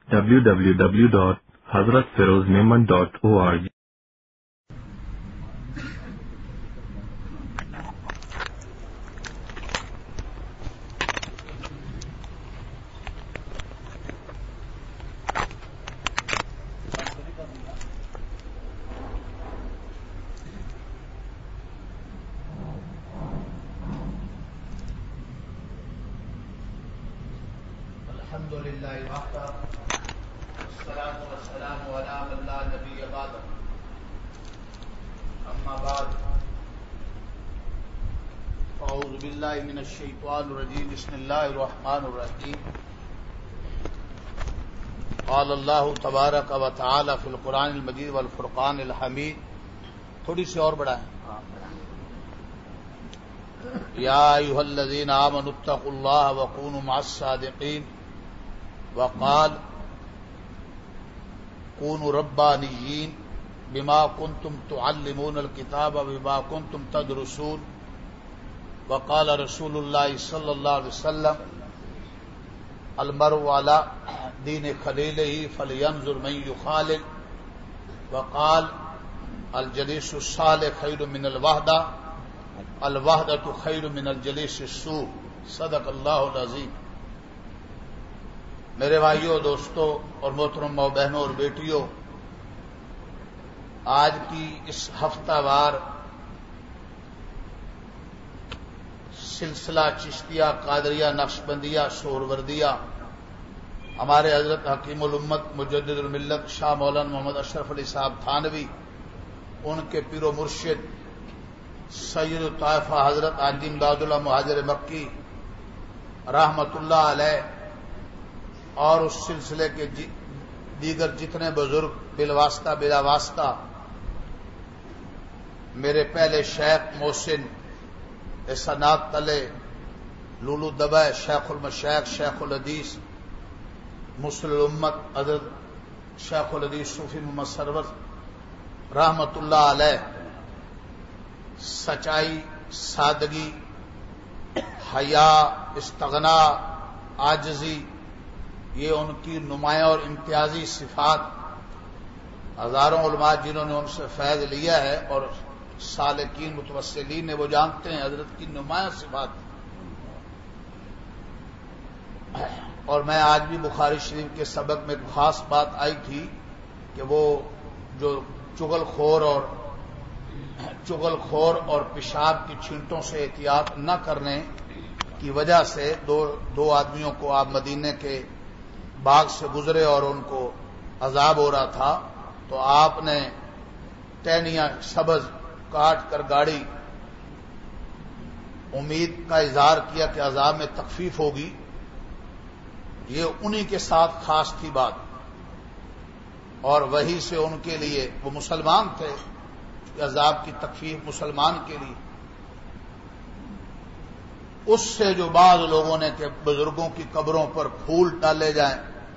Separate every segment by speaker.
Speaker 1: www.hazratfirozneman.org.
Speaker 2: الحمد للہ وحدہ والصلاة والسلام علی من لا نبی بعدہ اما بعد اعوذ باللہ من الشیطان الرجیم بسم اللہ الرحمن الرحیم قال اللہ تبارک و تعالی فی القرآن المجید والفرقان الحمید. تھوڑی سی اور بڑھائیں. یا ایھا الذین آمنوا اتقوا اللہ وکونوا مع الصادقین وقال كونوا ربانيين بما كنتم تعلمون الكتاب وبما كنتم تدرسون وقال رسول الله صلى الله عليه وسلم المرء على دين خليله فلينظر من يخالل وقال الجليس الصالح خير من الوحدة الوحدة خير من الجليس السوء. صدق الله العظيم. میرے بھائیوں، دوستوں اور محترم ماؤ بہنوں اور بیٹیوں، آج کی اس ہفتہ وار سلسلہ چشتیہ قادریہ نقشبندیہ سہروردیہ ہمارے حضرت حکیم الامت مجدد الملت شاہ مولانا محمد اشرف علی صاحب تھانوی، ان کے پیر و مرشد سید الطائفہ حضرت حاجی امداد اللہ مہاجر مکی رحمت اللہ علیہ اور اس سلسلے کے دیگر جتنے بزرگ بالواسطہ بلا واسطہ میرے پہلے شیخ محسن اسناد تلے لولو دبے شیخ المشائخ شیخ الحدیث مسل الامت حضرت شیخ الحدیث صوفی محمد سرور رحمت اللہ علیہ، سچائی، سادگی، حیا، استغنا، عاجزی، یہ ان کی نمایاں اور امتیازی صفات. ہزاروں علماء جنہوں نے ان سے فیض لیا ہے اور سالکین متوسلین نے وہ جانتے ہیں حضرت کی نمایاں صفات. اور میں آج بھی بخاری شریف کے سبق میں ایک خاص بات آئی تھی کہ وہ جو چغل خور اور پیشاب کی چھینٹوں سے احتیاط نہ کرنے کی وجہ سے دو آدمیوں کو آپ مدینے کے باغ سے گزرے اور ان کو عذاب ہو رہا تھا، تو آپ نے ٹہنیاں سبز کاٹ کر گاڑی، امید کا اظہار کیا کہ عذاب میں تخفیف ہوگی. یہ انہی کے ساتھ خاص تھی بات، اور وہی سے ان کے لیے، وہ مسلمان تھے، کہ عذاب کی تخفیف مسلمان کے لیے. اس سے جو بعض لوگوں نے کہ بزرگوں کی قبروں پر پھول ڈالے جائیں،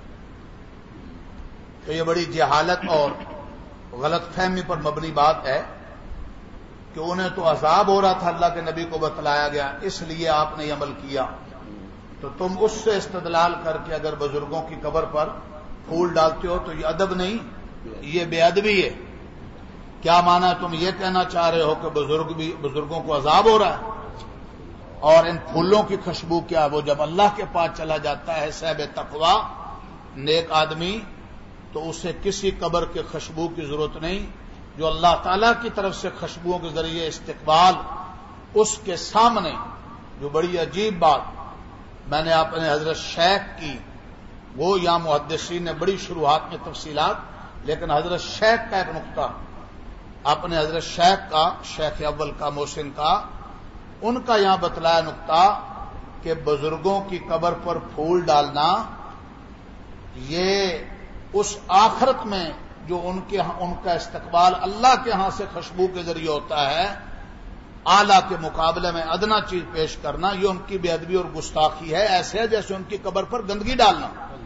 Speaker 2: تو یہ بڑی جہالت اور غلط فہمی پر مبنی بات ہے کہ انہیں تو عذاب ہو رہا تھا، اللہ کے نبی کو بتلایا گیا، اس لیے آپ نے یہ عمل کیا. تو تم اس سے استدلال کر کے اگر بزرگوں کی قبر پر پھول ڈالتے ہو تو یہ ادب نہیں، یہ بے ادبی ہے. کیا معنی ہے؟ تم یہ کہنا چاہ رہے ہو کہ بزرگوں کو عذاب ہو رہا ہے؟ اور ان پھولوں کی خوشبو کیا؟ وہ جب اللہ کے پاس چلا جاتا ہے صاحب تقویٰ نیک آدمی، تو اسے کسی قبر کے خوشبو کی ضرورت نہیں. جو اللہ تعالیٰ کی طرف سے خوشبوؤں کے ذریعے استقبال، اس کے سامنے جو بڑی عجیب بات میں نے اپنے حضرت شیخ کی، وہ یا محدثین نے بڑی شروحات میں تفصیلات، لیکن حضرت شیخ کا ایک نقطہ، اپنے حضرت شیخ کا، شیخ اول کا، محسن کا، ان کا یہاں بتلایا نقطہ کہ بزرگوں کی قبر پر پھول ڈالنا یہ اس آخرت میں جو ان کا استقبال اللہ کے ہاں سے خوشبو کے ذریعے ہوتا ہے، اعلیٰ کے مقابلے میں ادنا چیز پیش کرنا، یہ ان کی بے ادبی اور گستاخی ہے. ایسے ہے جیسے ان کی قبر پر گندگی ڈالنا.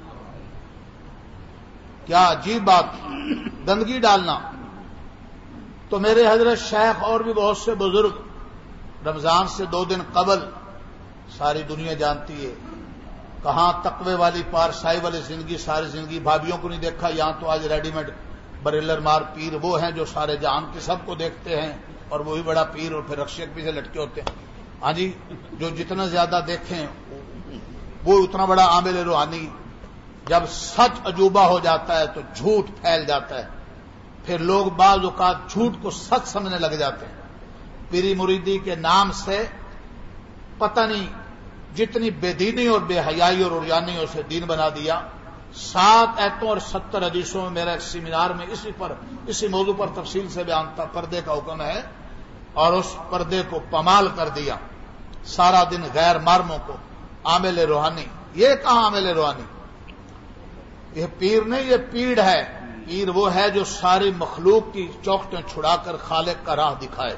Speaker 2: کیا عجیب بات، گندگی ڈالنا. تو میرے حضرت شیخ اور بھی بہت سے بزرگ رمضان سے 2 دن قبل، ساری دنیا جانتی ہے، کہاں تقوی والی پارسائی والی زندگی، ساری زندگی بھابھیوں کو نہیں دیکھا، یہاں تو آج ریڈی میڈ بریلر مار پیر وہ ہیں جو سارے جہان کے سب کو دیکھتے ہیں، اور وہی بڑا پیر، اور پھر رقشے کے پیچھے لٹکے ہوتے ہیں. ہاں جی، جو جتنا زیادہ دیکھیں وہ اتنا بڑا عامل روحانی. جب سچ عجوبہ ہو جاتا ہے تو جھوٹ پھیل جاتا ہے، پھر لوگ بعض اوقات جھوٹ کو سچ سمجھنے لگ جاتے ہیں. پیری مریدی کے نام سے پتہ نہیں جتنی بے دینی اور بے حیائی اور عریانی اسے دین بنا دیا. 7 آیتوں اور 70 حدیثوں میں میرا ایک سیمینار میں اسی موضوع پر تفصیل سے بیان تھا. پردے کا حکم ہے اور اس پردے کو پامال کر دیا. سارا دن غیر محرموں کو عامل روحانی. یہ کہاں عامل روحانی؟ یہ پیر نہیں، یہ پیڑ ہے. پیر وہ ہے جو ساری مخلوق کی چوکھٹیں چھڑا کر خالق کا راہ دکھائے.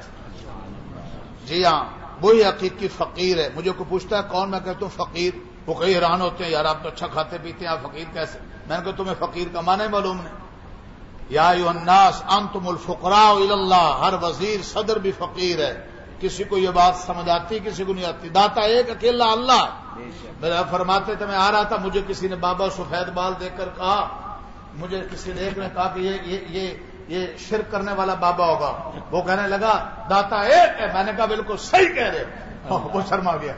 Speaker 2: جی ہاں، وہی حقیقی فقیر ہے. مجھے کوئی پوچھتا ہے کون، میں کہتا ہوں فقیر. وہ کئی حیران ہوتے ہیں، یار آپ تو اچھا کھاتے پیتے ہیں، آپ فقیر کیسے؟ میں نے کہا تمہیں فقیر کا معنی معلوم نہیں. یا ایھا الناس انتم الفقراء الی اللہ. ہر وزیر صدر بھی فقیر ہے. کسی کو یہ بات سمجھ آتی، کسی کو نہیں آتی. داتا ایک اکیلا اللہ. میرا فرماتے تھے، میں آ رہا تھا، مجھے کسی نے بابا سفید بال دیکھ کر کہا، مجھے کسی نے ایک نے کہا کہ یہ شرک کرنے والا بابا ہوگا. وہ کہنے لگا داتا ایک ہے. میں نے کہا بالکل صحیح کہہ رہے. وہ شرما گیا.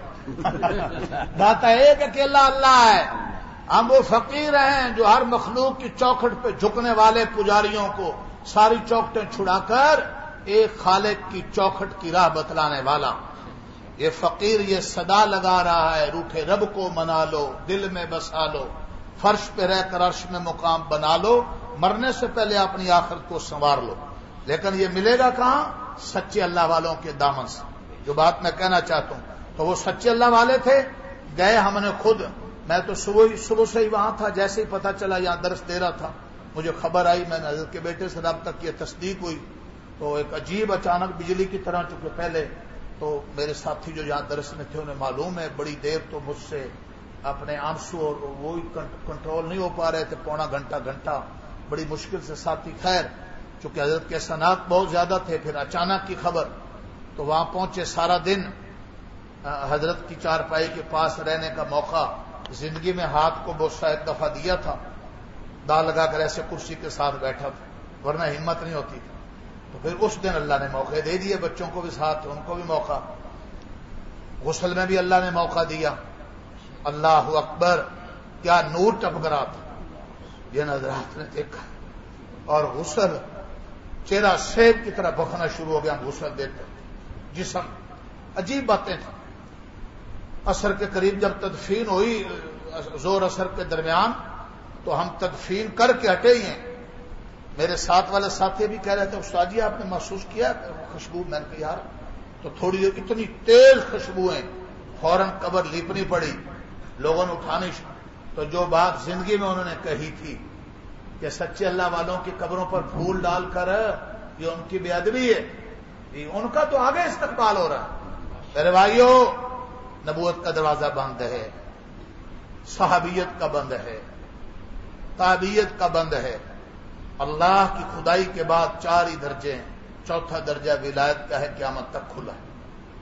Speaker 2: داتا ایک اکیلا اللہ ہے. ہم وہ فقیر ہیں جو ہر مخلوق کی چوکھٹ پہ جھکنے والے پجاریوں کو ساری چوکھٹیں چھڑا کر ایک خالق کی چوکھٹ کی راہ بتلانے والا. یہ فقیر یہ صدا لگا رہا ہے، روٹھے رب کو منا لو، دل میں بسا لو، فرش پہ رہ کر عرش میں مقام بنا لو، مرنے سے پہلے اپنی آخرت کو سنوار لو. لیکن یہ ملے گا کہاں؟ سچے اللہ والوں کے دامن سے. جو بات میں کہنا چاہتا ہوں، تو وہ سچے اللہ والے تھے. گئے ہم نے خود. میں تو صبح سے ہی وہاں تھا. جیسے ہی پتا چلا یہاں درس دے رہا تھا، مجھے خبر آئی. میں نے حضرت کے بیٹے سے رابطہ کیا، تصدیق ہوئی. تو ایک عجیب اچانک بجلی کی طرح، چونکہ پہلے تو میرے ساتھی جو یہاں درس میں تھے انہیں معلوم ہے، بڑی دیر تو مجھ سے اپنے آنسو اور وہی کنٹرول نہیں ہو پا رہے تھے. پونا گھنٹہ بڑی مشکل سے ساتھی. خیر چونکہ حضرت کے احسانات بہت زیادہ تھے، پھر اچانک کی خبر. تو وہاں پہنچے. سارا دن حضرت کی چارپائی کے پاس رہنے کا موقع زندگی میں ہاتھ کو بوسہ ایک دفعہ دیا تھا، دا لگا کر ایسے کرسی کے ساتھ بیٹھا تھا، ورنہ ہمت نہیں ہوتی تھی. تو پھر اس دن اللہ نے موقع دے دیے، بچوں کو بھی ساتھ، ان کو بھی موقع. غسل میں بھی اللہ نے موقع دیا. اللہ اکبر، کیا نور ٹپک رہا تھا، یہ نظرات نے دیکھا. اور غسل، چہرہ سیب کی طرح بکھنا شروع ہو گیا غسل دیکھ کر. جسم، عجیب باتیں تھیں. عصر کے قریب جب تدفین ہوئی، زور اثر کے درمیان، تو ہم تدفین کر کے ہٹے ہی ہیں. میرے ساتھ والے ساتھی بھی کہہ رہے تھے استاد جی آپ نے محسوس کیا خوشبو؟ میں نے کہا یار تو تھوڑی اتنی تیز خوشبوئیں، فوراً قبر لیپنی پڑی، لوگوں نے اٹھانی. تو جو بات زندگی میں انہوں نے کہی تھی کہ سچے اللہ والوں کی قبروں پر پھول ڈال کر یہ ان کی بے ادبی ہے، ان کا تو آگے استقبال ہو رہا ہے. میرے بھائیوں، نبوت کا دروازہ بند ہے، صحابیت کا بند ہے، تابعیت کا بند ہے. اللہ کی خدائی کے بعد 4 ہی درجے ہیں. چوتھا درجہ ولایت کا ہے، قیامت تک کھلا ہے.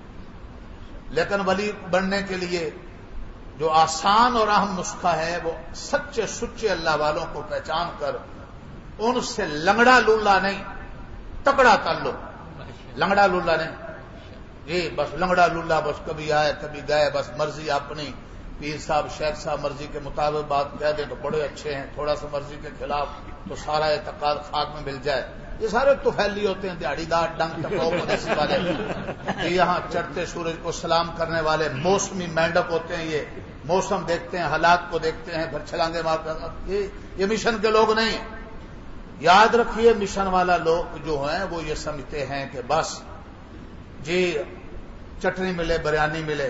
Speaker 2: لیکن ولی بننے کے لیے جو آسان اور اہم نسخہ ہے وہ سچے سچے اللہ والوں کو پہچان کر ان سے لنگڑا لولا نہیں، تکڑا تعلق. لنگڑا لولا نہیں، یہ بس لنگڑا لولا، بس کبھی آئے کبھی گئے، بس مرضی اپنی. پیر صاحب شیخ صاحب مرضی کے مطابق بات کہہ دیں تو بڑے اچھے ہیں، تھوڑا سا مرضی کے خلاف تو سارا اعتقاد خاک میں مل جائے. یہ سارے توفیلی ہوتے ہیں، دیہڑی دار، ڈنگ ٹپاؤ پولیسی والے. یہاں چڑھتے سورج کو سلام کرنے والے موسمی مینڈک ہوتے ہیں. یہ موسم دیکھتے ہیں، حالات کو دیکھتے ہیں، پھر چھلانگے مارتے ہیں. یہ مشن کے لوگ نہیں. یاد رکھیے، مشن والا لوگ جو ہیں وہ یہ سمجھتے ہیں کہ بس جی چٹنی ملے، بریانی ملے،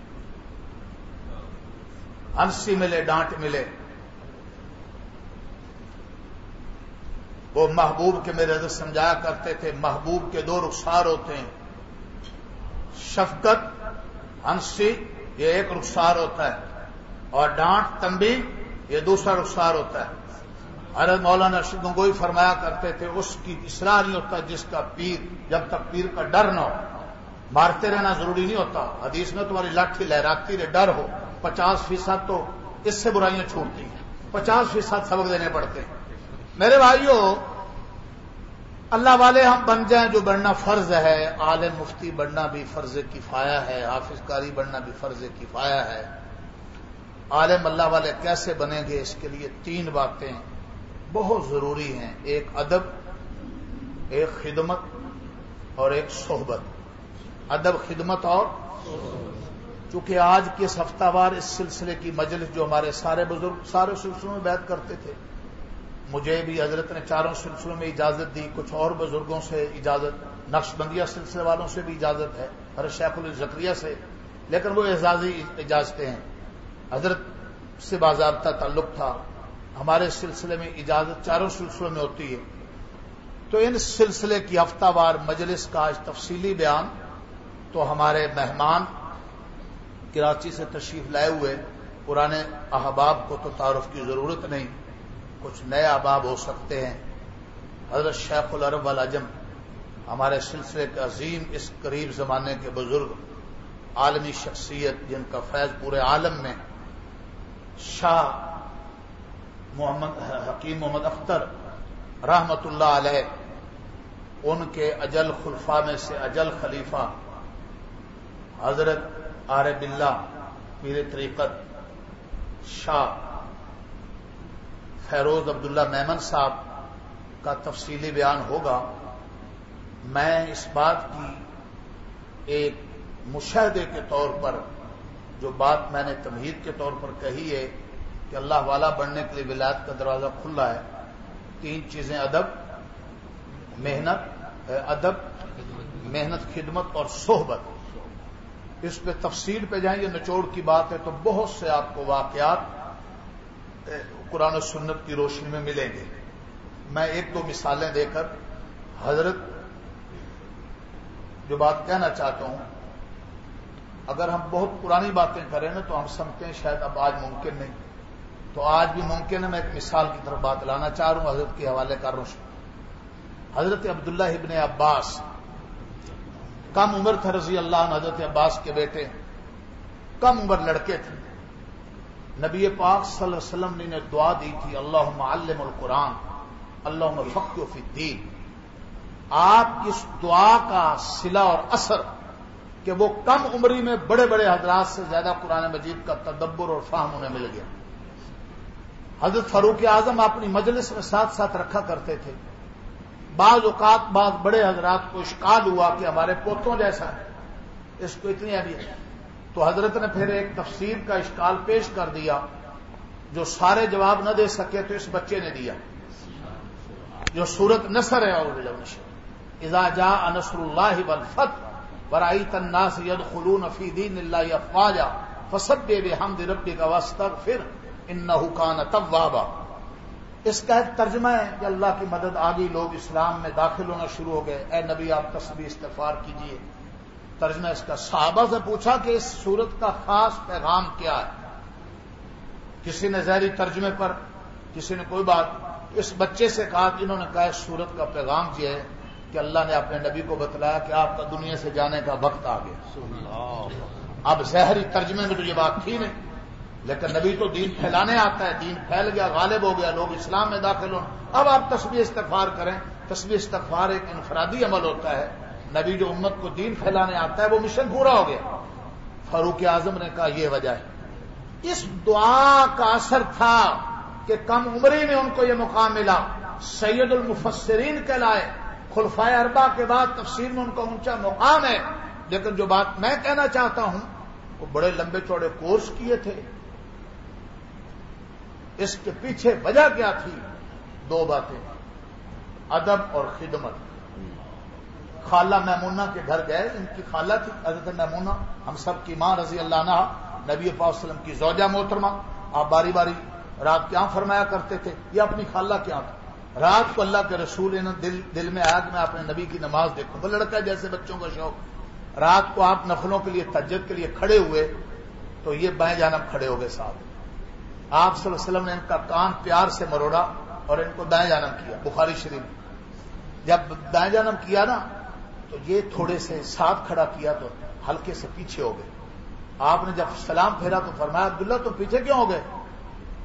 Speaker 2: ہنسی ملے، ڈانٹ ملے. وہ محبوب کے میرے حضرت سمجھایا کرتے تھے، محبوب کے 2 رخسار ہوتے ہیں، شفقت، ہنسی یہ ایک رخسار ہوتا ہے، اور ڈانٹ، تنبیہ یہ دوسرا رخسار ہوتا ہے. حضرت مولانا ارشد گنگوئی فرمایا کرتے تھے اس کی اصلاح نہیں ہوتا جس کا پیر، جب تک پیر کا ڈر نہ ہو. مارتے رہنا ضروری نہیں ہوتا. حدیث میں تمہاری لاٹھی لہراتی رہے، ڈر ہو. 50% تو اس سے برائیاں چھوٹتی ہیں، 50% سبق دینے پڑتے ہیں۔ میرے بھائیوں، اللہ والے ہم بن جائیں جو بننا فرض ہے، عالم مفتی بننا بھی فرض کفایہ ہے، حافظ قاری بننا بھی فرض کفایہ ہے۔ عالم اللہ والے کیسے بنیں گے؟ اس کے لیے 3 باتیں بہت ضروری ہیں، ایک ادب، ایک خدمت اور ایک صحبت۔ ادب، خدمت اور چونکہ آج کے اس ہفتہ وار اس سلسلے کی مجلس جو ہمارے سارے بزرگ سارے سلسلوں میں بیعت کرتے تھے، مجھے بھی حضرت نے 4 سلسلوں میں اجازت دی، کچھ اور بزرگوں سے اجازت، نقش بندیہ سلسلے والوں سے بھی اجازت ہے، حضرت شیخ الزکریہ سے، لیکن وہ اعزازی اجازتیں ہیں، حضرت سے باضابطہ تعلق تھا۔ ہمارے سلسلے میں اجازت 4 سلسلوں میں ہوتی ہے، تو ان سلسلے کی ہفتہ وار مجلس کا آج تفصیلی بیان تو ہمارے مہمان کراچی سے تشریف لائے ہوئے پرانے احباب کو تو تعارف کی ضرورت نہیں، کچھ نئے احباب ہو سکتے ہیں۔ حضرت شیخ العرب والعجم ہمارے سلسلے کے عظیم اس قریب زمانے کے بزرگ، عالمی شخصیت جن کا فیض پورے عالم میں، شاہ محمد حکیم محمد اختر رحمت اللہ علیہ، ان کے اجل خلفاء میں سے اجل خلیفہ حضرت عارف باللہ پیر طریقت شاہ فیروز عبداللہ میمن صاحب کا تفصیلی بیان ہوگا۔ میں اس بات کی ایک مشاہدے کے طور پر جو بات میں نے تمہید کے طور پر کہی ہے کہ اللہ والا بننے کے لیے ولایت کا دروازہ کھلا ہے، 3 چیزیں، ادب، محنت، خدمت اور صحبت۔ اس پہ تفصیل پہ جائیں، یہ نچوڑ کی بات ہے، تو بہت سے آپ کو واقعات قرآن و سنت کی روشنی میں ملیں گے۔ میں 1-2 مثالیں دے کر حضرت جو بات کہنا چاہتا ہوں، اگر ہم بہت پرانی باتیں کریں نا تو ہم سمجھتے ہیں شاید اب آج ممکن نہیں، تو آج بھی ممکن ہے۔ میں ایک مثال کی طرف بات لانا چاہ رہا ہوں، حضرت کے حوالے کر رہا ہوں۔ حضرت عبداللہ ابن عباس، کم عمر تھا رضی اللہ عنہ، حضرت عباس کے بیٹے، کم عمر لڑکے تھے۔ نبی پاک صلی اللہ علیہ وسلم نے دعا دی تھی، اللہم علم القرآن اللہم فقہ فی الدین۔ آپ کی اس دعا کا صلہ اور اثر کہ وہ کم عمری میں بڑے بڑے حضرات سے زیادہ قرآن مجید کا تدبر اور فہم انہیں مل گیا۔ حضرت فاروق اعظم اپنی مجلس میں ساتھ ساتھ رکھا کرتے تھے۔ بعض اوقات بعض بڑے حضرات کو اشکال ہوا کہ ہمارے پوتوں جیسا ہے، اس کو اتنی اہمیت، تو حضرت نے پھر ایک تفسیر کا اشکال پیش کر دیا، جو سارے جواب نہ دے سکے تو اس بچے نے دیا، جو سورت نصر ہے، اور اذا جاء نصر اللہ والفتح ورأیت الناس يدخلون فی دین اللہ افواجا فسبح بحمد ربک واستغفر انہ کان توابا۔ اس کا ایک ترجمہ ہے کہ اللہ کی مدد آ گئی، لوگ اسلام میں داخل ہونا شروع ہو گئے، اے نبی آپ تسبیح استغفار کیجیے۔ ترجمہ اس کا، صحابہ سے پوچھا کہ اس سورت کا خاص پیغام کیا ہے؟ کسی نے ظاہری ترجمے پر، کسی نے کوئی بات، اس بچے سے کہا کہ انہوں نے کہا اس سورت کا پیغام یہ ہے کہ اللہ نے اپنے نبی کو بتلایا کہ آپ کا دنیا سے جانے کا وقت آ گیا۔ اب ظاہری ترجمے میں تو یہ بات تھی نہیں، لیکن نبی تو دین پھیلانے آتا ہے، دین پھیل گیا، غالب ہو گیا، لوگ اسلام میں داخل ہوں، اب آپ تسبیح استغفار کریں۔ تسبیح استغفار ایک انفرادی عمل ہوتا ہے، نبی جو امت کو دین پھیلانے آتا ہے وہ مشن پورا ہو گیا۔ فاروق اعظم نے کہا یہ وجہ ہے، اس دعا کا اثر تھا کہ کم عمری میں ان کو یہ مقام ملا، سید المفسرین کہلائے، خلفائے اربعہ کے بعد تفسیر میں ان کا اونچا مقام ہے۔ لیکن جو بات میں کہنا چاہتا ہوں، وہ بڑے لمبے چوڑے کورس کیے تھے، اس کے پیچھے وجہ کیا تھی؟ 2 باتیں، ادب اور خدمت۔ خالہ میمونہ کے گھر گئے، ان کی خالہ تھی حضرت میمونہ، ہم سب کی ماں رضی اللہ عنہا، نبی پاک صلی اللہ علیہ وسلم کی زوجہ محترمہ۔ آپ باری باری رات کیا فرمایا کرتے تھے، یہ اپنی خالہ کیا تھا۔ رات کو اللہ کے رسول نے دل میں آیا کہ میں اپنے نبی کی نماز دیکھوں، وہ لڑکا جیسے بچوں کا شوق۔ رات کو آپ نفلوں کے لیے تہجد کے لیے کھڑے ہوئے تو یہ بائیں جانب کھڑے ہو گئے صاحب۔ آپ صلی اللہ علیہ وسلم نے ان کا کان پیار سے مروڑا اور ان کو دائیں جانب کیا، بخاری شریف۔ جب دائیں جانب کیا نا تو یہ تھوڑے سے ساتھ کھڑا کیا تو ہلکے سے پیچھے ہو گئے۔ آپ نے جب سلام پھیرا تو فرمایا عبداللہ تم پیچھے کیوں ہو گئے؟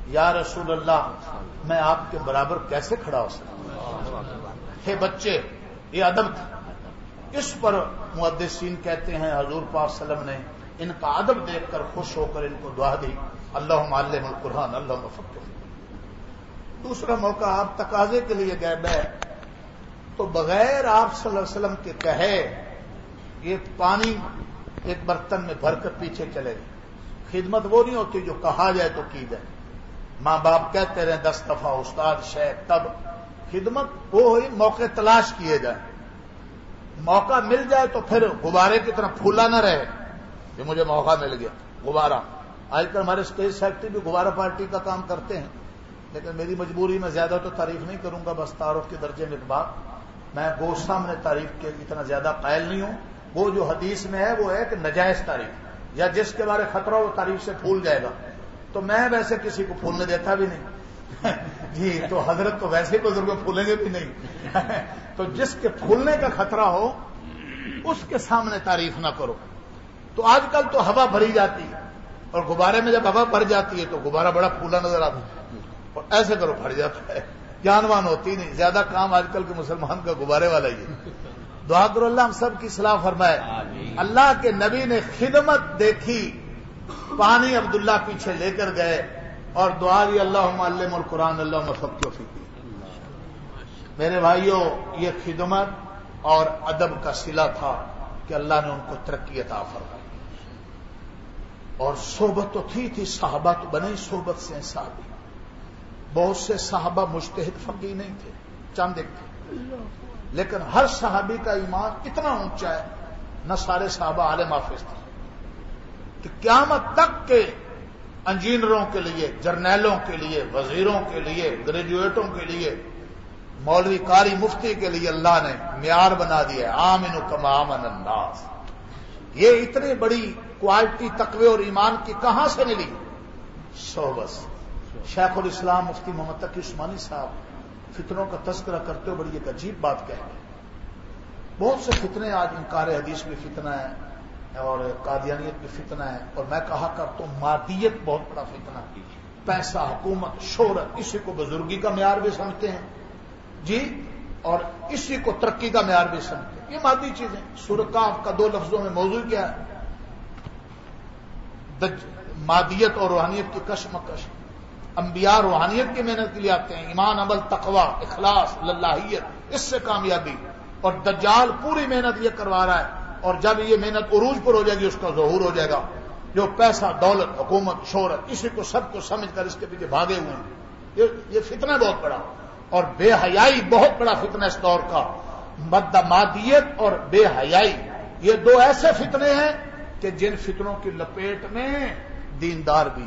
Speaker 2: یا رسول اللہ میں آپ کے برابر کیسے کھڑا ہو سکتا؟ ہے بچے، یہ ادب تھا. اس پر محدثین کہتے ہیں حضور پاک صلی اللہ علیہ وسلم نے ان کا ادب دیکھ کر خوش ہو کر ان کو دعا دی، اللہم علم القرآن اللہم فقہ. دوسرا موقع آپ تقاضے کے لیے گئے بیٹھ تو بغیر آپ صلی اللہ علیہ وسلم کے کہے یہ پانی ایک برتن میں بھر کر پیچھے چلے گئے. خدمت وہ نہیں ہوتی جو کہا جائے تو کی جائے. ماں باپ کہتے رہے 10 دفعہ استاد شیخ، تب خدمت وہ ہوئی موقع تلاش کیے جائیں. موقع مل جائے تو پھر غبارے کی طرح پھولا نہ رہے کہ مجھے موقع مل گیا. غبارہ آج کل ہمارے اسٹیج سیکٹری بھی غبارہ پارٹی کا کام کرتے ہیں، لیکن میری مجبوری میں زیادہ تو تعریف نہیں کروں گا، بس تعارف کے درجے میں بات. میں گوشت سامنے تعریف کے اتنا زیادہ قائل نہیں ہوں. وہ جو حدیث میں ہے وہ ہے کہ نجائز تعریف، یا جس کے بارے خطرہ وہ تعریف سے پھول جائے گا. تو میں ویسے کسی کو پھولنے دیتا بھی نہیں جی. تو حضرت تو ویسے بزرگ پھولیں گے بھی نہیں تو جس کے پھولنے کا خطرہ ہو اس کے سامنے تعریف نہ کرو. تو آج کل تو ہوا بھری جاتی ہے، اور غبارے میں جب ہوا بھر جاتی ہے تو غبارہ بڑا پھولا نظر آتا ہے، اور ایسے کرو بھر جاتا ہے. جانوان ہوتی نہیں. زیادہ کام آج کل کے مسلمان کا غبارے والا ہی ہے. دعا کرو اللہ ہم سب کی اصلاح فرمائے. اللہ کے نبی نے خدمت دیکھی، پانی عبداللہ پیچھے لے کر گئے اور دعا دی اللہم علم القرآن اللہم فقہ فی. میرے بھائیوں، یہ خدمت اور ادب کا صلہ تھا کہ اللہ نے ان کو ترقی عطا فرمائی. اور صحبت تو تھی صحابہ تو بنے صحبت سے صحابی. بہت سے صحابہ مجتہد فقیہ نہیں تھے، چند ایک تھے، لیکن ہر صحابی کا ایمان اتنا اونچا ہے، نہ سارے صحابہ عالم حافظ تھے، کہ قیامت تک کے انجینئروں کے لیے، جرنیلوں کے لیے، وزیروں کے لیے، گریجویٹوں کے لیے، مولوی قاری مفتی کے لیے اللہ نے معیار بنا دیا ہے آمنوا کما آمن الناس. یہ اتنی بڑی کوالٹی تقوی اور ایمان کی کہاں سے ملی؟ صحبت سے. شیخ الاسلام مفتی محمد تقی عثمانی صاحب فتنوں کا تذکرہ کرتے ہوئے بڑی ایک عجیب بات کہہ رہے ہیں. بہت سے فتنے آج انکار حدیث بھی فتنہ ہے اور قادیانیت بھی فتنہ ہے، اور میں کہا کرتا ہوں مادیت بہت بڑا فتنہ ہے. پیسہ، حکومت، شہرت، اسی کو بزرگی کا معیار بھی سمجھتے ہیں جی، اور اسی کو ترقی کا معیار بھی سمجھتے ہیں. یہ مادی چیزیں. سورۃ کہف کا 2 لفظوں میں موضوع کیا ہے؟ مادیت اور روحانیت کی کشمکش. انبیاء روحانیت کی محنت کے لیے آتے ہیں، ایمان، عمل، تقوی، اخلاص، للہیت، اس سے کامیابی. اور دجال پوری محنت یہ کروا رہا ہے، اور جب یہ محنت عروج پر ہو جائے گی اس کا ظہور ہو جائے گا. جو پیسہ، دولت، حکومت، شہرت، اسی کو سب کو سمجھ کر اس کے پیچھے بھاگے ہوئے ہیں. یہ فتنہ بہت بڑا، اور بے حیائی بہت بڑا فتنہ اس دور کا. مادیت اور بے حیائی یہ 2 ایسے فتنے ہیں کہ جن فتنوں کی لپیٹ میں دیندار بھی.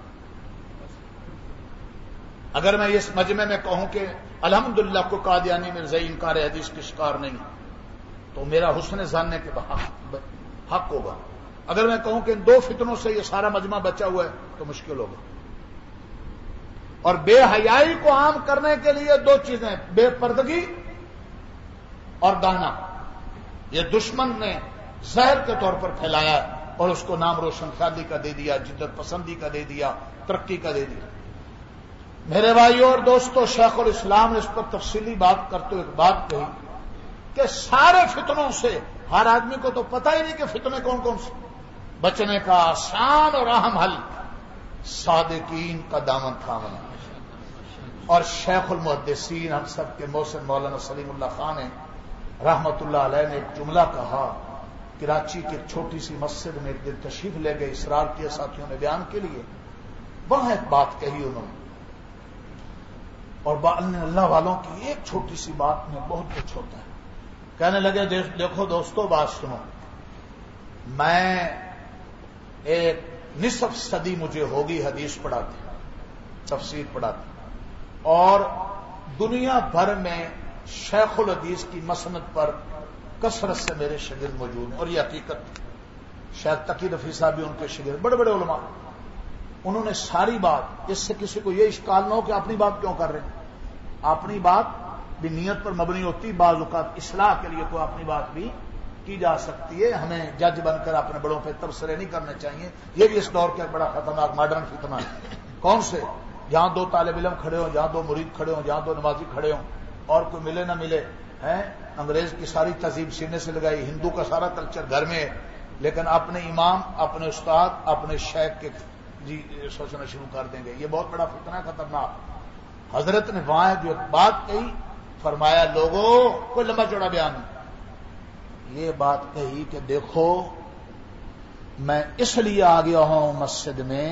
Speaker 2: اگر میں اس مجمع میں کہوں کہ الحمدللہ کو قادیانی مرزائی انکار حدیث کے شکار نہیں، تو میرا حسن جاننے کے حق ہوگا. اگر میں کہوں کہ ان 2 فتنوں سے یہ سارا مجمع بچا ہوا ہے تو مشکل ہوگا. اور بے حیائی کو عام کرنے کے لیے 2 چیزیں، بے پردگی اور گانا. یہ دشمن نے زہر کے طور پر پھیلایا اور اس کو نام روشن خیالی کا دے دیا، جدت پسندی کا دے دیا، ترقی کا دے دیا. میرے بھائیوں اور دوستو، شیخ الاسلام نے اس پر تفصیلی بات کرتے ہوئے ایک بات کہی کہ سارے فتنوں سے ہر آدمی کو تو پتہ ہی نہیں کہ فتنے کون کون سے. بچنے کا آسان اور اہم حل صادقین کا دامن تھامنا. اور شیخ المحدثین ہم سب کے محسن مولانا سلیم اللہ خان نے رحمت اللہ علیہ نے ایک جملہ کہا. کراچی کی ایک چھوٹی سی مسجد میں ایک دن تشریف لے گئے، اصرار کیا ساتھیوں نے بیان کے لیے. وہاں ایک بات کہی انہوں نے، اور اللہ والوں کی ایک چھوٹی سی بات میں بہت کچھ ہوتا ہے. کہنے لگے دیکھو دوستو، بات سنو. میں ایک نصف صدی مجھے ہوگی حدیث پڑھاتے، تفسیر پڑھاتے، اور دنیا بھر میں شیخ الحدیث کی مسند پر کثرت سے میرے شاگرد موجود ہیں. اور یہ حقیقت، شیخ تقی رفیع صاحب بھی ان کے شاگرد، بڑے بڑے علماء. انہوں نے ساری بات، اس سے کسی کو یہ اشکال نہ ہو کہ اپنی بات کیوں کر رہے ہیں. اپنی بات بھی نیت پر مبنی ہوتی، بعض اوقات اصلاح کے لیے کوئی اپنی بات بھی کی جا سکتی ہے. ہمیں جج بن کر اپنے بڑوں پہ تبصرے نہیں کرنے چاہیے. یہ بھی اس دور کا ایک بڑا خطرناک ماڈرن فتنہ ہے. کون سے؟ جہاں دو طالب علم کھڑے ہوں، جہاں دو مرید کھڑے ہوں، جہاں دو نمازی کھڑے ہوں، اور کوئی ملے نہ ملے ہیں، انگریز کی ساری تہذیب سینے سے لگائی، ہندو کا سارا کلچر گھر میں ہے، لیکن اپنے امام، اپنے استاد، اپنے شیخ کے سوچنا شروع کر دیں گے. یہ بہت بڑا فتنہ ہے، خطرناک. حضرت نے وہاں جو بات کہی، فرمایا لوگوں، کوئی لمبا چوڑا بیان نہیں، یہ بات کہی کہ دیکھو میں اس لیے آ گیا ہوں مسجد میں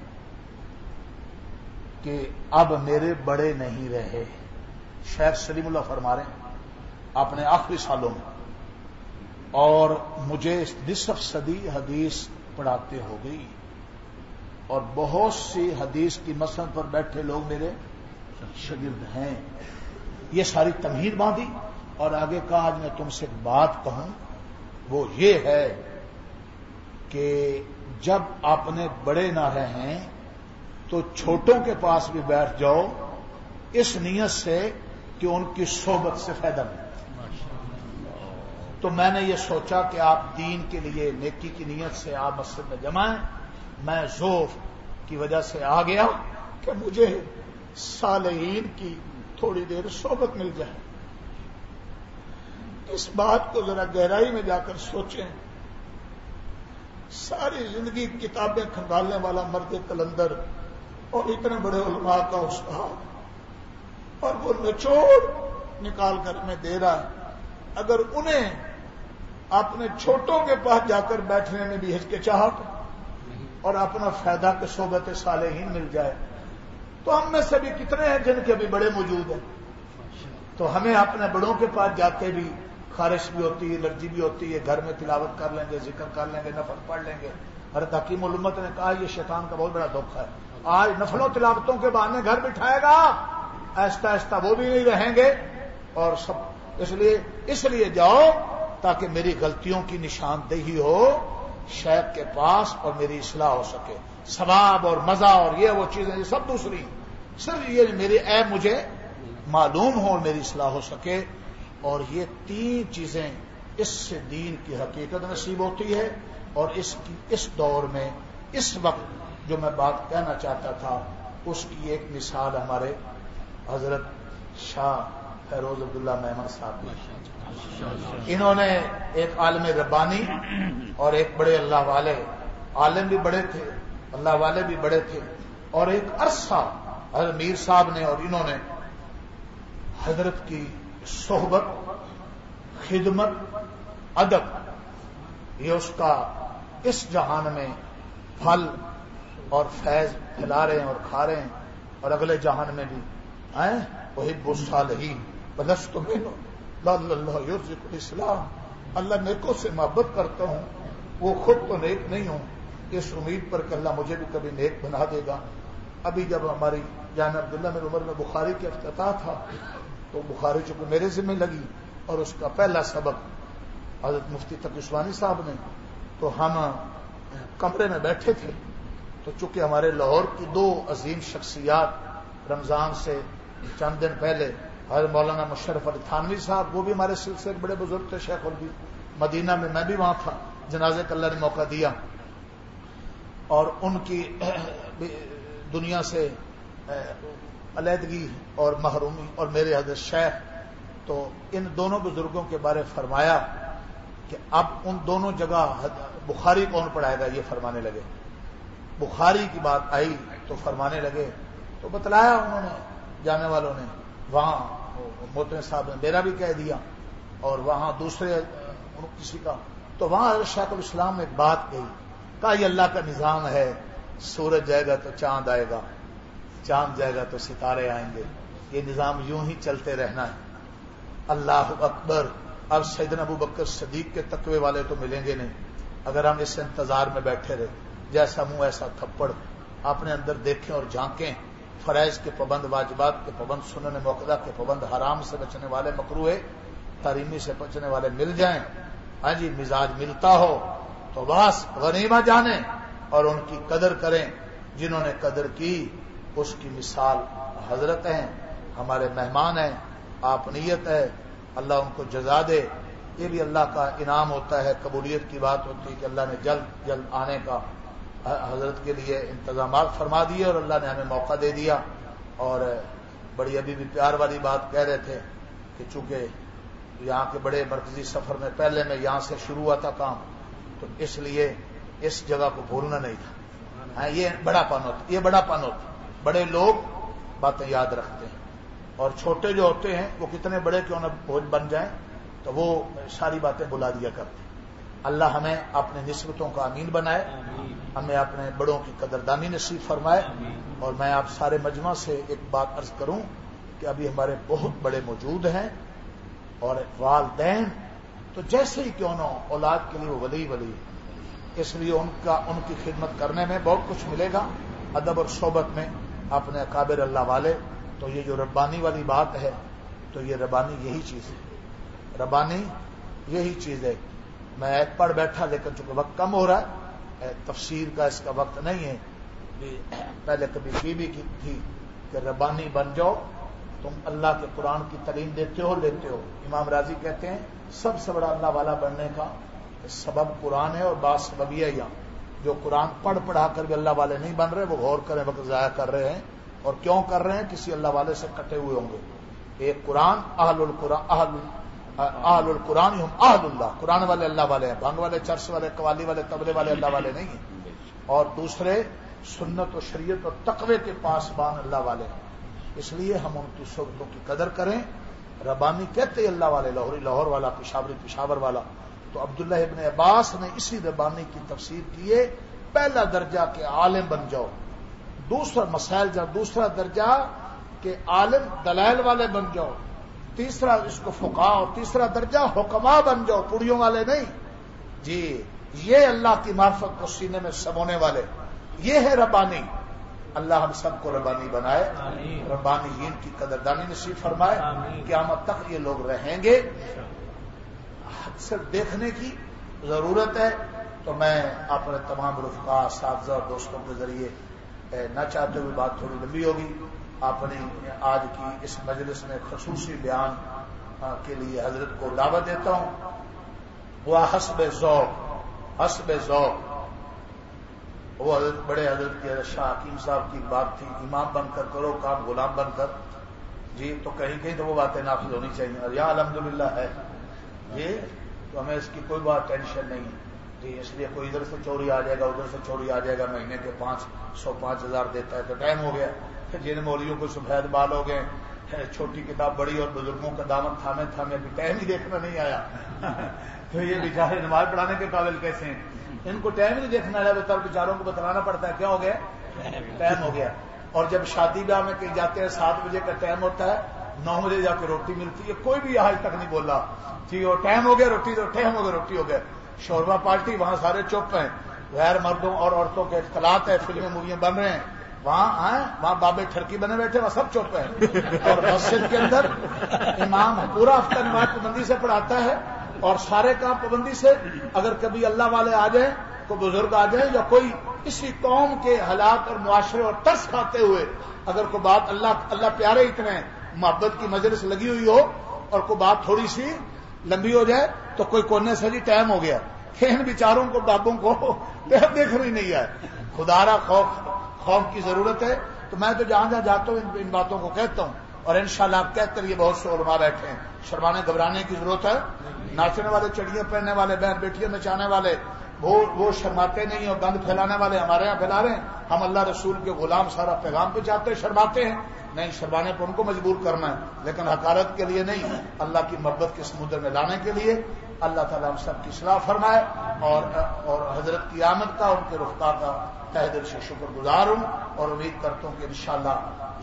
Speaker 2: کہ اب میرے بڑے نہیں رہے. شیخ سلیم اللہ فرما رہے ہیں اپنے آخری سالوں میں، اور مجھے نصف صدی حدیث پڑھاتے ہو گئی، اور بہت سی حدیث کی مسند پر بیٹھے لوگ میرے شاگرد ہیں. یہ ساری تمہید باندھی، اور آگے کہا آج میں تم سے بات کہوں وہ یہ ہے کہ جب اپنے بڑے نہ رہیں تو چھوٹوں کے پاس بھی بیٹھ جاؤ، اس نیت سے کہ ان کی صحبت سے فائدہ ملے. تو میں نے یہ سوچا کہ آپ دین کے لیے نیکی کی نیت سے آپ مسجد میں جمع ہیں. میں ذوف کی وجہ سے آ گیا کہ مجھے صالحین کی تھوڑی دیر صحبت مل جائے. اس بات کو ذرا گہرائی میں جا کر سوچیں. ساری زندگی کتابیں کھنگالنے والا مرد قلندر اور اتنے بڑے علماء کا استاد، اور وہ نچوڑ نکال کر میں دے رہا ہے. اگر انہیں اپنے چھوٹوں کے پاس جا کر بیٹھنے میں بھی ہچکچاہٹ اور اپنا فائدہ کے صحبت صالحین مل جائے، تو ہم میں سے بھی کتنے ہیں جن کے بھی بڑے موجود ہیں. تو ہمیں اپنے بڑوں کے پاس جاتے بھی خارش بھی ہوتی ہے، الرجی بھی ہوتی ہے. گھر میں تلاوت کر لیں گے، ذکر کر لیں گے، نفل پڑھ لیں گے. حضرت حکیم الامت نے کہا یہ شیطان کا بہت بڑا دھوکہ ہے. آج نفلوں تلاوتوں کے بہانے گھر بٹھائے گا، آہستہ آہستہ وہ بھی نہیں رہیں گے. اور سب اس لیے جاؤ تاکہ میری غلطیوں کی نشاندہی ہو شیخ کے پاس اور میری اصلاح ہو سکے. ثواب اور مزہ اور یہ وہ چیزیں یہ سب دوسری، صرف یہ میرے عیب مجھے معلوم ہو اور میری اصلاح ہو سکے. اور یہ تین چیزیں، اس سے دین کی حقیقت نصیب ہوتی ہے. اور اس دور میں اس وقت جو میں بات کہنا چاہتا تھا اس کی ایک مثال ہمارے حضرت شاہ فیروز عبداللہ میمن صاحب نے. انہوں نے ایک عالم ربانی اور ایک بڑے اللہ والے، عالم بھی بڑے تھے، اللہ والے بھی بڑے تھے، اور ایک عرصہ حضرت میر صاحب نے اور انہوں نے حضرت کی صحبت، خدمت، ادب، یہ اس کا اس جہان میں پھل اور فیض پھیلا رہے ہیں اور کھا رہے ہیں، اور اگلے جہان میں بھی آئیں. وہی الصالحین بلست منہ لا اللہ یرزق الاسلام. اللہ نیکوں سے محبت کرتا ہوں، وہ خود تو نیک نہیں ہوں، اس امید پر کہ اللہ مجھے بھی کبھی نیک بنا دے گا. ابھی جب ہماری جامعہ عبداللہ میں عمر میں بخاری کا افتتاح تھا تو بخاری چونکہ میرے ذمہ لگی، اور اس کا پہلا سبق حضرت مفتی تقی عثمانی صاحب نے. تو ہم کمرے میں بیٹھے تھے، تو چونکہ ہمارے لاہور کی دو عظیم شخصیات رمضان سے چند دن پہلے حضرت مولانا مشرف علی تھانوی صاحب، وہ بھی ہمارے سلسلے کے بڑے بزرگ تھے، شیخ الدین مدینہ میں بھی وہاں تھا، جنازے کا اللہ نے موقع دیا، اور ان کی دنیا سے علیحدگی اور محرومی، اور میرے حضرت شیخ. تو ان دونوں بزرگوں کے بارے فرمایا کہ اب ان دونوں جگہ بخاری کون پڑھائے گا، یہ فرمانے لگے. بخاری کی بات آئی تو فرمانے لگے، تو بتلایا انہوں نے جانے والوں نے. وہاں محترم صاحب نے میرا بھی کہہ دیا، اور وہاں دوسرے کسی کا. تو وہاں حضرت شیخ الاسلام نے ایک بات کہی، کہا یہ اللہ کا نظام ہے، سورج جائے گا تو چاند آئے گا، چاند جائے گا تو ستارے آئیں گے، یہ نظام یوں ہی چلتے رہنا ہے. اللہ اکبر. اب سیدنا ابو بکر صدیق کے تقوی والے تو ملیں گے نہیں اگر ہم اس انتظار میں بیٹھے رہے. جیسا منہ ایسا تھپڑ. اپنے اندر دیکھیں اور جھانکیں. فرائض کے پابند، واجبات کے پابند، سنن موقدہ کے پابند، حرام سے بچنے والے، مکروہ تحریمی سے بچنے والے مل جائیں. ہاں جی، مزاج ملتا ہو تو بس غنیمت جانیں اور ان کی قدر کریں. جنہوں نے قدر کی اس کی مثال حضرت ہیں، ہمارے مہمان ہیں، آپ نیت ہے، اللہ ان کو جزا دے. یہ بھی اللہ کا انعام ہوتا ہے، قبولیت کی بات ہوتی ہے کہ اللہ نے جلد جلد آنے کا حضرت کے لیے انتظامات فرما دیے اور اللہ نے ہمیں موقع دے دیا. اور بڑی ابھی بھی پیار والی بات کہہ رہے تھے کہ چونکہ یہاں کے بڑے مرکزی سفر میں پہلے میں یہاں سے شروع ہوا تھا کام، تو اس لیے اس جگہ کو بھولنا نہیں تھا. یہ بڑا پن ہوتا. بڑے لوگ باتیں یاد رکھتے ہیں اور چھوٹے جو ہوتے ہیں وہ کتنے بڑے کیوں نہ بن جائیں تو وہ ساری باتیں بلا دیا کرتے ہیں. اللہ ہمیں اپنے نسبتوں کا امین بنائے، ہمیں اپنے بڑوں کی قدردانی نصیب فرمائے. اور میں آپ سارے مجمع سے ایک بات عرض کروں کہ ابھی ہمارے بہت بڑے موجود ہیں اور والدین تو جیسے ہی کیوں نہ ہو اولاد کے لیے وہ ولی اس لیے ان کی خدمت کرنے میں بہت کچھ ملے گا ادب اور صحبت میں اپنے اکابر اللہ والے. تو یہ جو ربانی والی بات ہے تو یہ ربانی یہی چیز ہے، ربانی یہی چیز ہے. میں ایک پڑھ بیٹھا لیکن چونکہ وقت کم ہو رہا ہے، تفسیر کا اس کا وقت نہیں ہے. پہلے کبھی بھی کی تھی کہ ربانی بن جاؤ، تم اللہ کے قرآن کی تعلیم دیتے ہو لیتے ہو. امام راضی کہتے ہیں سب سے بڑا اللہ والا بننے کا سبب قرآن ہے اور بات سببیہ یہاں جو قرآن پڑھا کر بھی اللہ والے نہیں بن رہے وہ غور کریں، وقت ضائع کر رہے ہیں. اور کیوں کر رہے ہیں؟ کسی اللہ والے سے کٹے ہوئے ہوں گے. ایک قرآن اہل القرآن ہم اہل اللہ، قرآن والے اللہ والے ہیں، بھنگ والے، چرس والے، قوالی والے، طبلے والے اللہ والے نہیں ہیں. اور دوسرے سنت و شریعت اور تقوی کے پاسبان اللہ والے ہیں. اس لیے ہم ان کی صحبتوں کی قدر کریں. ربانی کہتے ہیں اللہ والے، لاہوری لاہور والا، پشاوری پشاور والا. تو عبداللہ ابن عباس نے اسی ربانی کی تفسیر کی ہے. پہلا درجہ کہ عالم بن جاؤ، دوسرا مسائل جب دوسرا درجہ کہ عالم دلائل والے بن جاؤ، تیسرا اس کو فقہاء، اور تیسرا درجہ حکماء بن جاؤ، پوڑیوں والے نہیں. جی یہ اللہ کی معرفت کو سینے میں سمونے والے، یہ ہے ربانی. اللہ ہم سب کو ربانی بنائے، ربانیین کی قدردانی نصیب فرمائے. قیامت تک یہ لوگ رہیں گے. صرف دیکھنے کی ضرورت ہے. تو میں اپنے تمام رفقا، اساتذہ اور دوستوں کے ذریعے نہ چاہتے ہوئے بات تھوڑی لمبی ہوگی، اپنی آج کی اس مجلس میں خصوصی بیان کے لیے حضرت کو دعوت دیتا ہوں. وہ حسب ذوق وہ حضرت بڑے حضرت کے شاہ حکیم صاحب کی بات تھی، امام بن کر کرو کام غلام بن کر. جی تو کہیں تو وہ باتیں نافذ ہونی چاہیے. اور یا الحمدللہ ہے جی، تو ہمیں اس کی کوئی بات ٹینشن نہیں جی. اس لیے کوئی ادھر سے چوری آ جائے گا، ادھر سے چوری آ جائے گا، مہینے کے 500-5,000 دیتا ہے تو ٹائم ہو گیا. جن مولیوں کو سفید بال ہو گئے، چھوٹی کتاب بڑی اور بزرگوں کا دامن تھامے بھی ٹائم ہی دیکھنا نہیں آیا. تو یہ بیچارے نماز پڑھانے کے قابل کیسے ہیں؟ ان کو ٹائم نہیں دیکھنا آیا، تو بیچاروں کو بتلانا پڑتا ہے کیا ہو گیا، ٹائم ہو گیا. اور جب شادی بیاہ میں کہیں جاتے ہیں 7 بجے کا ٹائم ہوتا ہے، 9 بجے جا کے روٹی ملتی ہے. کوئی بھی آج تک نہیں بولا جی وہ ٹائم ہو گیا روٹی، تو ٹائم ہو گیا روٹی ہو گیا. شوربا پارٹی وہاں سارے چپ ہیں، غیر مردوں اور عورتوں کے اختلاط ہے، فلمیں موویاں بن رہے ہیں وہاں بابے ٹھرکی بنے بیٹھے، وہاں سب چپ ہیں. اور مسجد کے اندر امام پورا ہفتہ نماز پابندی سے پڑھاتا ہے اور سارے کام پابندی سے. اگر کبھی اللہ والے آ جائیں، کوئی بزرگ آ جائیں یا کوئی اسی قوم کے حالات اور معاشرے اور ترس کھاتے ہوئے اگر کوئی بات اللہ پیارے اتنے محبت کی مجلس لگی ہوئی ہو اور کوئی بات تھوڑی سی لمبی ہو جائے تو کوئی کونے سے جی ٹائم ہو گیا. ان بیچاروں کو بابوں کو دیکھنا ہی نہیں ہے. خدارا خوف کی ضرورت ہے. تو میں تو جہاں جاتا ہوں ان باتوں کو کہتا ہوں. اور انشاءاللہ آپ کہتے رہیے، بہت سے علماء بیٹھے ہیں، شرمانے گھبرانے کی ضرورت ہے. ناچنے والے، چڑیاں پہننے والے، بہن بیٹیاں نچانے والے وہ شرماتے نہیں، اور گند پھیلانے والے ہمارے یہاں پھیلا رہے ہیں. ہم اللہ رسول کے غلام سارا پیغام پہ چاہتے ہیں، شرماتے ہیں نہیں. شرمانے پر ان کو مجبور کرنا ہے لیکن حقارت کے لیے نہیں، اللہ کی محبت کے سمندر میں لانے کے لیے. اللہ تعالیٰ ہم سب کی اصلاح فرمائے. اور حضرت کی آمد کا، ان کے رفقا کا تہ دل سے شکر گزار ہوں اور امید کرتا ہوں کہ انشاءاللہ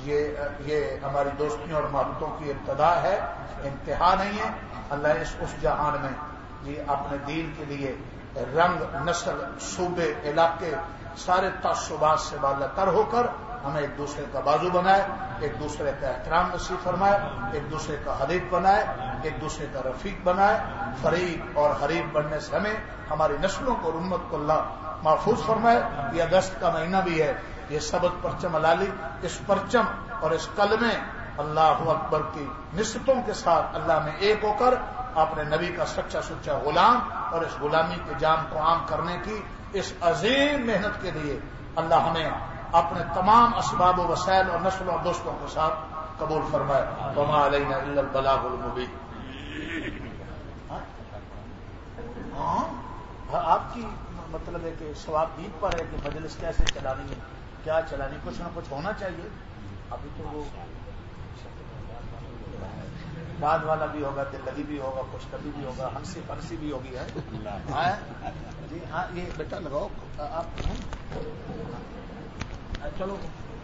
Speaker 2: یہ ہماری دوستیوں اور محبتوں کی ابتدا ہے، انتہا نہیں ہے. اللہ اس جہان میں یہ اپنے دین کے لیے رنگ، نسل، صوبے، علاقے، سارے تعصبات سے بالا تر ہو کر ہمیں ایک دوسرے کا بازو بنائے، ایک دوسرے کا احترام نصیب فرمائے، ایک دوسرے کا حلیف بنائے، ایک دوسرے کا رفیق بنائے. فریق اور حریف بننے سے ہمیں ہماری نسلوں کو اور امت کو اللہ محفوظ فرمائے. یہ اگست کا مہینہ بھی ہے، یہ سبت پرچم علالی، اس پرچم اور اس کلمے اللہ اکبر کی نسبتوں کے ساتھ اللہ میں ایک ہو کر اپنے نبی کا سچا غلام اور اس غلامی کے جام کو عام کرنے کی اس عظیم محنت کے لیے اللہ ہمیں اپنے تمام اسباب و وسائل اور نسل اور دوستوں کے ساتھ قبول فرمائے. وما علینا الا البلاغ المبین. آپ کی مطلب ہے کہ ثواب دید پر ہے کہ مجلس کیسے چلانی ہے، کیا چلانی، کچھ نہ کچھ ہونا چاہیے. ابھی تو وہ بعد والا بھی ہوگا، دل لگی بھی ہوگا، خوش طبی بھی ہوگا، ہنسی پھنسی بھی ہوگی ہے. جی ہاں، یہ بیٹا لگاؤ آپ. چلو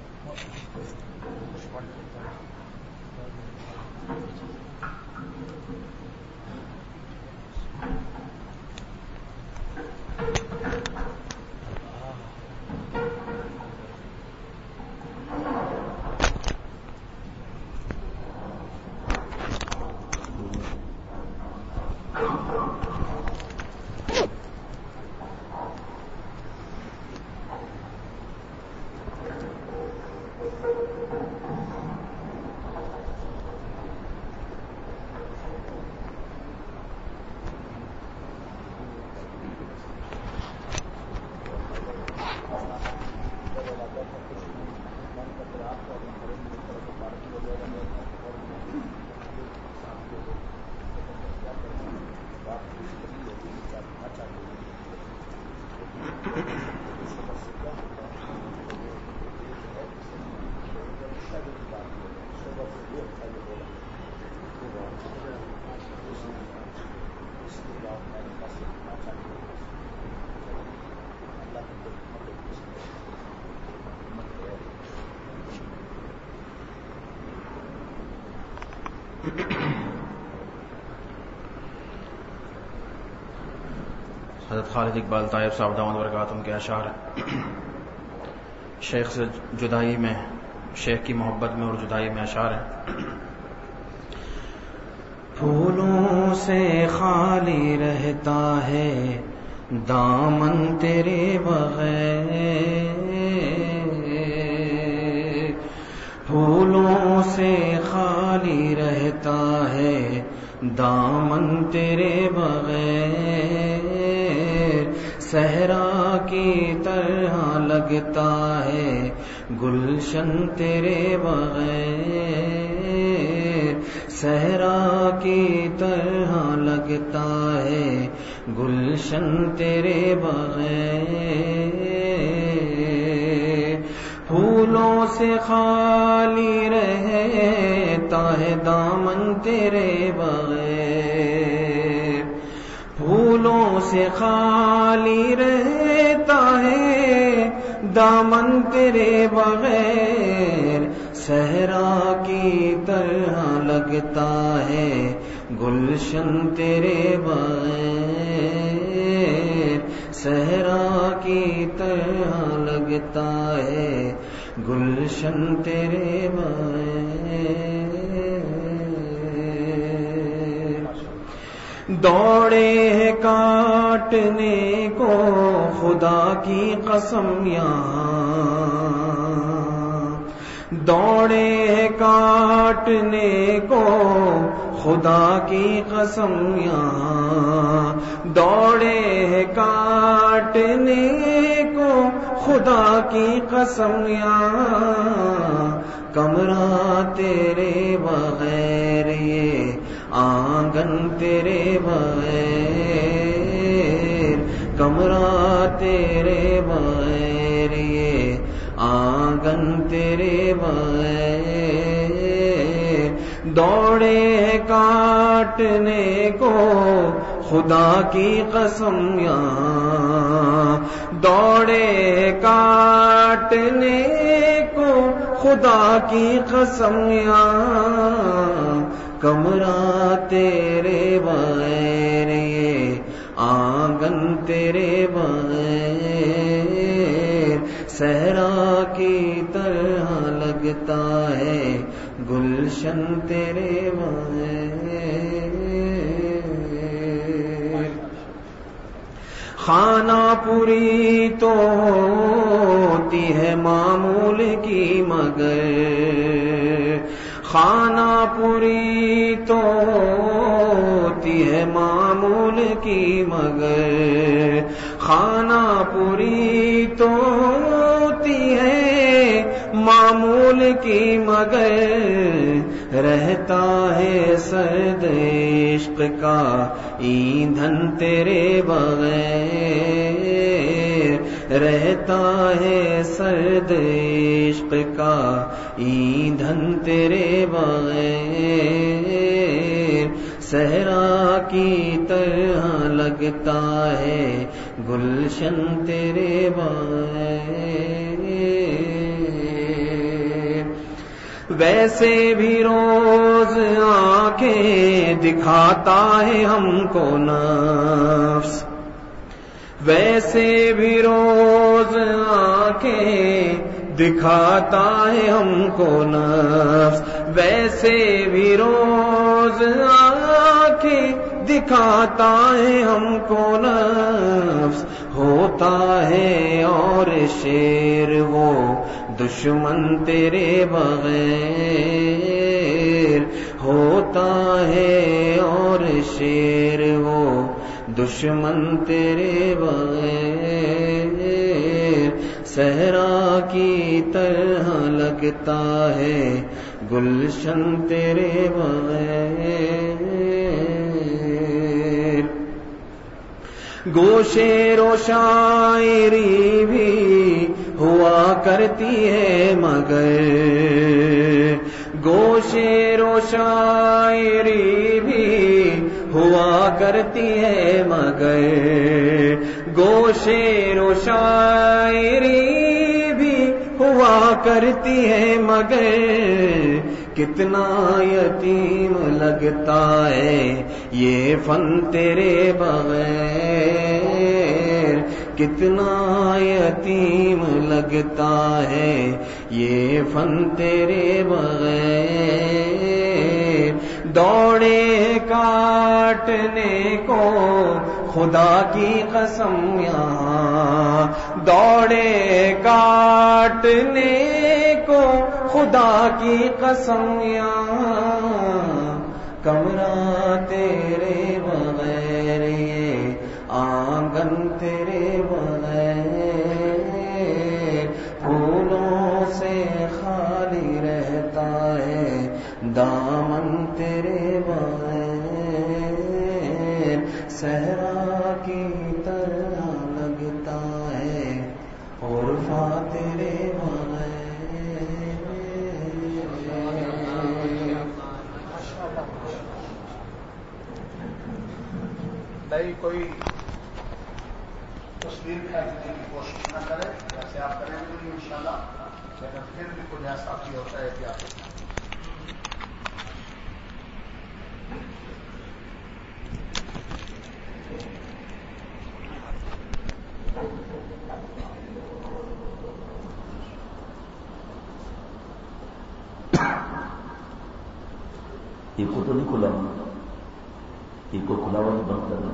Speaker 1: حضرت خالد اقبال طائب صاحب دامت برکاتہم کے اشعار ہیں. شیخ سے جدائی میں، شیخ کی محبت میں اور جدائی میں اشعار ہیں. پھولوں سے خالی رہتا ہے دامن تیرے بغیر، پھولوں سے خالی رہتا ہے دامن تیرے بغیر، صحرا کی طرح لگتا ہے گلشن تیرے بغیر، صحرا کی طرح لگتا ہے گلشن تیرے بغیر، پھولوں سے خالی رہتا ہے دامن تیرے بغیر، پھولوں سے خالی رہتا ہے دامن تیرے بغیر، صحرا کی طرح لگتا ہے گلشن تیرے بغیر، صحرا کی طرح لگتا ہے گلشن تیرے بغیر، دوڑے ہیں کاٹنے کو خدا کی قسم یہاں، دوڑے ہیں کاٹنے کو خدا کی قسم یہاں، دوڑے ہیں کاٹنے کو خدا کی قسم یہاں، کمرہ تیرے بغیر یہ آنگن تیرے بغیر، کمرہ تیرے بغیر یہ آنگن تیرے بغیر، دوڑے کاٹنے کو خدا کی قسم یہاں، دوڑے کاٹنے کو خدا کی قسم یہاں، کمرہ تیرے بغیر یہ آنگن تیرے بغیر، صحرا کی طرح لگتا ہے گلشن تیرے بغیر، خانہ پوری تو ہوتی ہے معمول کی مگر، خانہ پوری تو ہوتی ہے معمول کی مگر،
Speaker 3: کھانا پوری تو ہوتی ہے معمول کی مگر رہتا ہے سرد عشق کا ایندھن تیرے بغیر رہتا ہے سرد عشق کا ایندھن تیرے بغیر صحرا کی طرح لگتا ہے گلشن تیرے بغیر ویسے بھی روز آنکھیں دکھاتا ہے ہم کو نفس ویسے بھی روز آنکھیں دکھاتا ہے ہم کو نفس ویسے بھی روز آنکھیں دکھاتا ہے ہم کو نفس ہوتا ہے اور شیر وہ دشمن تیرے بغیر ہوتا ہے اور شیر وہ دشمن تیرے بغیر صحرا کی طرح لگتا ہے گلشن تیرے بغیر گوشے و شاعری بھی ہوا کرتی ہے مگر گوشے و شاعری بھی ہوا کرتی ہے مگر گوشے و شاعری بھی ہوا کرتی ہے مگر کتنا یتیم لگتا ہے یہ فن تیرے بغیر کتنا یتیم لگتا ہے یہ فن تیرے بغیر دوڑے کاٹنے کو خدا کی قسم یہاں دوڑے کاٹنے کو خدا کی قسم یہاں کمرہ تیرے بغیر یہ آنگن تیرے بغیر پھولوں سے خالی رہتا ہے دامن تیرے بغیر صحرا کی طرح لگتا ہے عرفہ تیرے بغیر
Speaker 2: نہیں کوئی تصویر کھینچنے کی کوشش نہ کرے جیسے آپ کریں گے انشاءاللہ لیکن پھر بھی کوئی ایسا بھی ہوتا ہے کیا
Speaker 4: یہ کو تو نہیں کھلا یہ کو کھلا ہوا تو بند کرنا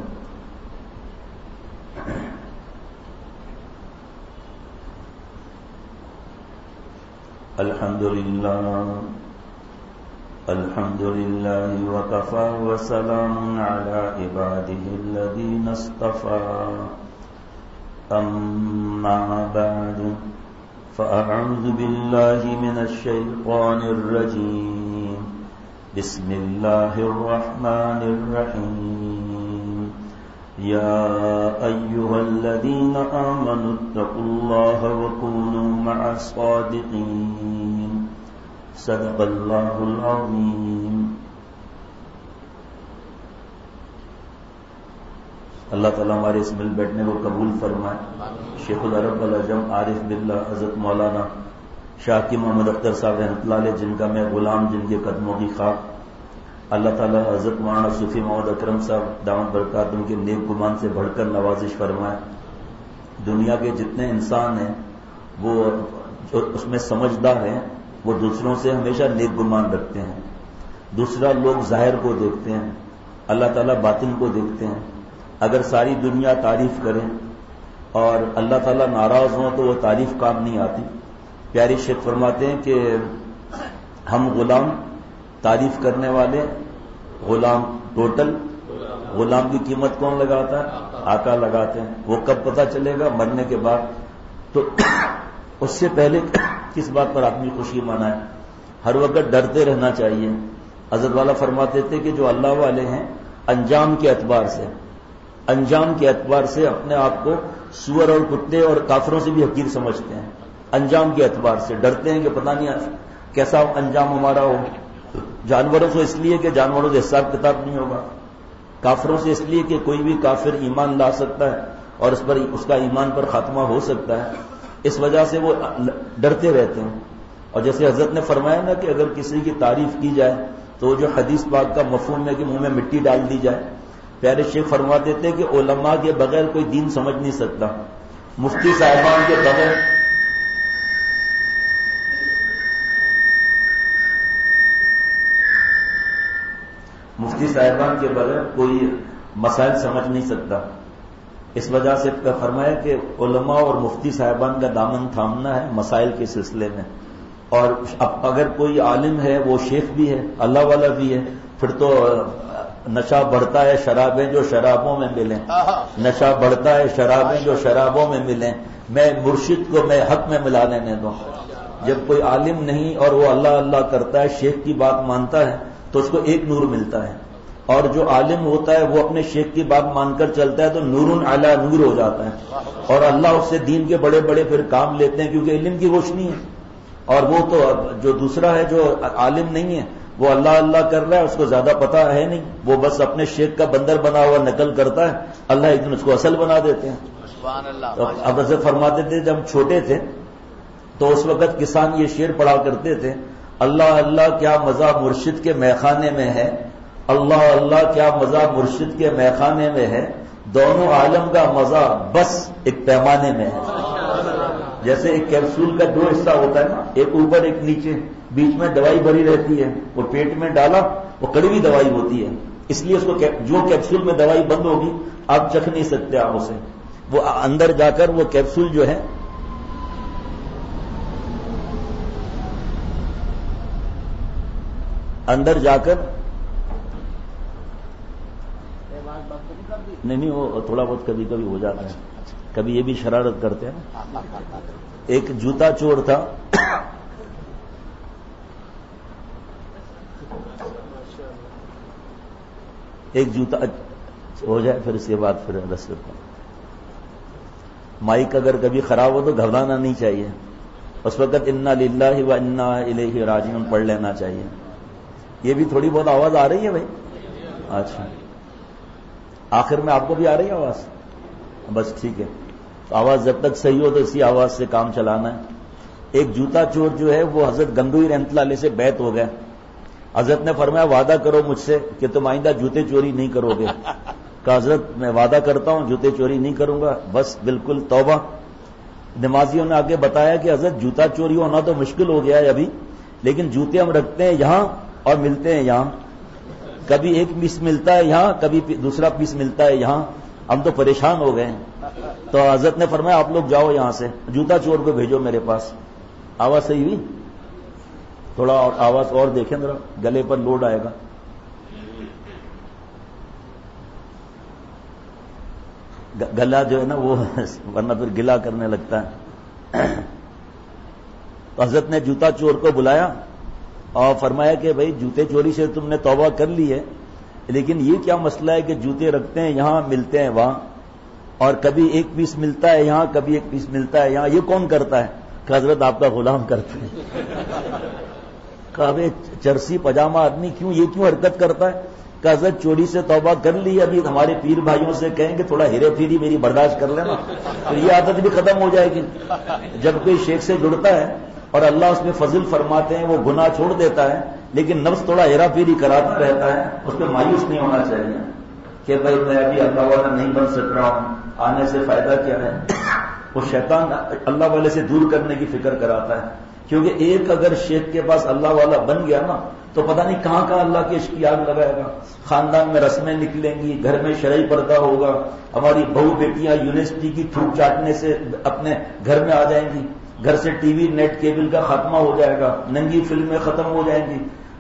Speaker 4: الحمد لله وكفى وسلام على عباده الذين اصطفى أما بعد فأعوذ بالله من الشيطان الرجيم بسم الله الرحمن الرحيم يا أيها الذين آمنوا اتقوا الله وكونوا مع الصادقين صدق الله العظيم اللہ تعالیٰ ہمارے اس مل بیٹھنے کو قبول فرمائے. شیخ العرب العجم عارف باللہ حضرت مولانا شاکی محمد اختر صاحب رحمۃ اللہ علیہ جن کا میں غلام جن کے قدموں کی خاک, اللہ تعالیٰ حضرت مولانا صوفی محمد اکرم صاحب دامت برکات ان کے نیک گمان سے بڑھ کر نوازش فرمائے. دنیا کے جتنے انسان ہیں وہ جو اس میں سمجھدار ہیں وہ دوسروں سے ہمیشہ نیک گمان رکھتے ہیں. دوسرا لوگ ظاہر کو دیکھتے ہیں, اللہ تعالیٰ باطن کو دیکھتے ہیں. اگر ساری دنیا تعریف کرے اور اللہ تعالیٰ ناراض ہوں تو وہ تعریف کام نہیں آتی. پیاری شیخ فرماتے ہیں کہ ہم غلام, تعریف کرنے والے غلام, ٹوٹل غلام کی قیمت کون لگاتا ہے؟ آقا لگاتے ہیں. وہ کب پتہ چلے گا؟ مرنے کے بعد. تو اس سے پہلے کس بات پر آدمی خوشی منائے؟ ہر وقت ڈرتے رہنا چاہیے. حضرت والا فرماتے تھے کہ جو اللہ والے ہیں انجام کے اعتبار سے اپنے آپ کو سور اور کتے اور کافروں سے بھی حقیر سمجھتے ہیں. انجام کے اعتبار سے ڈرتے ہیں کہ پتہ نہیں کیسا انجام ہمارا ہو. جانوروں سے اس لیے کہ جانوروں سے حساب کتاب نہیں ہوگا. کافروں سے اس لیے کہ کوئی بھی کافر ایمان لا سکتا ہے اور اس کا ایمان پر خاتمہ ہو سکتا ہے. اس وجہ سے وہ ڈرتے رہتے ہیں. اور جیسے حضرت نے فرمایا نا کہ اگر کسی کی تعریف کی جائے تو جو حدیث پاک کا مفہوم ہے کہ منہ میں مٹی ڈال دی جائے. پیارے شیخ فرما دیتے کہ علماء کے بغیر کوئی دین سمجھ نہیں سکتا. مفتی صاحبان کے بغیر کوئی مسائل سمجھ نہیں سکتا. اس وجہ سے فرمایا کہ علماء اور مفتی صاحبان کا دامن تھامنا ہے مسائل کے سلسلے میں. اور اگر کوئی عالم ہے وہ شیخ بھی ہے اللہ والا بھی ہے پھر تو نشہ بڑھتا ہے شرابیں جو شرابوں میں ملیں. نشہ بڑھتا ہے شرابیں جو شرابوں میں ملیں. میں مرشد کو میں حق میں ملا لینے دوں. جب کوئی عالم نہیں اور وہ اللہ اللہ کرتا ہے شیخ کی بات مانتا ہے تو اس کو ایک نور ملتا ہے. اور جو عالم ہوتا ہے وہ اپنے شیخ کی بات مان کر چلتا ہے تو نور علی نور ہو جاتا ہے. اور اللہ اس سے دین کے بڑے بڑے پھر کام لیتے ہیں کیونکہ علم کی روشنی ہے. اور وہ تو جو دوسرا ہے جو عالم نہیں ہے وہ اللہ اللہ کر رہا ہے اس کو زیادہ پتہ ہے نہیں. وہ بس اپنے شیخ کا بندر بنا ہوا نقل کرتا ہے. اللہ ایک دن اس کو اصل بنا دیتے ہیں. اب حضرت فرماتے تھے جب ہم چھوٹے تھے تو اس وقت کسان یہ شعر پڑھا کرتے تھے اللہ اللہ کیا مزہ مرشد کے میخانے میں ہے. اللہ اللہ کیا مزہ مرشد کے میخانے میں ہے. دونوں عالم کا مزہ بس ایک پیمانے میں ہے. جیسے ایک کیپسول کا 2 حصہ ہوتا ہے نا ایک اوپر ایک نیچے بیچ میں دوائی بھری رہتی ہے. وہ پیٹ میں ڈالا وہ کڑوی دوائی ہوتی ہے. اس لیے اس کو جو کیپسول میں دوائی بند ہوگی آپ چکھ نہیں سکتے آپ اسے. وہ اندر جا کر وہ کیپسول جو ہے اندر جا کر نہیں وہ تھوڑا بہت کبھی کبھی ہو جاتا ہے. کبھی یہ بھی شرارت کرتے ہیں. ایک جوتا چور تھا ایک جوتا ہو جائے پھر اس کے بعد پھر رس کرتا ہوں. مائک اگر کبھی خراب ہو تو گھبرانا نہیں چاہیے. اس وقت انا للہ و انا الیہ راجعون پڑھ لینا چاہیے. یہ بھی تھوڑی بہت آواز آ رہی ہے بھائی. اچھا آخر میں آپ کو بھی آ رہی ہے آواز؟ بس ٹھیک ہے. تو آواز جب تک صحیح ہو تو اسی آواز سے کام چلانا ہے. ایک جوتا چور جو ہے وہ حضرت گنگوئی رحمۃ اللہ علیہ سے بیعت ہو گیا. حضرت نے فرمایا وعدہ کرو مجھ سے کہ تم آئندہ جوتے چوری نہیں کرو گے. کہ حضرت میں وعدہ کرتا ہوں جوتے چوری نہیں کروں گا. بس بالکل توبہ. نمازیوں نے آگے بتایا کہ حضرت جوتا چوری ہونا تو مشکل ہو گیا ہے ابھی لیکن جوتے ہم رکھتے ہیں یہاں اور ملتے ہیں یہاں. کبھی ایک پیس ملتا ہے یہاں کبھی دوسرا پیس ملتا ہے یہاں. ہم تو پریشان ہو گئے ہیں. تو حضرت نے فرمایا آپ لوگ جاؤ یہاں سے جوتا چور کو بھیجو میرے پاس. آواز صحیح ہوئی؟ تھوڑا اور آواز اور دیکھیں ذرا گلے پر لوڈ آئے گا. گلا جو ہے نا وہ ورنہ پھر گلا کرنے لگتا ہے. تو حضرت نے جوتا چور کو بلایا اور فرمایا کہ بھائی جوتے چوری سے تم نے توبہ کر لی ہے لیکن یہ کیا مسئلہ ہے کہ جوتے رکھتے ہیں یہاں ملتے ہیں وہاں اور کبھی ایک پیس ملتا ہے یہاں کبھی ایک پیس ملتا ہے یہاں. یہ کون کرتا ہے؟ کہ حضرت آپ کا غلام کرتے ہیں. کہا بھائی چرسی پاجامہ آدمی یہ کیوں حرکت کرتا ہے؟ کہ حضرت چوری سے توبہ کر لی. ابھی ہمارے پیر بھائیوں سے کہیں کہ تھوڑا ہیرے پھیری میری برداشت کر لینا تو یہ عادت بھی ختم ہو جائے گی. جب کوئی شیخ سے جڑتا ہے اور اللہ اس میں فضل فرماتے ہیں وہ گناہ چھوڑ دیتا ہے لیکن نفس تھوڑا ہیرا پھیری کراتا رہتا ہے. اس پہ مایوس نہیں ہونا چاہیے کہ بھائی میں ابھی اللہ والا نہیں بن سک رہا ہوں آنے سے فائدہ کیا ہے. وہ شیطان اللہ والے سے دور کرنے کی فکر کراتا ہے کیونکہ ایک اگر شیخ کے پاس اللہ والا بن گیا نا تو پتہ نہیں کہاں کہاں اللہ کی عشق کی آگ لگائے گا. خاندان میں رسمیں نکلیں گی گھر میں شرعی پردہ ہوگا. ہماری بہو بیٹیاں یونیورسٹی کی تھوک چاٹنے سے اپنے گھر میں آ جائیں گی. گھر سے ٹی وی نیٹ کیبل کا خاتمہ ہو جائے گا. ننگی فلمیں ختم ہو جائیں گی.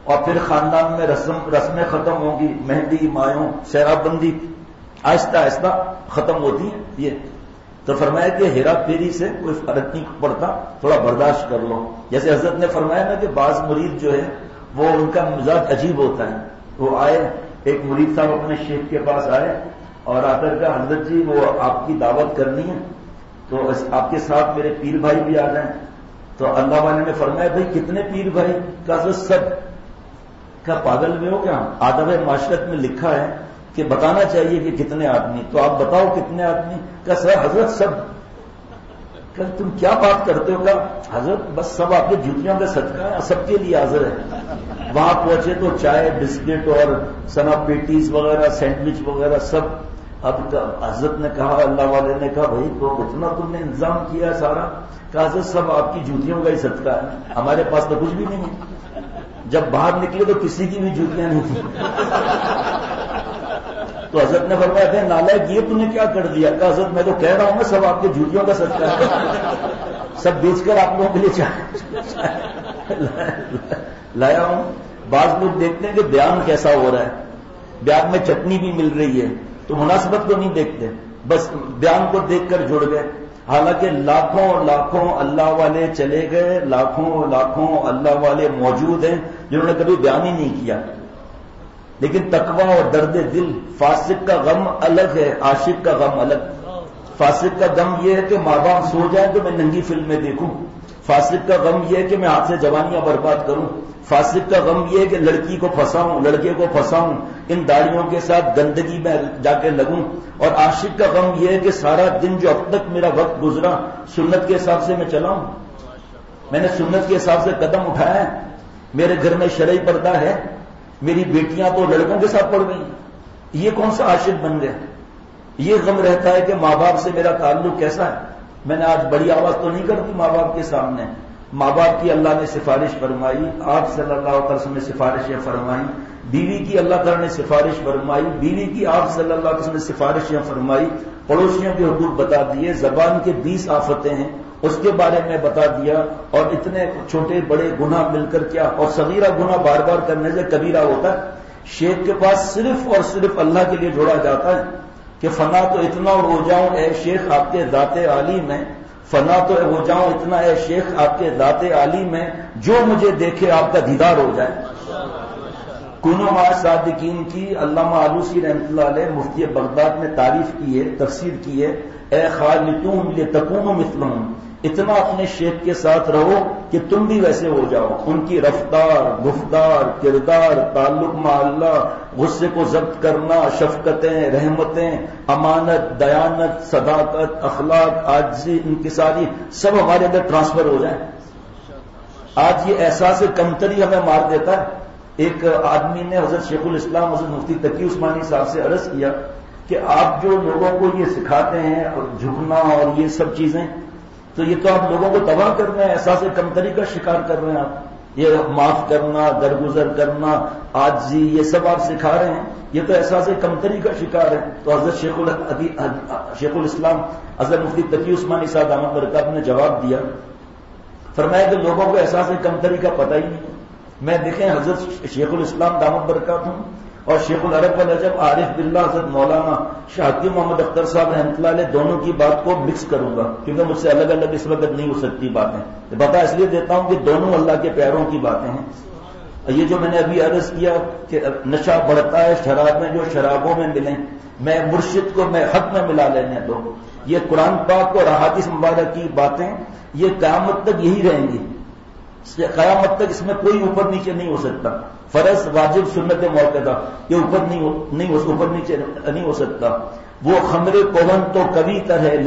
Speaker 4: اور پھر خاندان میں رسمیں ختم ہوں گی، مہندی، مایوں، سیراب بندی آہستہ آہستہ ختم ہوتی ہے. یہ تو فرمایا کہ ہیرا پھیری سے کوئی فرق نہیں پڑتا، تھوڑا برداشت کر لو. جیسے حضرت نے فرمایا نا کہ بعض مرید جو ہے وہ ان کا مزاج عجیب ہوتا ہے. وہ آئے، ایک مرید صاحب اپنے شیخ کے پاس آئے اور آ کر کہا حضرت جی وہ آپ کی دعوت کرنی ہے تو آپ کے ساتھ میرے پیر بھائی بھی آ جائیں. تو اللہ والے نے فرمایا بھائی کتنے پیر بھائی؟ کہا حضرت سب. کیا پاگل میں ہو کیا؟ آداب معاشرت میں لکھا ہے کہ بتانا چاہیے کہ کتنے آدمی، تو آپ بتاؤ کتنے آدمی؟ کہا سر حضرت سب. کہ تم کیا بات کرتے ہو؟ کہا حضرت بس سب آپ کے جوتیوں کا صدقہ ہے، سب کے لیے حاضر ہے. وہاں پہنچے تو چائے، بسکٹ اور سنا پیٹیز وغیرہ، سینڈوچ وغیرہ سب. اب حضرت نے کہا، اللہ والے نے کہا بھائی تو اتنا تم نے انتظام کیا ہے سارا؟ کہا حضرت سب آپ کی جوتیوں کا ہی صدقہ ہے، ہمارے پاس تو کچھ بھی نہیں ہے. جب باہر نکلے تو کسی کی بھی جوتیاں نہیں تھیں. تو حضرت نے فرمایا کہ نالائق یہ تم نے کیا کر دیا؟ کہ حضرت میں تو کہہ رہا ہوں نا سب آپ کے جوتیوں کا صدقہ ہے، سب بیچ کر آپ لوگوں کے لیے لایا ہوں. بعض لوگ دیکھتے ہیں کہ بیان کیسا ہو رہا ہے، بیان میں چٹنی بھی مل رہی ہے تو مناسبت کو نہیں دیکھتے، بس بیان کو دیکھ کر جڑ گئے. حالانکہ لاکھوں لاکھوں اللہ والے چلے گئے، لاکھوں لاکھوں اللہ والے موجود ہیں جنہوں نے کبھی بیان ہی نہیں کیا. لیکن تقوی اور درد دل، فاسق کا غم الگ ہے، عاشق کا غم الگ. فاسق کا غم یہ ہے کہ ماں باپ سو جائیں تو میں ننگی فلمیں دیکھوں. فاسق کا غم یہ ہے کہ میں ہاتھ سے جوانیاں برباد کروں. فاسق کا غم یہ ہے کہ لڑکی کو پھنساؤں، لڑکے کو پھنساؤں، ان داڑیوں کے ساتھ گندگی میں جا کے لگوں. اور عاشق کا غم یہ ہے کہ سارا دن جو اب تک میرا وقت گزرا سنت کے حساب سے میں چلاؤں، میں نے سنت کے حساب سے قدم اٹھایا ہے، میرے گھر میں شرعی پردہ ہے، میری بیٹیاں تو لڑکوں کے ساتھ پڑ گئی. یہ کون سا عاشق بن گئے؟ یہ غم رہتا ہے کہ ماں باپ سے میرا تعلق کیسا ہے. میں نے آج بڑی آواز تو نہیں کرتی ماں باپ کے سامنے. ماں باپ کی اللہ نے سفارش فرمائی، آپ صلی اللہ علیہ وسلم نے سفارشیں فرمائی، بیوی کی اللہ تعالیٰ نے سفارش فرمائی، بیوی کی آپ صلی اللہ علیہ وسلم نے سفارشیں فرمائی، پڑوسیوں کے حقوق بتا دیے، زبان کے 20 آفتیں ہیں اس کے بارے میں بتا دیا، اور اتنے چھوٹے بڑے گناہ مل کر کیا، اور صغیرہ گناہ بار بار کرنے سے کبیرہ ہوتا ہے. شیخ کے پاس صرف اور صرف اللہ کے لیے جوڑا جاتا ہے کہ فنا تو اتنا اور ہو جاؤں اے شیخ آپ کے ذات عالی میں، فنا تو ہو جاؤں اتنا اے شیخ آپ کے ذات عالی میں، جو مجھے دیکھے آپ کا دیدار ہو جائے. کنو مع صادقین کی علامہ آلوسی رحمۃ اللہ علیہ مفتی بغداد نے تعریف کی ہے، تفسیر کی ہے. اے خالتون لتکونوا مثلہم، اتنا اپنے شیخ کے ساتھ رہو کہ تم بھی ویسے ہو جاؤ. ان کی رفتار، گفتار، کردار، تعلق مع اللہ، غصے کو ضبط کرنا، شفقتیں، رحمتیں، امانت، دیانت، صداقت، اخلاق، عاجزی، انکساری، سب ہمارے اندر ٹرانسفر ہو جائیں. آج یہ احساس کمتری ہمیں مار دیتا ہے. ایک آدمی نے حضرت شیخ الاسلام حضرت مفتی تقی عثمانی صاحب سے عرض کیا کہ آپ جو لوگوں کو یہ سکھاتے ہیں اور جھکنا اور یہ سب چیزیں، تو یہ تو آپ لوگوں کو تباہ کر رہے ہیں، احساس کمتری کا شکار کر رہے ہیں. آپ یہ معاف کرنا، درگزر کرنا، عاجزی، یہ سب آپ سکھا رہے ہیں، یہ تو احساس کمتری کا شکار ہے. تو حضرت شیخ الاسلام حضرت مفتی تقی عثمانی صاحب دامت برکات نے جواب دیا، فرمایا کہ لوگوں کو احساس کمتری کا پتہ ہی نہیں. میں دیکھیں حضرت شیخ الاسلام دامت برکات ہوں اور شیخ العرب والعجب عارف باللہ حضرت مولانا شاہدی محمد اختر صاحب رحمۃ اللہ علیہ دونوں کی بات کو مکس کروں گا، کیونکہ مجھ سے الگ الگ اس وقت نہیں ہو سکتی باتیں. بتا اس لیے دیتا ہوں کہ دونوں اللہ کے پیاروں کی باتیں ہیں. یہ جو میں نے ابھی عرض کیا کہ نشہ بڑھتا ہے شراب میں، جو شرابوں میں ملیں، میں مرشد کو میں حق میں ملا لینے دو. یہ قرآن پاک اور احادیث مبارک کی باتیں یہ قیامت تک یہی رہیں گی، قیامت تک اس میں کوئی اوپر نیچے نہیں ہو سکتا. فرض، واجب، سنت موقدہ یہ اوپر نیچے نہیں ہو سکتا. وہ خمر کوہن تو کبھی تر ہے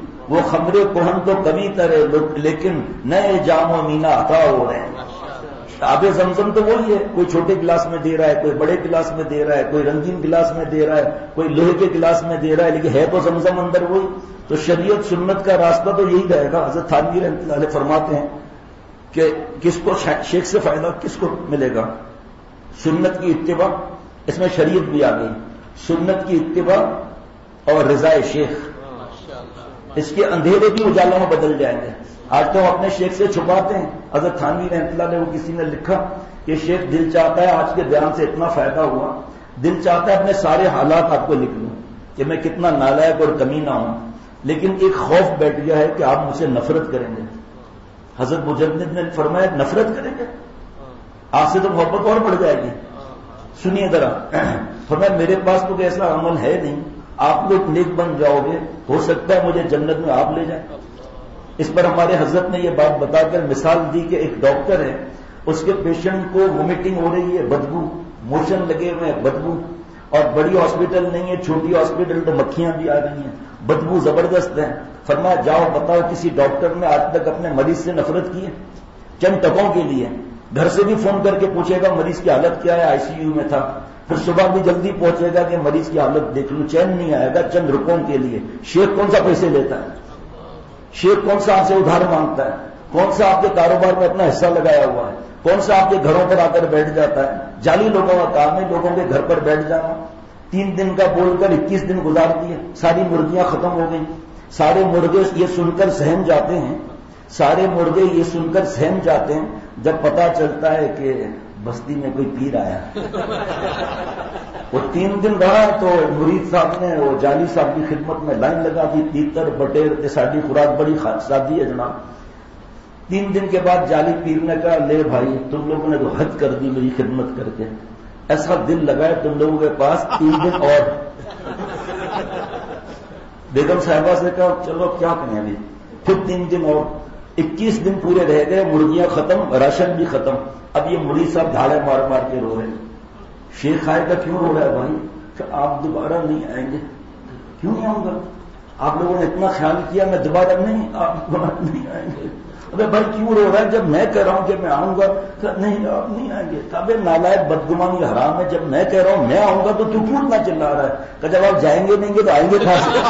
Speaker 4: لیکن نئے جام و مینا عطا ہو رہے ہیں. آب زمزم تو وہی ہے، کوئی چھوٹے گلاس میں دے رہا ہے، کوئی بڑے گلاس میں دے رہا ہے، کوئی رنگین گلاس میں دے رہا ہے، کوئی لوہے کے گلاس میں دے رہا ہے، لیکن ہے تو زمزم اندر وہی. تو شریعت سنت کا راستہ تو یہی رہے گا. حضرت تھانوی رحمۃ اللہ علیہ فرماتے ہیں کہ کس کو شیخ سے فائدہ کس کو ملے گا؟ سنت کی اتباع، اس میں شریعت بھی آ گئی، سنت کی اتباع اور رضا شیخ، اس کے اندھیرے بھی اجالوں میں بدل جائیں گے. آج تو ہم اپنے شیخ سے چھپاتے ہیں. حضرت تھانوی رحمۃ اللہ علیہ وہ کسی نے لکھا کہ شیخ دل چاہتا ہے، آج کے بیان سے اتنا فائدہ ہوا، دل چاہتا ہے اپنے سارے حالات آپ کو لکھ لوں کہ میں کتنا نالائق اور کمینہ ہوں، لیکن ایک خوف بیٹھ گیا ہے کہ آپ مجھ سے نفرت کریں گے۔ حضرت مجدد نے فرمایا نفرت کریں گے، آپ سے تو محبت اور بڑھ جائے گی۔ سنیے ذرا، فرمایا میرے پاس تو ایسا عمل ہے نہیں، آپ لوگ نیک بن جاؤ گے، ہو سکتا ہے مجھے جنت میں آپ لے جائیں۔ اس پر ہمارے حضرت نے یہ بات بتا کر مثال دی کہ ایک ڈاکٹر ہے، اس کے پیشنٹ کو وومیٹنگ ہو رہی ہے، بدبو، موشن لگے ہوئے ہیں، بدبو، اور بڑی ہاسپٹل نہیں ہے، چھوٹی ہاسپٹل تو مکھیاں بھی آ رہی ہیں، بدبو زبردست ہے۔ فرمایا جاؤ بتاؤ کسی ڈاکٹر نے آج تک اپنے مریض سے نفرت کی ہے؟ چند ٹکوں کے لیے، گھر سے بھی فون کر کے پوچھے گا مریض کی حالت کیا ہے، آئی سی یو میں تھا، پھر صبح بھی جلدی پہنچے گا کہ مریض کی حالت دیکھ لوں، چین نہیں آئے گا چند رکوں کے لیے۔ شیخ کون سا پیسے لیتا ہے؟ شیخ کون سا آپ سے ادھار مانگتا ہے؟ کون سا آپ کے کاروبار میں اپنا حصہ لگایا ہوا ہے؟ کون سا آپ کے گھروں پر آ کر بیٹھ جاتا ہے؟ جعلی لوگوں کا کام ہے لوگوں کے گھر پر بیٹھ جانا۔ 3 دن کا بول کر 21 دن گزار دیے، ساری مرغیاں ختم ہو گئی، سارے مرغے یہ سن کر سہم جاتے ہیں، سارے مرغے یہ سن کر سہم جاتے ہیں جب پتا چلتا ہے کہ بستی میں کوئی پیر آیا۔ وہ 3 دن رہا تو مرید صاحب نے وہ جعلی صاحب کی خدمت میں لائن لگا دی، تیتر بٹیر ساری خوراک بڑی سادی ہے جناب۔ 3 دن کے بعد جعلی پیر نے کہا لے بھائی تم لوگوں نے تو حد کر دی میری خدمت کر کے، ایسا دل لگائے تم لوگوں کے پاس 3 دن اور۔ بیگم صاحبہ سے کہا چلو کیا کہیں ابھی، پھر 3 دن اور، 21 دن پورے رہ گئے، مرغیاں ختم، راشن بھی ختم۔ اب یہ مرید صاحب دھاڑے مار مار کے رو رہے ہیں۔ شیخ آئے گا کیوں رو رہا ہے بھائی؟ کہ آپ دوبارہ نہیں آئیں گے۔ کیوں نہیں آؤں گا؟ آپ لوگوں نے اتنا خیال کیا میں دوبارہ آپ نہیں آئیں گے۔ ابے بھائی کیوں رو رہا ہے؟ جب میں کہہ رہا ہوں کہ میں آؤں گا کہ نہیں آپ نہیں آئیں گے۔ ابے نالائق بدگمانی حرام ہے، جب میں کہہ رہا ہوں میں آؤں گا تو تو کیوں اتنا چلا رہا ہے؟ کہ جب آپ جائیں گے نہیں گے تو آئیں گے کہاں سے؟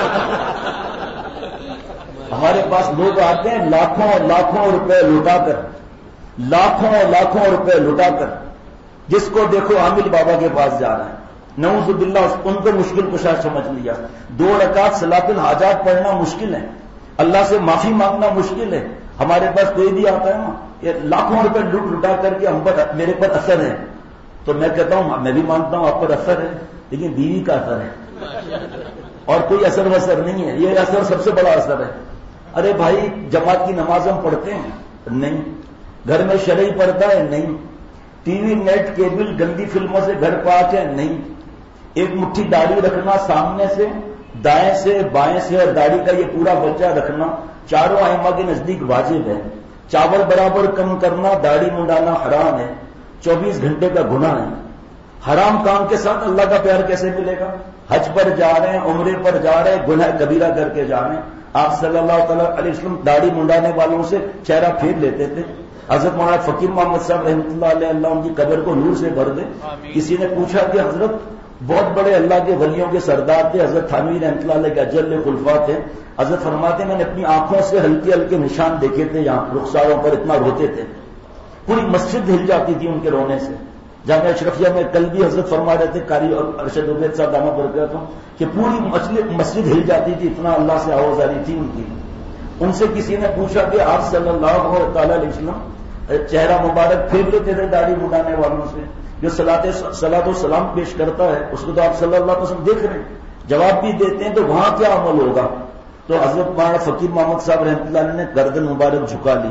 Speaker 4: ہمارے پاس لوگ آتے ہیں لاکھوں اور لاکھوں روپے لٹا کر، لاکھوں اور لاکھوں روپے لٹا کر، جس کو دیکھو عامل بابا کے پاس جا رہا ہے، نعوذ باللہ ان کو مشکل کشا سمجھ لیا۔ 2 رکعت صلاۃ الحاجات پڑھنا مشکل ہے، اللہ سے معافی مانگنا مشکل ہے۔ ہمارے پاس کوئی بھی آتا ہے نا یہ لاکھوں روپے لٹا کر کے ہم پر میرے پر اثر ہے، تو میں کہتا ہوں میں بھی مانتا ہوں آپ پر اثر ہے، لیکن بیوی کا اثر ہے اور کوئی اثر وثر نہیں ہے، یہ اثر سب سے بڑا اثر ہے۔ ارے بھائی جماعت کی نماز ہم پڑھتے ہیں؟ نہیں۔ گھر میں شرعی پردہ ہے؟ نہیں۔ ٹی وی نیٹ کیبل گندی فلموں سے گھر پاک ہے؟ نہیں۔ ایک مٹھی داڑھی رکھنا سامنے سے، دائیں سے، بائیں سے، اور داڑھی کا یہ پورا بچہ رکھنا چاروں ائمہ کے نزدیک واجب ہے۔ چاول برابر کم کرنا، داڑھی منڈانا حرام ہے، 24 گھنٹے کا گناہ ہے۔ حرام کام کے ساتھ اللہ کا پیار کیسے ملے گا؟ حج پر جا رہے ہیں، عمرے پر جا رہے ہیں، گناہ کبیرہ کر کے جا رہے ہیں۔ آپ صلی اللہ تعالیٰ علیہ وسلم داڑھی منڈانے والوں سے چہرہ پھیر لیتے تھے۔ حضرت مولانا فقیر محمد صاحب رحمۃ اللہ علیہ، اللہ ان کی قبر کو نور سے بھر دے۔ کسی نے پوچھا کہ حضرت بہت بڑے اللہ کے ولیوں کے سردار تھے، حضرت تھانوی رحمۃ اللہ علیہ کے اجل خلفاء تھے۔ حضرت فرماتے ہیں میں نے اپنی آنکھوں سے ہلکے ہلکے نشان دیکھے تھے، یہاں رخساروں پر اتنا روتے تھے، پوری مسجد ہل جاتی تھی ان کے رونے سے۔ جامعہ اشرفیہ میں کل بھی حضرت فرما رہے تھے قاری اور ارشد عبید صاحب دامہ برکاتہ کہ پوری مسجد ہل جاتی تھی، اتنا اللہ سے آوازاری تھی ان کی۔ ان سے کسی نے پوچھا کہ آپ صلی اللہ تعالی علیہ وسلم چہرہ مبارک پھیر لیتے تھے داڑھی منڈانے والوں سے؟ جو صلاۃ و سلام پیش کرتا ہے اس کو تو آپ صلی اللہ علیہ وسلم دیکھ رہے ہیں، جواب بھی دیتے ہیں، تو وہاں کیا عمل ہوگا؟ تو حضرت مولانا فقیر محمد صاحب رحمۃ اللہ علیہ نے گردن مبارک جھکا لی،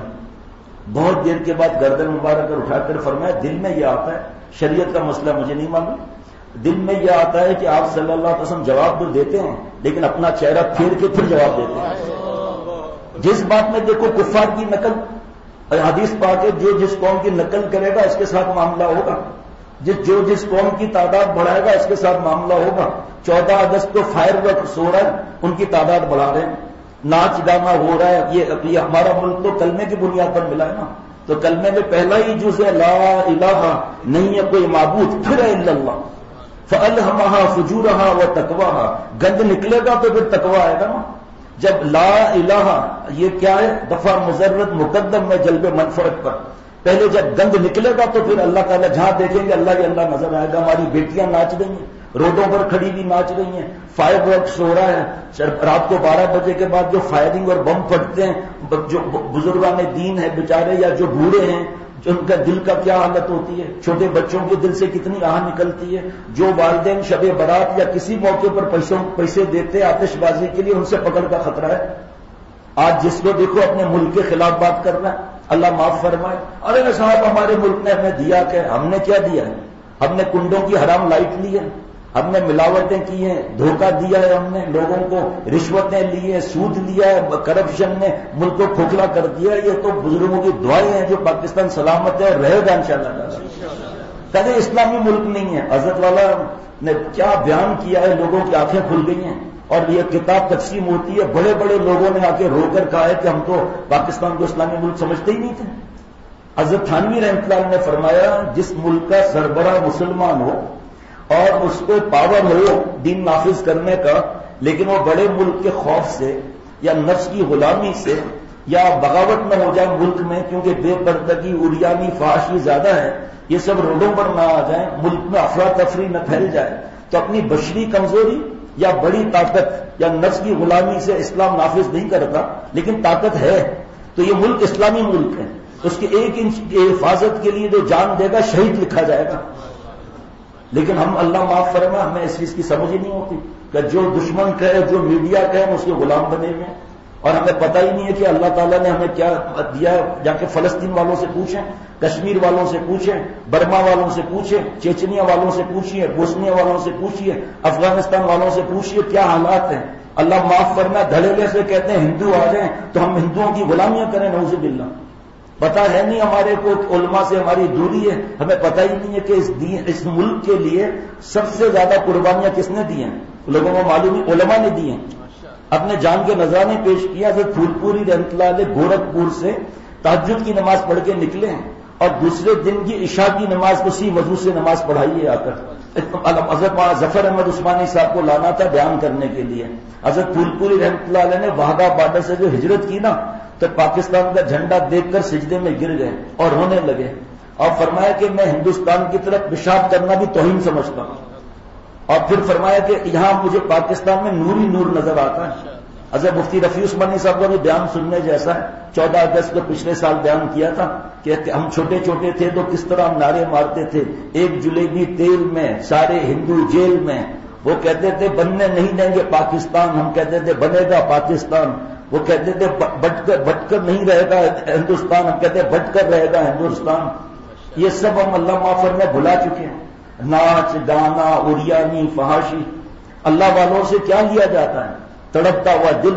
Speaker 4: بہت دیر کے بعد گردن مبارک کر اٹھا کر فرمایا دل میں یہ آتا ہے، شریعت کا مسئلہ مجھے نہیں معلوم، دل میں یہ آتا ہے کہ آپ صلی اللہ علیہ وسلم جواب تو دیتے ہیں لیکن اپنا چہرہ پھیر کے پھر جواب دیتے ہیں۔ جس بات میں دیکھو کفار کی نقل، حدیث پاک ہے جو جس قوم کی نقل کرے گا اس کے ساتھ معاملہ ہوگا، جو جس قوم کی تعداد بڑھائے گا اس کے ساتھ معاملہ ہوگا۔ 14 اگست کو فائر ورکس ہو رہا ہے، ان کی تعداد بڑھا رہے ہیں، ناچ گانا ہو رہا ہے، یہ ہمارا ملک تو کلمے کی بنیاد پر ملا ہے نا، تو کلمے میں پہلا ہی جز ہے لا الہ، نہیں ہے کوئی معبود، پھر ہے الا اللہ، فالہمہا فجورہا و تقواہا، گند نکلے گا تو پھر تقوی آئے گا نا۔ جب لا الہ یہ کیا ہے؟ دفع مضرت مقدم میں جلب منفرت پر، پہلے جب گند نکلے گا تو پھر اللہ تعالیٰ جہاں دیکھیں گے اللہ ہی اللہ نظر آئے گا۔ ہماری بیٹیاں ناچ رہی ہیں، روڈوں پر کھڑی بھی ناچ رہی ہیں، فائر ورکس ہو رہا ہے، رات کو 12 بجے کے بعد جو فائرنگ اور بم پھٹتے ہیں، جو بزرگان دین ہے بیچارے یا جو بوڑھے ہیں ان کا دل کا کیا حالت ہوتی ہے، چھوٹے بچوں کے دل سے کتنی آہ نکلتی ہے. جو والدین شب برات یا کسی موقع پر پیسے دیتے آتش بازی کے لیے، ان سے پکڑ کا خطرہ ہے. آج جس کو دیکھو اپنے ملک کے خلاف بات کر رہا ہے. اللہ معاف فرمائے. ارے صاحب ہمارے ملک نے ہمیں دیا کہ ہم نے کیا دیا ہے؟ ہم نے کنڈوں کی حرام لائٹ لی ہے، ہم نے ملاوٹیں کی ہیں، دھوکہ دیا ہے، ہم نے لوگوں کو رشوتیں لی ہیں، سود لیا ہے، کرپشن نے ملک کو کھوکھلا کر دیا ہے. یہ تو بزرگوں کی دعائیں ہیں جو پاکستان سلامت ہے اور رہے گا انشاءاللہ. کہتے اسلامی ملک نہیں ہے. حضرت والا نے کیا بیان کیا ہے، لوگوں کی آنکھیں کھل گئی ہیں. اور یہ کتاب تقسیم ہوتی ہے، بڑے بڑے لوگوں نے آ کے رو کر کہا ہے کہ ہم تو پاکستان کو اسلامی ملک سمجھتے ہی نہیں تھے. حضرت تھانوی رحمۃ اللہ نے فرمایا جس ملک کا سربراہ مسلمان ہو اور اس کو پاور ہو دین نافذ کرنے کا، لیکن وہ بڑے ملک کے خوف سے یا نفس کی غلامی سے یا بغاوت نہ ہو جائے ملک میں، کیونکہ بے پردگی، اریانی، فحاشی زیادہ ہے، یہ سب روڈوں پر نہ آ جائیں، ملک میں افراتفری نہ پھیل جائے، تو اپنی بشری کمزوری یا بڑی طاقت یا نفس کی غلامی سے اسلام نافذ نہیں کرتا، لیکن طاقت ہے تو یہ ملک اسلامی ملک ہے. اس کے 1 انچ کی حفاظت کے لیے جو جان دے گا شہید لکھا جائے گا. لیکن ہم اللہ معاف فرما ہمیں اس چیز کی سمجھ ہی نہیں ہوتی کہ جو دشمن کہے، جو میڈیا کہے، ہم اس کے غلام بنے ہوئے ہیں. اور ہمیں پتہ ہی نہیں ہے کہ اللہ تعالیٰ نے ہمیں کیا دیا ہے. جا کے فلسطین والوں سے پوچھیں، کشمیر والوں سے پوچھیں، برما والوں سے پوچھیں، چیچنیا والوں سے پوچھیے، بوسنیا والوں سے پوچھیے، افغانستان والوں سے پوچھیے کیا حالات ہیں. اللہ معاف فرما دھڑیلے سے کہتے ہیں ہندو آ جائیں تو ہم ہندوؤں کی غلامیاں کریں. نعوذ باللہ. پتہ ہے نہیں ہمارے کو، علماء سے ہماری دوری ہے، ہمیں پتہ ہی نہیں ہے کہ اس ملک کے لیے سب سے زیادہ قربانیاں کس نے دی ہیں. لوگوں کو معلوم ہے علماء نے دی ہیں. اپنے جان کے نذرانے پیش کیا. حضرت پھول پوری رحمۃ اللہ علیہ گورکھپور سے تہجد کی نماز پڑھ کے نکلے ہیں اور دوسرے دن کی عشاء کی نماز اسی وضو سے نماز پڑھائی ہے. آ کر حضرت ظفر احمد عثمانی صاحب کو لانا تھا بیان کرنے کے لیے. حضرت پھول پوری رحمۃ اللہ علیہ نے واہگہ بارڈر سے جو ہجرت کی نا، تو پاکستان کا جھنڈا دیکھ کر سجدے میں گر گئے اور رونے لگے اور فرمایا کہ میں ہندوستان کی طرف پیشاب کرنا بھی توہین سمجھتا ہوں. اور پھر فرمایا کہ یہاں مجھے پاکستان میں نور ہی نور نظر آتا ہے. حضرت مفتی رفیع عثمانی صاحب کا بھی بیان سننے جیسا ہے. 14 اگست کو پچھلے سال بیان کیا تھا کہ ہم چھوٹے چھوٹے تھے تو کس طرح ہم نعرے مارتے تھے، 1 جلیبی تیل میں سارے ہندو جیل میں. وہ کہتے تھے بننے نہیں دیں گے پاکستان، ہم کہتے تھے بنے گا پاکستان. وہ کہتے تھے بٹ کر نہیں رہے گا ہندوستان، ہم کہتے ہیں بٹ کر رہے گا ہندوستان. یہ سب ہم اللہ معاف میں بھلا چکے ہیں. ناچ گانا، اریانی، فحاشی، اللہ والوں سے کیا لیا جاتا ہے؟ تڑپتا ہوا دل.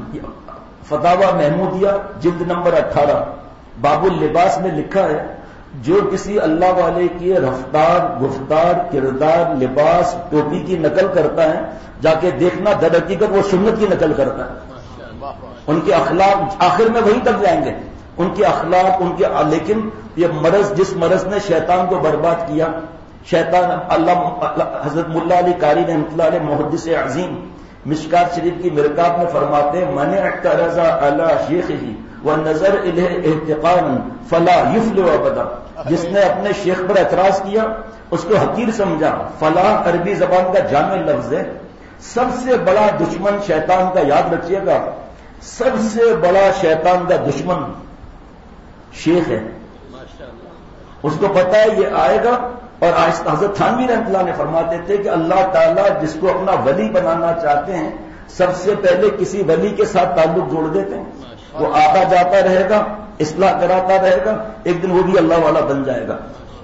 Speaker 4: فتاوی محمودیہ جلد نمبر 18 باب اللباس میں لکھا ہے جو کسی اللہ والے کی رفتار، گفتار، کردار، لباس، ٹوپی کی نقل کرتا ہے، جا کے دیکھنا در حقیقت وہ سنت کی نقل کرتا ہے. ان کے اخلاق آخر میں وہیں تک جائیں گے، ان کے اخلاق، ان کے. لیکن یہ مرض، جس مرض نے شیطان کو برباد کیا، شیطان. اللہ حضرت ملا علی قاری رحمۃ اللہ علیہ محدث عظیم مشکات شریف کی مرکات میں فرماتے ہیں من اعترض علی شیخہ ونظر الیہ احتقارا فلا یفلح ابدا. جس نے اپنے شیخ پر اعتراض کیا، اس کو حقیر سمجھا. فلاح عربی زبان کا جامع لفظ ہے. سب سے بڑا دشمن شیطان کا، یاد رکھیے گا، سب سے بڑا شیطان کا دشمن شیخ ہے. اس کو پتا ہے یہ آئے گا. اور حضرت تھانوی رحمۃ اللہ نے فرماتے تھے کہ اللہ تعالیٰ جس کو اپنا ولی بنانا چاہتے ہیں سب سے پہلے کسی ولی کے ساتھ تعلق جوڑ دیتے ہیں. وہ آتا جاتا رہے گا، اصلاح کراتا رہے گا، ایک دن وہ بھی اللہ والا بن جائے گا.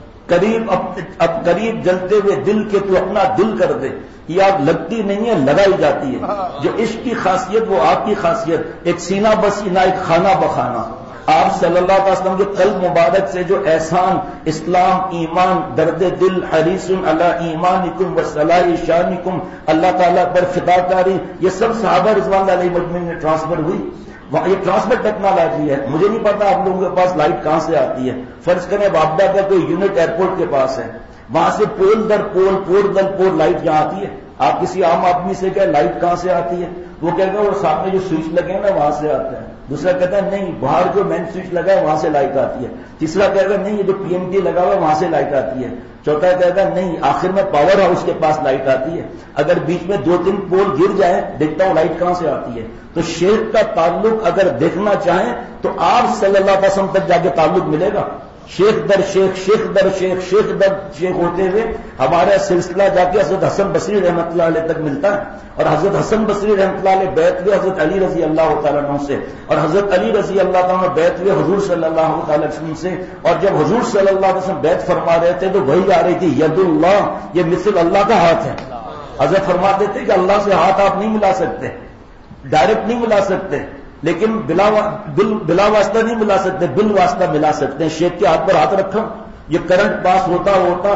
Speaker 4: اب قریب جلتے ہوئے دل کے تو اپنا دل کر دے. یہ آگ لگتی نہیں ہے، لگائی جاتی ہے. جو عشق کی خاصیت وہ آپ کی خاصیت. ایک سینہ بسینہ، ایک خانہ بخانہ. آپ صلی اللہ علیہ وسلم کے قلب مبارک سے جو احسان، اسلام، ایمان، درد دل، حریص علی ایمانکم وصلاح شانکم، اللہ تعالیٰ پر فداکاری، یہ سب صحابہ رضوان اللہ علیہ مجمعین میں ٹرانسفر ہوئی. یہ ٹرانسفر ٹیکنالوجی ہے. مجھے نہیں پتا آپ لوگوں کے پاس لائٹ کہاں سے آتی ہے. فرض کریں وابڈا کا کوئی یونٹ ایئرپورٹ کے پاس ہے، وہاں سے پول در پول، پور در پور لائٹ یہاں آتی ہے. آپ کسی عام آدمی سے کہ لائٹ کہاں سے آتی ہے، وہ کہے گا وہ سامنے جو سوئچ لگے ہیں نا وہاں سے آتے ہیں. دوسرا کہتا ہے نہیں باہر جو مین سوئچ لگا ہے وہاں سے لائٹ آتی ہے. تیسرا کہے گا نہیں یہ جو پی ایم ٹی لگا ہوا ہے وہاں سے لائٹ آتی ہے. چوتھا کہے گا نہیں آخر میں پاور ہاؤس کے پاس لائٹ آتی ہے. اگر بیچ میں 2-3 پول گر جائے دیکھتا ہوں لائٹ کہاں سے آتی ہے. تو شیخ کا تعلق اگر دیکھنا چاہیں تو آپ صلی اللہ علیہ وسلم تک جا کے تعلق ملے گا. شیخ در شیخ، شیخ در شیخ، شیخ در شیخ ہوتے ہوئے ہمارا سلسلہ جا کے حضرت حسن بصری رحمۃ اللہ علیہ تک ملتا ہے، اور حضرت حسن بصری رحمۃ اللہ علیہ بیعت ہوئے حضرت علی رضی اللہ تعالیٰ عنہ سے، اور حضرت علی رضی اللہ تعالیٰ عنہ بیعت ہوئے حضور صلی اللہ تعالی وسلم سے، اور جب حضور صلی اللہ علیہ وسلم بیعت فرما رہے تھے تو وہی آ رہی تھی ید اللہ، یہ مثل اللہ کا ہاتھ ہے۔ حضرت فرماتے تھے کہ اللہ سے ہاتھ آپ نہیں ملا سکتے، ڈائریکٹ نہیں ملا سکتے، لیکن بلا واسطہ نہیں ملا سکتے، بال واسطہ ملا سکتے ہیں۔ شیخ کے ہاتھ پر ہاتھ رکھا، یہ کرنٹ پاس ہوتا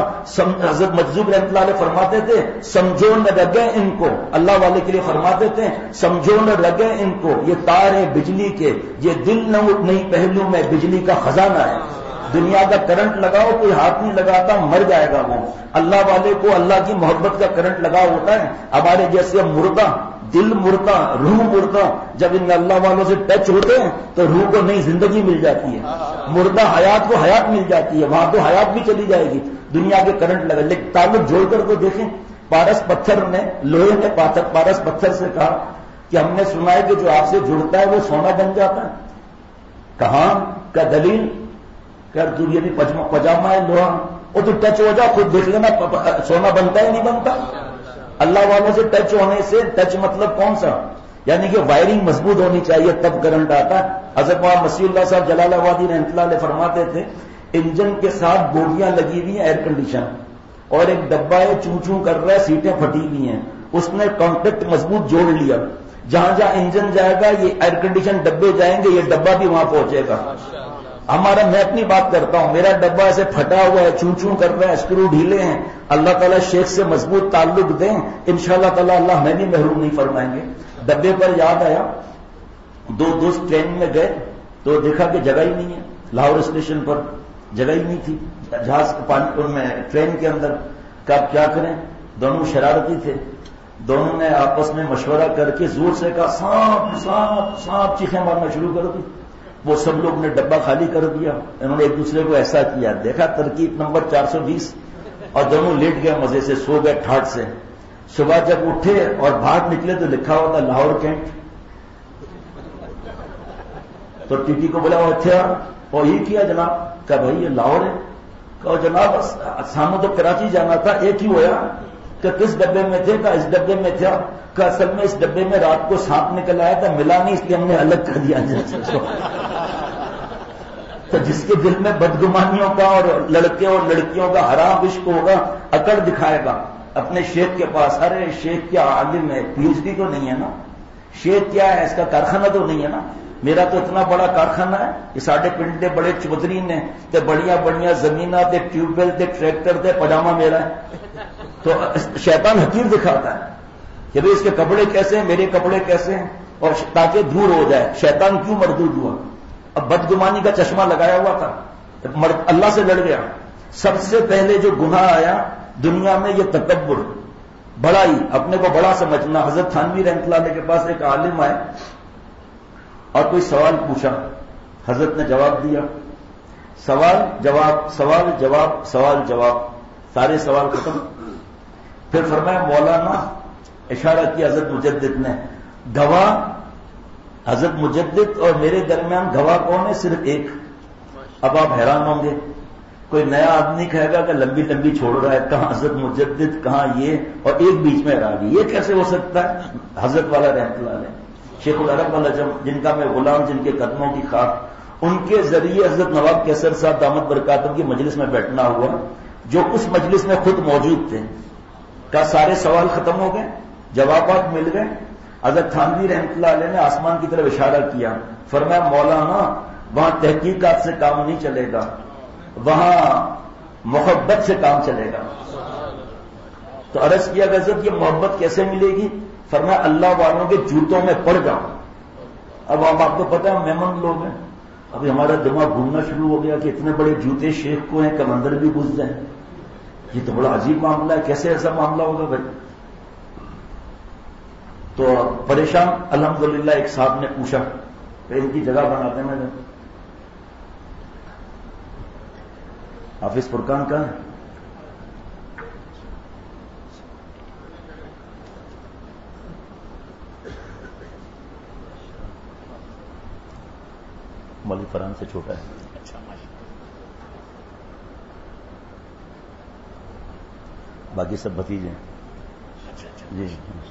Speaker 4: حضرت مجذوب رحمۃ اللہ علیہ فرماتے تھے سمجھو نہ لگے ان کو، اللہ والے کے لیے فرماتے تھے سمجھو نہ لگے ان کو، یہ تار ہے بجلی کے، یہ دل نہیں پہلو میں بجلی کا خزانہ ہے۔ دنیا کا کرنٹ لگاؤ، کوئی ہاتھ نہیں لگاتا، مر جائے گا وہ۔ اللہ والے کو اللہ کی محبت کا کرنٹ لگا ہوتا ہے۔ ہمارے جیسے مردہ، دل مردہ، روح مردہ، جب ان اللہ والوں سے ٹچ ہوتے ہیں تو روح کو نئی زندگی مل جاتی ہے، مردہ حیات کو حیات مل جاتی ہے، وہاں تو حیات بھی چلی جائے گی۔ دنیا کے کرنٹ لگا، لیکن تعلق جوڑ کر تو دیکھیں، پارس پتھر نے، لوہے نے پارس پتھر سے کہا کہ ہم نے سنا ہے کہ جو آپ سے جڑتا ہے وہ سونا بن جاتا ہے۔ کہاں کا دلیل؟ کر تو یہ بھی پجامہ ہے لوہا، وہ تو ٹچ ہو جا، خود دیکھ لینا سونا بنتا ہے نہیں بنتا۔ اللہ والوں سے ٹچ ہونے سے، ٹچ مطلب کون سا؟ یعنی کہ وائرنگ مضبوط ہونی چاہیے تب کرنٹ آتا ہے۔ حضرت مولانا مسیح اللہ صاحب جلال آبادی رحمۃ اللہ علیہ فرماتے تھے انجن کے ساتھ بوگیاں لگی ہوئی ہیں ایئر کنڈیشن، اور ایک ڈبہ ہے چوں چوں کر رہا ہے، سیٹیں پھٹی ہوئی ہیں، اس نے کانٹیکٹ مضبوط جوڑ لیا، جہاں جہاں انجن جائے گا یہ ایئر کنڈیشن ڈبے جائیں گے، یہ ڈبہ بھی وہاں پہنچے گا۔ ہمارا، میں اپنی بات کرتا ہوں، میرا ڈبہ ایسے پھٹا ہوا ہے، چوں چوں کر رہا ہے، اسکرو ڈھیلے ہیں، اللہ تعالیٰ شیخ سے مضبوط تعلق دیں، انشاءاللہ تعالیٰ اللہ میں بھی محروم نہیں فرمائیں گے۔ ڈبے پر یاد آیا، دو دوست ٹرین میں گئے تو دیکھا کہ جگہ ہی نہیں ہے، لاہور اسٹیشن پر جگہ ہی نہیں تھی، جہاز میں ٹرین کے اندر، کہا کیا کریں؟ دونوں شرارتی تھے، دونوں نے آپس میں مشورہ کر کے زور سے کہا سانپ سانپ سانپ، چیخیں مارنا شروع کر دی۔ وہ سب لوگ نے ڈبہ خالی کر دیا، انہوں نے ایک دوسرے کو ایسا کیا، دیکھا ترکیب نمبر 420، اور دونوں لیٹ گئے، مزے سے سو گئے ٹھاٹ سے۔ صبح جب اٹھے اور باہر نکلے تو لکھا ہوا تھا لاہور کینٹ۔ تو ٹی ٹی کو بولا وہ تھے اور یہ کیا جناب؟ کہا بھائی یہ لاہور ہے۔ کہا جناب سامنے تو کراچی جانا تھا، ایک ہی ہوا۔ کہ کس ڈبے میں تھے؟ کہا اس ڈبے میں تھا۔ کہ اصل میں اس ڈبے میں رات کو سانپ نکل آیا تھا، ملا نہیں، اس لیے ہم نے الگ کر دیا۔ تو جس کے دل میں بدگمانیوں کا اور لڑکے اور لڑکیوں کا حرام عشق ہوگا، اکڑ دکھائے گا اپنے شیخ کے پاس۔ ارے شیخ کیا عالم ہے، پی ایچ ڈی تو نہیں ہے نا، شیخ کیا ہے، اس کا کارخانہ تو نہیں ہے نا۔ میرا تو اتنا بڑا کارخانہ ہے کہ ساڈے پنڈ دے بڑے چودھری نے تے بڑیاں بڑیاں زمیناں تے ٹیوب ویل تے ٹریکٹر تے پجامہ میرا ہے۔ تو شیطان حقیر دکھاتا ہے کہ بھئی اس کے کپڑے کیسے ہیں، میرے کپڑے کیسے ہیں، اور تاکہ دور ہو جائے۔ شیطان کیوں مردود ہوا؟ اب بدگمانی کا چشمہ لگایا ہوا تھا، اللہ سے لڑ گیا۔ سب سے پہلے جو گناہ آیا دنیا میں یہ تکبر، بڑائی، اپنے کو بڑا سمجھنا۔ حضرت تھانوی رحمۃ اللہ علیہ کے پاس ایک عالم آئے اور کوئی سوال پوچھا، حضرت نے جواب دیا، سوال جواب سوال جواب سوال جواب، سارے سوال ختم۔ پھر فرمایا مولانا، اشارہ کیا حضرت مجدد نے، گواہ حضرت مجدد اور میرے درمیان گواہ کون ہے؟ صرف ایک۔ اب آپ حیران ہوں گے، کوئی نیا آدمی کہے گا کہ لمبی لمبی چھوڑ رہا ہے، کہاں حضرت مجدد کہاں یہ، اور ایک بیچ میں رہ گئی، یہ کیسے ہو سکتا ہے؟ حضرت والا رحمۃ اللہ علیہ، شیخ العرب العجم، جن کا میں غلام، جن کے قدموں کی خاک، ان کے ذریعے حضرت نواب کیسر صاحب دامت برکاتہم کی مجلس میں بیٹھنا ہوا، جو اس مجلس میں خود موجود تھے۔ کا سارے سوال ختم ہو گئے، جوابات مل گئے۔ حضرت تھانوی رحمۃ اللہ علیہ نے آسمان کی طرف اشارہ کیا، فرمایا مولانا وہاں تحقیقات سے کام نہیں چلے گا، وہاں محبت سے کام چلے گا۔ تو عرض کیا کہ حضرت یہ محبت کیسے ملے گی؟ فرمایا اللہ والوں کے جوتوں میں پڑ جاؤ۔ اب آپ کو پتہ ہے مہمان لوگ ہیں، ابھی ہمارا دماغ گھومنا شروع ہو گیا کہ اتنے بڑے جوتے شیخ کو ہیں، کمندر بھی گھس جائیں، یہ تو بڑا عجیب معاملہ ہے، کیسے ایسا معاملہ ہوگا بھائی؟ تو پریشان الحمدللہ ایک صاحب نے پوچھا کہ ان کی جگہ بناتے ہیں، حافظ فرقان کا ہے؟ مولوی فرحان سے چھوٹا ہے۔ باقی سب بھتیجے ہیں. جی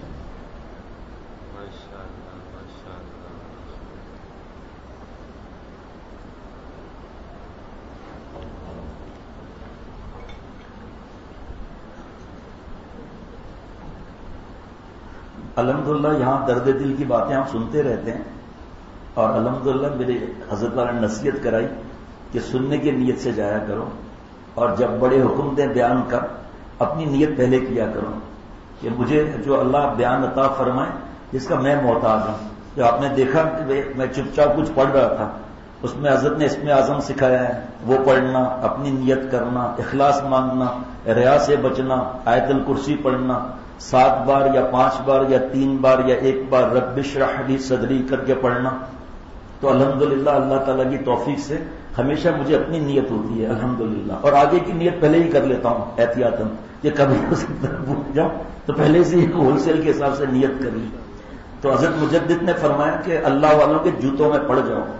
Speaker 4: الحمدللہ یہاں درد دل کی باتیں ہم سنتے رہتے ہیں، اور الحمدللہ میرے حضرت والا نے نصیحت کرائی کہ سننے کی نیت سے جایا کرو، اور جب بڑے حکم دیں بیان کا اپنی نیت پہلے کیا کرو کہ مجھے جو اللہ بیان عطا فرمائے جس کا میں محتاج ہوں. جو آپ نے دیکھا میں چپ چاپ کچھ پڑھ رہا تھا، اس میں حضرت نے اسم اعظم سکھایا ہے، وہ پڑھنا، اپنی نیت کرنا، اخلاص مانگنا، ریا سے بچنا، آیت الکرسی پڑھنا 7 بار یا 5 بار یا 3 بار یا 1 بار رب اشرح لی صدری کر کے پڑھنا. تو الحمدللہ اللہ تعالیٰ کی توفیق سے ہمیشہ مجھے اپنی نیت ہوتی ہے الحمدللہ، اور آگے کی نیت پہلے ہی کر لیتا ہوں احتیاطاً کہ کبھی اس طرح بھول جاؤں تو پہلے سے ہول سیل کے حساب سے نیت کر لی. تو حضرت مجدد نے فرمایا کہ اللہ والوں کے جوتوں میں پڑ جاؤ.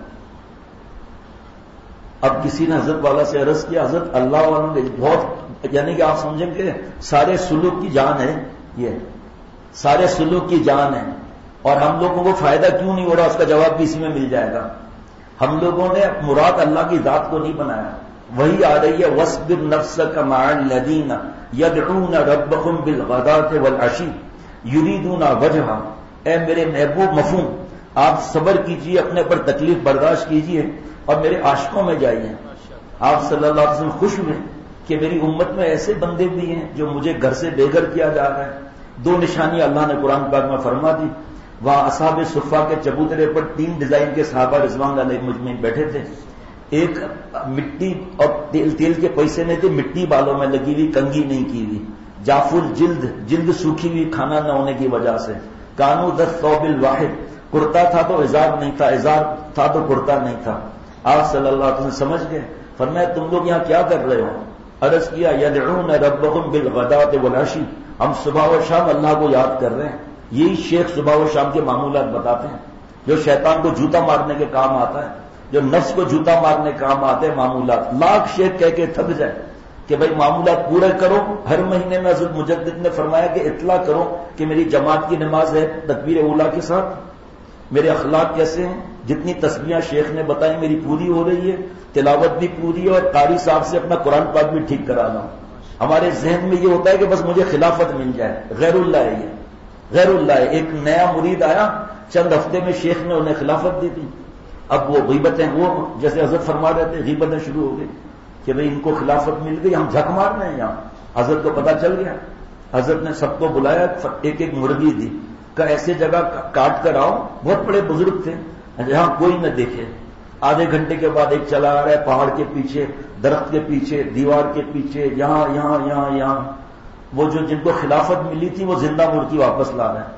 Speaker 4: اب کسی نے حضرت والا سے عرض کیا حضرت اللہ والوں کے بہت، یعنی کہ آپ سمجھیں کہ سارے سلوک کی جان ہے، یہ سارے سلوک کی جان ہے، اور ہم لوگوں کو فائدہ کیوں نہیں ہو رہا اس کا جواب بھی اسی میں مل جائے گا. ہم لوگوں نے مراد اللہ کی ذات کو نہیں بنایا. وہی آ رہی ہے وَاصْبِرْ نَفْسَكَ مَعَ الَّذِينَ يَدْعُونَ رَبَّهُمْ بِالْغَدَاةِ وَالْعَشِيِّ يُرِيدُونَ وَجْهَهُ. اے میرے محبوب مفہوم، آپ صبر کیجئے، اپنے پر تکلیف برداشت کیجئے اور میرے عاشقوں میں جائیے. آپ صلی اللہ علیہ وسلم خوش ہوئے کہ میری امت میں ایسے بندے بھی ہیں جو مجھے گھر سے بے گھر کیا جا رہا ہے. 2 نشانیاں اللہ نے قرآن پاک میں فرما دی. وہاں اصحاب صفہ کے چبوترے پر 3 ڈیزائن کے صحابہ رضوان اللہ مجمعین بیٹھے تھے. ایک مٹی اور تیل کے پیسے نہیں تھے، مٹی بالوں میں لگی ہوئی، کنگھی نہیں کی ہوئی، جافل جلد سوکھی ہوئی کھانا نہ ہونے کی وجہ سے. کانو 10 ثوب الواحد، کرتا تھا تو ازار نہیں تھا، ازار تھا تو کرتا نہیں تھا. آپ صلی اللہ علیہ وسلم سمجھ گئے، فرمایا تم لوگ یہاں کیا کر رہے ہو؟ عرض کیا یدعون ربهم بالغداۃ والعشی، ہم صبح و شام اللہ کو یاد کر رہے ہیں. یہی شیخ صبح و شام کے معمولات بتاتے ہیں جو شیطان کو جوتا مارنے کے کام آتا ہے، جو نفس کو جوتا مارنے کے کام آتے ہیں معمولات. لاکھ شیخ کہہ کے تھک جائے کہ بھائی معمولات پورے کرو. ہر مہینے میں حضرت مجدد نے فرمایا کہ اطلاع کرو کہ میری جماعت کی نماز ہے تکبیر اولیٰ کے ساتھ، میرے اخلاق کیسے ہیں، جتنی تسبیحاں شیخ نے بتائی میری پوری ہو رہی ہے، تلاوت بھی پوری ہے، اور قاری صاحب سے اپنا قرآن پاک بھی ٹھیک کرا رہا ہوں. ہمارے ذہن میں یہ ہوتا ہے کہ بس مجھے خلافت مل جائے. غیر اللہ ہے یہ، غیر اللہ ہے. ایک نیا مرید آیا، چند ہفتے میں شیخ نے انہیں خلافت دی تھی. اب وہ غیبتیں، وہ جیسے حضرت فرما رہے تھے غیبتیں شروع ہو گئی کہ بھئی ان کو خلافت مل گئی، ہم جھک مار رہے ہیں. یہاں حضرت کو پتا چل گیا، حضرت نے سب کو بلایا، ایک ایک مرغی دی کہ ایسے جگہ کاٹ کر آؤ. بہت بڑے بزرگ تھے جہاں کوئی نہ دیکھے. آدھے گھنٹے کے بعد ایک چلا آ رہا ہے پہاڑ کے پیچھے، درخت کے پیچھے، دیوار کے پیچھے، یہاں یہاں یہاں یہاں. وہ جو جن کو خلافت ملی تھی وہ زندہ مرغی واپس لا رہے ہیں.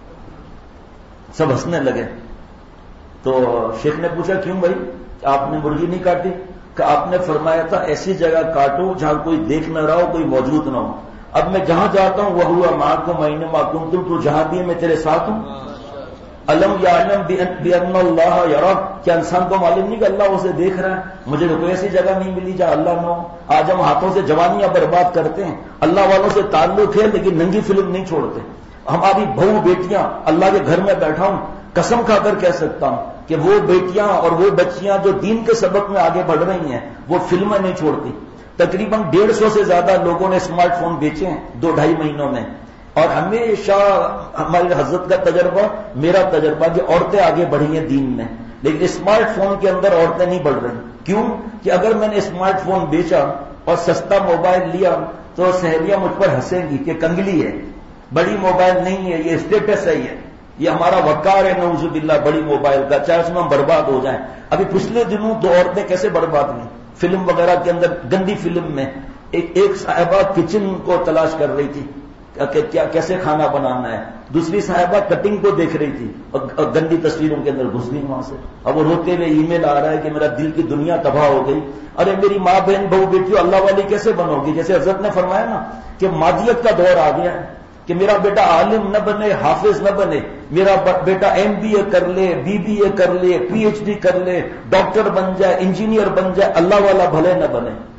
Speaker 4: سب ہنسنے لگے. تو شیخ نے پوچھا کیوں بھائی آپ نے مرغی نہیں کاٹی؟ کہ آپ نے فرمایا تھا ایسی جگہ کاٹو جہاں کوئی دیکھ نہ رہا ہو، کوئی موجود نہ ہو. اب میں جہاں جاتا ہوں وہ ہوا معکم اینما کنتم، تو جہاں بھی میں تیرے ساتھ ہوں. علم یعلم بان اللہ یرا، کیا انسان کو معلوم نہیں کہ اللہ اسے دیکھ رہا ہے؟ مجھے تو کوئی ایسی جگہ نہیں ملی جہاں اللہ نہ ہو. آج ہم ہاتھوں سے جوانیاں برباد کرتے ہیں، اللہ والوں سے تعلق ہے لیکن ننگی فلم نہیں چھوڑتے. ہماری بہو بیٹیاں، اللہ کے گھر میں بیٹھا ہوں قسم کھا کر کہہ سکتا ہوں کہ وہ بیٹیاں اور وہ بچیاں جو دین کے سبق میں آگے بڑھ رہی ہیں وہ فلمیں نہیں چھوڑتی. تقریباً 150 سے زیادہ لوگوں نے اسمارٹ فون بیچے ہیں 2-2.5 مہینوں میں. اور ہمیشہ ہماری حضرت کا تجربہ، میرا تجربہ کہ عورتیں آگے بڑھی ہیں دین میں، لیکن اسمارٹ فون کے اندر عورتیں نہیں بڑھ رہی. کیوں؟ کہ اگر میں نے اسمارٹ فون بیچا اور سستا موبائل لیا تو سہیلیاں مجھ پر ہنسیں گی کہ کنگلی ہے، بڑی موبائل نہیں ہے، یہ اسٹیٹس ہے، یہ ہمارا وقار ہے نعوذ باللہ بڑی موبائل کا، چاہے اس میں ہم برباد ہو جائیں. ابھی پچھلے دنوں 2 عورتیں کیسے برباد ہوئی فلم وغیرہ کے اندر، گندی فلم میں. ایک صاحبہ کچن کو تلاش کر رہی تھی کہ کیا کیسے کھانا بنانا ہے، دوسری صاحبہ کٹنگ کو دیکھ رہی تھی اور گندی تصویروں کے اندر گھس گئی وہاں سے. اب وہ روتے ہوئے ای میل آ رہا ہے کہ میرا دل کی دنیا تباہ ہو گئی. ارے میری ماں بہن بہو بیٹیوں، اللہ والی کیسے بنو گی؟ جیسے حضرت نے فرمایا نا کہ مادیت کا دور آ گیا ہے کہ میرا بیٹا عالم نہ بنے، حافظ نہ بنے، میرا بیٹا MBA کر لے، BBA کر لے، PhD کر لے، ڈاکٹر بن جائے، انجینئر بن جائے، اللہ والا بھلے نہ بنے.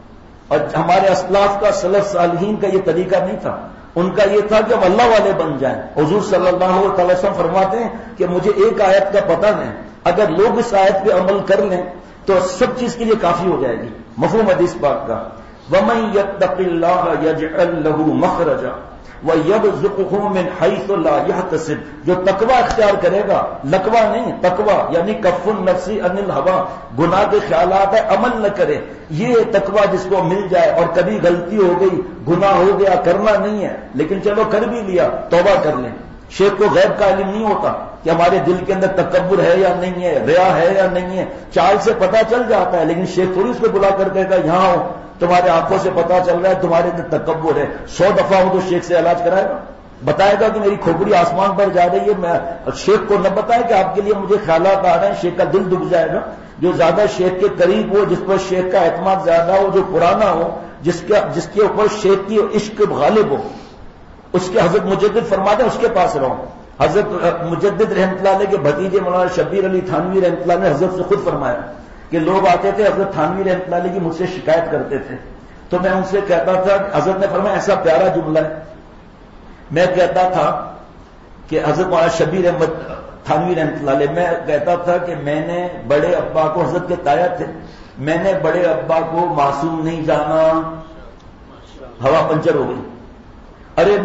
Speaker 4: اور ہمارے اسلاف کا سلف صالحین کا یہ طریقہ نہیں تھا. ان کا یہ تھا کہ ہم اللہ والے بن جائیں. حضور صلی اللہ علیہ وسلم فرماتے ہیں کہ مجھے ایک آیت کا پتہ ہے، اگر لوگ اس آیت پہ عمل کر لیں تو سب چیز کے لیے کافی ہو جائے گی. مفہوم حدیث پاک کا وَمَن يَتَّقِ اللَّهَ يَجْعَل لَّهُ مَخْرَجًا وَيَرْزُقْهُ مِنْ حَيْثُ لَا يَحْتَسِبْ. جو تقوی اختیار کرے گا، لقوہ نہیں، تقوی یعنی کف النفس عن الہوا، گناہ کے خیالات ہے عمل نہ کرے، یہ تقوی جس کو مل جائے. اور کبھی غلطی ہو گئی، گناہ ہو گیا، کرنا نہیں ہے لیکن چلو کر بھی لیا، توبہ کر لیں. شیخ کو غیب کا علم نہیں ہوتا کہ ہمارے دل کے اندر تکبر ہے یا نہیں ہے، ریا ہے یا نہیں ہے، چال سے پتہ چل جاتا ہے. لیکن شیخ تھوڑی اس کو بلا کر کہے گا یہاں ہو، تمہارے آنکھوں سے پتہ چل رہا ہے تمہارے اندر تکبر ہے. 100 دفعہ ہو تو شیخ سے علاج کرائے گا، بتائے گا کہ میری کھوپڑی آسمان پر جا رہی ہے. میں شیخ کو نہ بتائے کہ آپ کے لیے مجھے خیالات آ رہے ہیں، شیخ کا دل دکھ جائے گا. جو زیادہ شیخ کے قریب ہو، جس پر شیخ کا اعتماد زیادہ ہو، جو پرانا ہو، جس کے اوپر شیخ کی عشق غالب ہو، اس کے حضرت مجدد فرماتے ہیں اس کے پاس رہو. حضرت مجدد رحمۃ اللہ علیہ کے بھتیجے مولانا شبیر علی تھانوی رحمۃ اللہ نے حضرت سے خود فرمایا کہ لوگ آتے تھے حضرت تھانوی رحمۃ اللہ علیہ کی مجھ سے شکایت کرتے تھے، تو میں ان سے کہتا تھا، حضرت نے فرمایا ایسا پیارا جملہ ہے، میں کہتا تھا کہ حضرت مولانا شبیر احمد تھانوی رحمۃ اللہ علیہ، میں کہتا تھا کہ میں نے بڑے ابا کو، حضرت کے تایا تھے، میں نے بڑے ابا کو معصوم نہیں جانا، ہوا پنچر ہو گئی. ارے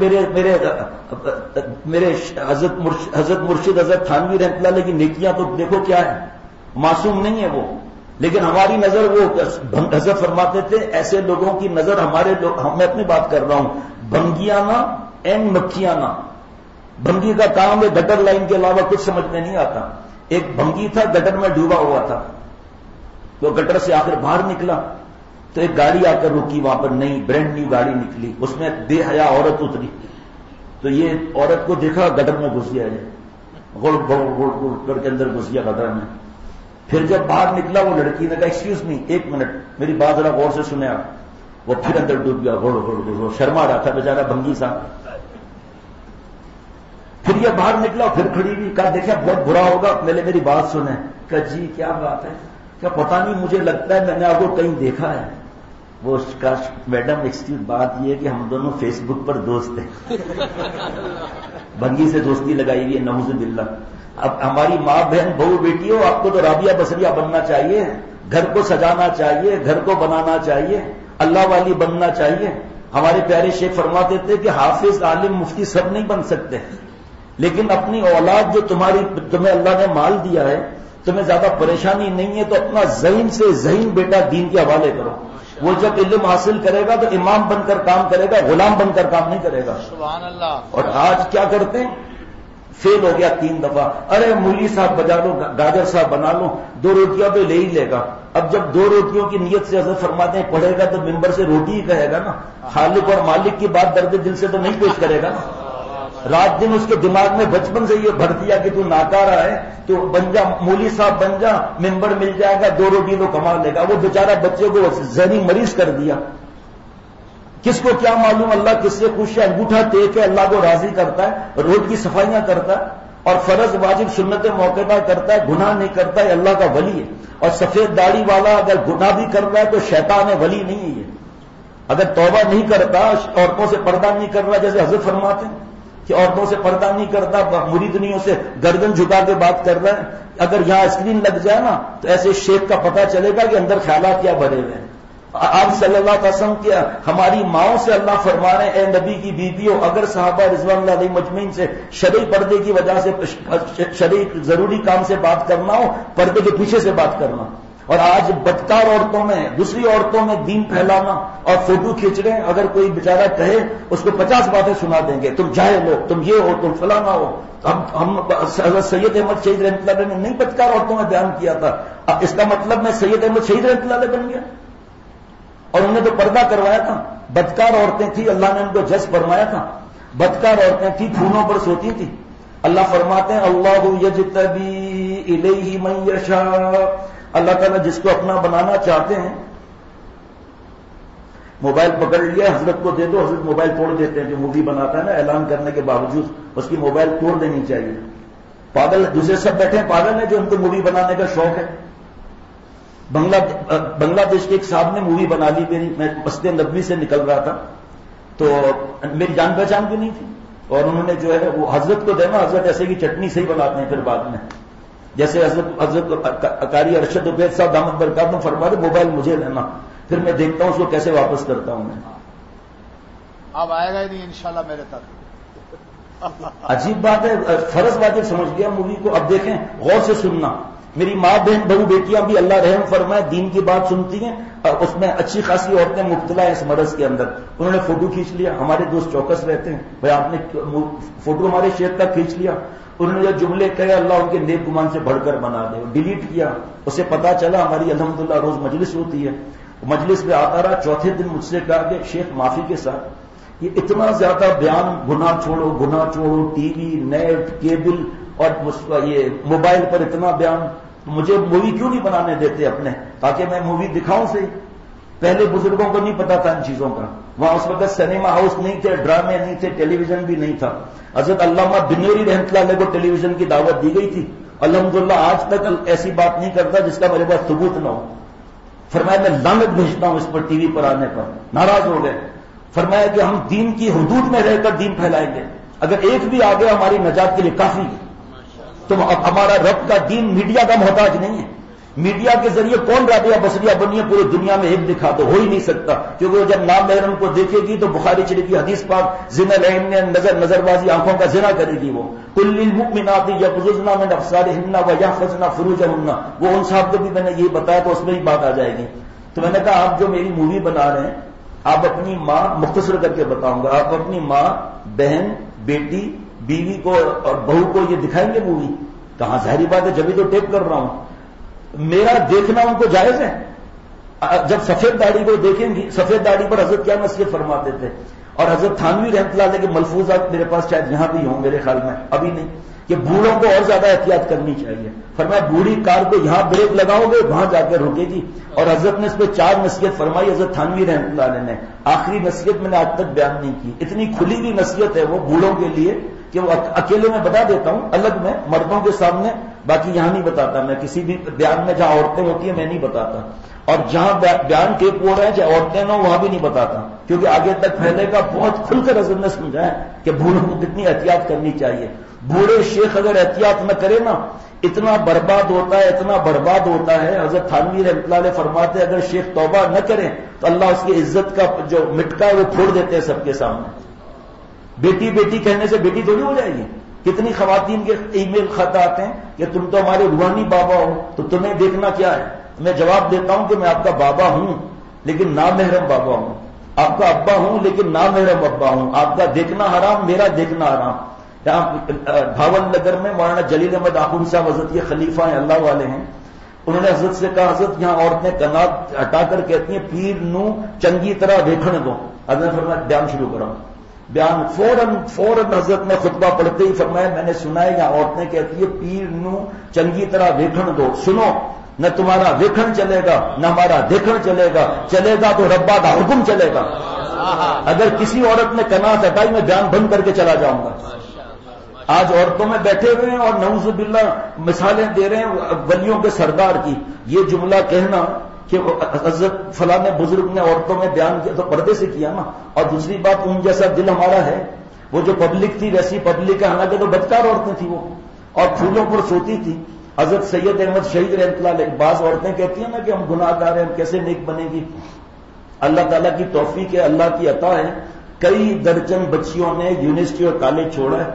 Speaker 4: میرے حضرت مرشد حضرت تھانوی رحمۃ اللہ علیہ کی نیکیاں تو دیکھو کیا ہے، معصوم نہیں ہے وہ. لیکن ہماری نظر، وہ حضرت فرماتے تھے ایسے لوگوں کی نظر ہمارے لوگ، میں اپنی بات کر رہا ہوں، بھنگیانا این مکھیانا. بھنگی کا کام ہے گٹر لائن کے علاوہ کچھ سمجھ میں نہیں آتا. ایک بھنگی تھا گٹر میں ڈوبا ہوا تھا، وہ گٹر سے آخر باہر نکلا تو ایک گاڑی آ کر رکی وہاں پر، نئی برینڈ نیو گاڑی نکلی، اس میں بے حیا عورت اتری. تو یہ عورت کو دیکھا گٹر میں گھس گیا، گڑ گڑ گڑ گڑ کر کے اندر گھس گیا گٹر میں. پھر جب باہر نکلا وہ لڑکی نے کہا ایکسکیوز می، ایک منٹ میری بات ذرا غور سے سنے آپ. وہ پھر اندر ڈوب گیا، گڑ گڑ گڑ، شرما رہا تھا بیچارہ بھنگی صاحب. پھر یہ باہر نکلا، پھر کھڑی ہوئی، کہا دیکھا بہت برا ہوگا، پہلے میری بات سنیں. کہا جی کیا بات ہے؟ کیا پتہ نہیں، مجھے لگتا ہے میں نے آپ کو کہیں دیکھا ہے. وہ میڈم ایکسکیوز، بات یہ ہے کہ ہم دونوں فیس بک پر دوست ہیں. بھنگی سے دوستی لگائی ہوئی ہے، نعوذ باللہ. اب ہماری ماں بہن بہو بیٹی ہو، آپ کو تو رابعہ بصریہ بننا چاہیے، گھر کو سجانا چاہیے، گھر کو بنانا چاہیے، اللہ والی بننا چاہیے. ہمارے پیارے شیخ فرماتے تھے کہ حافظ، عالم، مفتی سب نہیں بن سکتے، لیکن اپنی اولاد جو تمہیں اللہ نے مال دیا ہے، تمہیں زیادہ پریشانی نہیں ہے تو اپنا ذہن سے ذہین بیٹا دین کے حوالے کرو. وہ جب علم حاصل کرے گا تو امام بن کر کام کرے گا، غلام بن کر کام نہیں کرے گا.
Speaker 2: سبحان اللہ.
Speaker 4: اور آج کیا کرتے ہیں، فیل ہو گیا 3 دفعہ، ارے مولی صاحب بجا لو، گاجر صاحب بنا لو، 2 روٹیاں تو لے ہی لے گا. اب جب 2 روٹیوں کی نیت سے حضرت فرماتے ہیں پڑھے گا تو ممبر سے روٹی ہی کہے گا نا، خالق اور مالک کی بات درد دل سے تو نہیں پیش کرے گا نا. رات دن اس کے دماغ میں بچپن سے یہ بھر دیا کہ تو ناکارہ ہے، تو بن جا، مولی صاحب بن جا، ممبر مل جائے گا، 2 روٹی تو کما لے گا. وہ بیچارہ بچے کو ذہنی مریض کر دیا. کس کو کیا معلوم اللہ کس سے خوش ہے، انگوٹھا ٹیک ہے، اللہ کو راضی کرتا ہے، روڈ کی صفائیاں کرتا ہے اور فرض واجب سنت موقع کرتا ہے، گناہ نہیں کرتا ہے، اللہ کا ولی ہے. اور سفید داڑھی والا اگر گناہ بھی کر رہا ہے تو شیطان ہے، ولی نہیں ہے. یہ اگر توبہ نہیں کرتا، عورتوں سے پردہ نہیں کر رہا، جیسے حضرت فرماتے ہیں کہ عورتوں سے پردہ نہیں کرتا، مریدنیوں سے گردن جھکا کے بات کر رہا ہے، اگر یہاں اسکرین لگ جائے نا تو ایسے شیخ کا پتہ چلے گا کہ اندر خیالات کیا بھرے ہوئے ہیں. آپ صلی اللہ علیہ وسلم کے ہماری ماؤں سے اللہ فرما رہے ہیں اے نبی کی بیویوں، اگر صحابہ رضوان اللہ علیہ مجمعین سے شرعی پردے کی وجہ سے، شرعی ضروری کام سے بات کرنا ہو، پردے کے پیچھے سے بات کرنا. اور آج بدکار عورتوں میں، دوسری عورتوں میں دین پھیلانا اور فوٹو کھینچ رہے ہیں. اگر کوئی بیچارہ کہے اس کو 50 باتیں سنا دیں گے، تم جاہل ہو، تم یہ ہو، تم فلانا ہو. ہم سید احمد شہید رحمۃ اللہ علیہ نے نہیں بدکار عورتوں میں بیان کیا تھا، اب اس کا مطلب میں سید احمد شہید رحمۃ اللہ علیہ بن گیا؟ اور انہوں نے تو پردہ کروایا تھا. بدکار عورتیں تھیں، اللہ نے ان کو جج فرمایا تھا. بدکار عورتیں تھیں، پھولوں پر سوتی تھیں. اللہ فرماتے ہیں اللہ یجتبی الیہ من یشاء، اللہ تعالیٰ جس کو اپنا بنانا چاہتے ہیں. موبائل پکڑ لیا، حضرت کو دے دو، حضرت موبائل توڑ دیتے ہیں. جو مووی بناتا ہے نا اعلان کرنے کے باوجود اس کی موبائل توڑ دینی چاہیے. پاگل دوسرے سب بیٹھے ہیں، پاگل ہیں جو ان کو مووی بنانے کا شوق ہے. بنگلہ دیش کے ایک صاحب نے مووی بنا لی میری، میں مسجد نبوی سے نکل رہا تھا تو میری جان پہچان بھی نہیں تھی، اور انہوں نے جو ہے وہ حضرت کو دینا، حضرت ایسے کی چٹنی صحیح بناتے ہیں پھر بعد میں، جیسے حضرت قاری ارشد عبید صاحب دامت برکاتہ فرما دے موبائل مجھے لینا، پھر میں دیکھتا ہوں اس کو کیسے واپس کرتا ہوں میں.
Speaker 2: اب آئے گا ہی نہیں انشاءاللہ میرے تک.
Speaker 4: عجیب بات ہے، فرض واجب سمجھ گیا مووی کو. اب دیکھیں غور سے سننا، میری ماں بہن بہو بیٹیاں بھی اللہ رحم فرمائے دین کی بات سنتی ہیں، اور اس میں اچھی خاصی عورتیں مبتلا ہیں اس مرض کے اندر. انہوں نے فوٹو کھینچ لیا، ہمارے دوست چوکس رہتے ہیں بھائی آپ نے فوٹو ہمارے شیخ کا کھینچ لیا، انہوں نے جو جملے کہے اللہ ان کے نیک گمان سے بڑھ کر بنا دے، ڈیلیٹ کیا. اسے پتا چلا ہماری الحمدللہ روز مجلس ہوتی ہے، مجلس میں آتا رہا، چوتھے دن مجھ سے کہا کہ شیخ معافی کے ساتھ یہ اتنا زیادہ بیان گناہ چھوڑو ٹی وی نیٹ کیبل اور یہ موبائل پر اتنا بیان، مجھے مووی کیوں نہیں بنانے دیتے اپنے، تاکہ میں مووی دکھاؤں سے. پہلے بزرگوں کو نہیں پتا تھا ان چیزوں کا، وہاں اس وقت سنیما ہاؤس نہیں تھے، ڈرامے نہیں تھے، ٹیلی ویژن بھی نہیں تھا. حضرت علامہ بنوری رحمۃ اللہ علیہ کو ٹیلی ویژن کی دعوت دی گئی تھی، الحمدللہ آج تک ایسی بات نہیں کرتا جس کا میرے پاس ثبوت نہ ہو. فرمایا میں لعنت بھیجتا ہوں اس پر، ٹی وی پر آنے پر. ناراض ہو گئے. فرمایا کہ ہم دین کی حدود میں رہ کر دین پھیلائیں گے، اگر ایک بھی آ گیا ہماری نجات کے لیے کافی ہے. تو ہمارا رب کا دین میڈیا کا محتاج نہیں ہے. میڈیا کے ذریعے کون رابعہ بصریہ بنی ہے پوری دنیا میں ایک دکھا دو، ہو ہی نہیں سکتا، کیونکہ وہ جب نامحرم کو دیکھے گی تو بخاری شریف کی حدیث پاک زنا العین نے نظر بازی آنکھوں کا زنا کرے گی. وہ کل للمؤمنات یغضضن من ابصارهن ويحفظن فروجهن، وہ ان صاحب کو بھی میں نے یہ بتایا تو اس میں ہی بات آ جائے گی. تو میں نے کہا آپ جو میری مووی بنا رہے ہیں، آپ اپنی ماں، مختصر کر کے بتاؤں گا، آپ اپنی ماں بہن بیٹی بیوی کو اور بہو کو یہ دکھائیں گے مووی؟ کہاں، ظاہری بات ہے جبھی تو ٹیپ کر رہا ہوں. میرا دیکھنا ان کو جائز ہے؟ جب سفید داڑھی کو دیکھیں گی، سفید داڑھی پر حضرت کیا نصیحت فرماتے تھے، اور حضرت تھانوی رحمۃ اللہ علیہ کے ملفوظات میرے پاس شاید یہاں بھی ہوں، میرے خیال میں ابھی نہیں، کہ بوڑھوں کو اور زیادہ احتیاط کرنی چاہیے. فرمایا بوڑھی کار کو یہاں بریک لگاؤ گے وہاں جا کے رکے گی. اور حضرت نے اس پہ 4 نصیحت فرمائی، حضرت تھانوی رحمۃ اللہ علیہ نے. آخری نصیحت میں نے آج تک بیان نہیں کی، اتنی کھلی ہوئی نصیحت ہے وہ بوڑھوں کے لیے کہ وہ اکیلے میں بتا دیتا ہوں، الگ میں مردوں کے سامنے، باقی یہاں نہیں بتاتا میں. کسی بھی بیان میں جہاں عورتیں ہوتی ہیں میں نہیں بتاتا، اور جہاں بیان ٹیپ ہو رہے ہیں چاہے عورتیں نہ وہاں بھی نہیں بتاتا، کیونکہ آگے تک پھیلے گا. بہت کھل کر حضرت نے سمجھایا کہ بوڑھوں کو کتنی احتیاط کرنی چاہیے. بوڑھے شیخ اگر احتیاط نہ کرے نا اتنا برباد ہوتا ہے، اتنا برباد ہوتا ہے. حضرت تھانوی رحمۃ اللہ علیہ فرماتے ہیں اگر شیخ توبہ نہ کریں تو اللہ اس کی عزت کا جو مٹکا ہے وہ پھوڑ دیتے ہیں سب کے سامنے. بیٹی بیٹی کہنے سے بیٹی تھوڑی ہو جائے گی. کتنی خواتین کے ای میل خط آتے ہیں کہ تم تو ہمارے روحانی بابا ہو تو تمہیں دیکھنا کیا ہے. میں جواب دیتا ہوں کہ میں آپ کا بابا ہوں لیکن نامحرم بابا ہوں، آپ کا ابا ہوں لیکن نامحرم ابا ہوں. آپ کا دیکھنا حرام، میرا دیکھنا حرام. یہاں بھاول نگر میں مولانا جلیل احمد آخوند صاحب حضرت یہ خلیفہ ہیں، اللہ والے ہیں، انہوں نے حضرت سے کہا حضرت یہاں عورتیں کنات ہٹا کر کہتی ہیں پیر نو چنگی طرح دیکھنے دو. حضرت نے فرمایا بیان شروع کرو. بیان فوراً حضرت نے خطبہ پڑھتے ہی فرمایا میں نے سنا ہے یہاں عورتیں کہتی ہے پیر نو چنگی طرح دیکھن دو. سنو، نہ تمہارا دیکھن چلے گا نہ ہمارا دیکھن چلے گا تو ربا کا حکم چلے گا. اگر کسی عورت نے کنات ہٹائی میں بیان بند کر کے چلا جاؤں گا. آج عورتوں میں بیٹھے ہوئے ہیں اور نعوذ باللہ مثالیں دے رہے ہیں ولیوں کے سردار کی. یہ جملہ کہنا کہ حضرت فلاں بزرگ نے عورتوں میں بیان کیا تو پردے سے کیا نا. اور دوسری بات ان جیسا دل ہمارا ہے. وہ جو پبلک تھی ویسی پبلک ہے، حالانکہ تو بدکار عورتیں تھیں وہ، اور پھولوں پر سوتی تھی. حضرت سید احمد شہید رحمۃ اللہ علیہ، بعض عورتیں کہتی ہیں نا کہ ہم گناہ گار ہیں، ہم کیسے نیک بنے گی. اللہ تعالیٰ کی توفیق ہے، اللہ کی عطا ہے. کئی درجن بچیوں نے یونیورسٹی اور کالج چھوڑا ہے.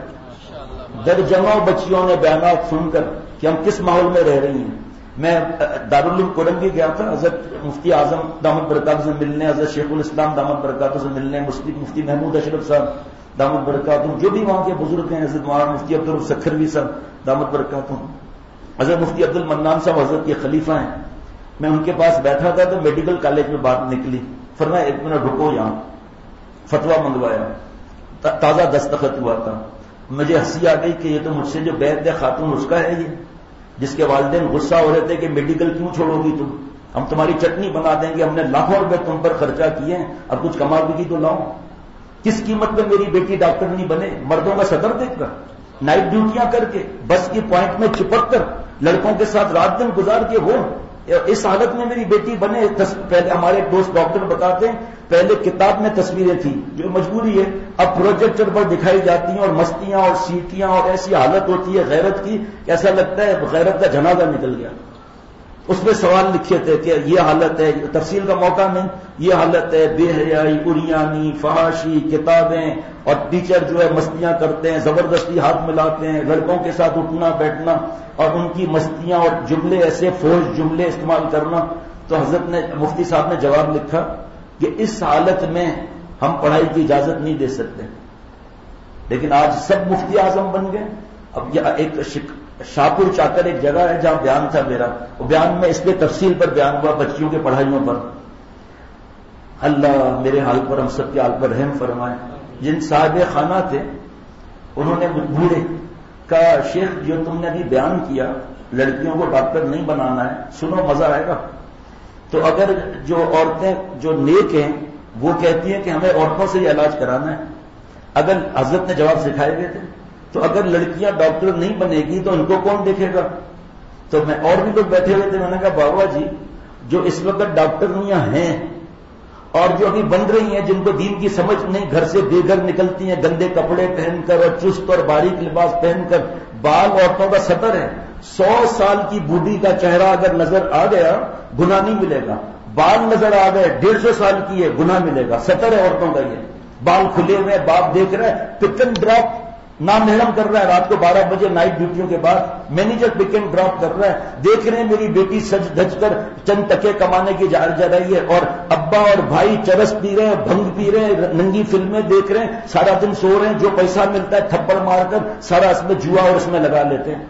Speaker 4: درجنوں بچیوں نے بیانات سن کر کہ ہم کس ماحول میں رہ رہی ہیں. میں دارالعلوم کورنگی گیا تھا حضرت مفتی اعظم دامت برکاتہ سے ملنے، حضرت شیخ الاسلام دامت برکاتہ سے ملنے، مفتی محمود اشرف صاحب دامت برکاتہ، جو بھی وہاں کے بزرگ ہیں، حضرت مولانا مفتی عبدالرؤف سکھروی صاحب دامت برکاتہ، حضرت مفتی عبد المنان صاحب حضرت کے خلیفہ ہیں. میں ان کے پاس بیٹھا تھا تو میڈیکل کالج میں بات نکلی. فرمایا 1 منٹ رکو، یہاں فتویٰ منگوایا، تازہ دستخط ہوا تھا. مجھے ہنسی آ گئی کہ یہ تو مجھ سے جو بیعت خاتون اس کا ہے، یہ جس کے والدین غصہ ہو رہے تھے کہ میڈیکل کیوں چھوڑو گی تم، ہم تمہاری چٹنی بنا دیں گے، ہم نے لاکھوں روپے تم پر خرچہ کیے ہیں، اب کچھ کما بھی کی تو لاؤ. کس قیمت پہ میری بیٹی ڈاکٹر نہیں بنے؟ مردوں کا صدر دیکھ کر، نائٹ ڈیوٹیاں کر کے، بس کی پوائنٹ میں چپک کر، لڑکوں کے ساتھ رات دن گزار کے وہ اس حالت میں میری بیٹی بنے. پہلے ہمارے دوست ڈاکٹر بتاتے ہیں پہلے کتاب میں تصویریں تھیں جو مجبوری ہے، اب پروجیکٹر پر دکھائی جاتی ہیں اور مستیاں اور سیٹیاں اور ایسی حالت ہوتی ہے غیرت کی کہ ایسا لگتا ہے غیرت کا جنازہ نکل گیا. اس میں سوال لکھے تھے کہ یہ حالت ہے، تفصیل کا موقع نہیں، یہ حالت ہے بے حیائی، اریانی، فحاشی، کتابیں، اور ٹیچر جو ہے مستیاں کرتے ہیں، زبردستی ہاتھ ملاتے ہیں، لڑکوں کے ساتھ اٹھنا بیٹھنا اور ان کی مستیاں اور جملے ایسے فوج جملے استعمال کرنا. تو حضرت نے مفتی صاحب نے جواب لکھا کہ اس حالت میں ہم پڑھائی کی اجازت نہیں دے سکتے. لیکن آج سب مفتی اعظم بن گئے. اب یہ ایک شاپور چاکر ایک جگہ ہے جہاں بیان تھا میرا، وہ بیان میں اس پہ تفصیل پر بیان ہوا بچیوں کے پڑھائیوں پر. اللہ میرے حال پر ہم سب کے حال پر رحم فرمائے. جن صاحب خانہ تھے انہوں نے بوڑھے کہا شیخ جو تم نے ابھی بیان کیا لڑکیوں کو ڈاکٹر نہیں بنانا ہے، سنو مزہ آئے گا. تو اگر جو عورتیں جو نیک ہیں وہ کہتی ہیں کہ ہمیں عورتوں سے یہ علاج کرانا ہے، اگر حضرت نے جواب سکھائے گئے تھے تو اگر لڑکیاں ڈاکٹر نہیں بنے گی تو ان کو کون دیکھے گا. تو میں اور بھی لوگ بیٹھے ہوئے تھے، میں نے کہا بابا جی جو اس وقت ڈاکٹرنیاں ہیں اور جو ابھی بن رہی ہیں جن کو دین کی سمجھ نہیں، گھر سے بے گھر نکلتی ہیں گندے کپڑے پہن کر اور چست اور باریک لباس پہن کر، بال عورتوں کا سطر ہے. 100 سال کی بوڑھی کا چہرہ اگر نظر آ گیا گناہ نہیں ملے گا، بال نظر آ گئے 150 سال کی ہے گناہ ملے گا. سطر ہے عورتوں کا، یہ بال کھلے ہوئے باپ دیکھ رہا ہے، پک اینڈ ڈراپ نام محرم کر رہا ہے، رات کو 12 بجے نائٹ ڈیوٹیوں کے بعد مینیجر پک اینڈ ڈراپ کر رہا ہے. دیکھ رہے ہیں میری بیٹی سج دھج کر چند ٹکے کمانے کی جا رہی ہے اور ابا اور بھائی چرس پی رہے ہیں، بھنگ پی رہے ہیں، ننگی فلمیں دیکھ رہے ہیں، سارا دن سو رہے ہیں، جو پیسہ ملتا ہے تھپڑ مار کر سارا اس میں جوا اور اس میں لگا لیتے ہیں.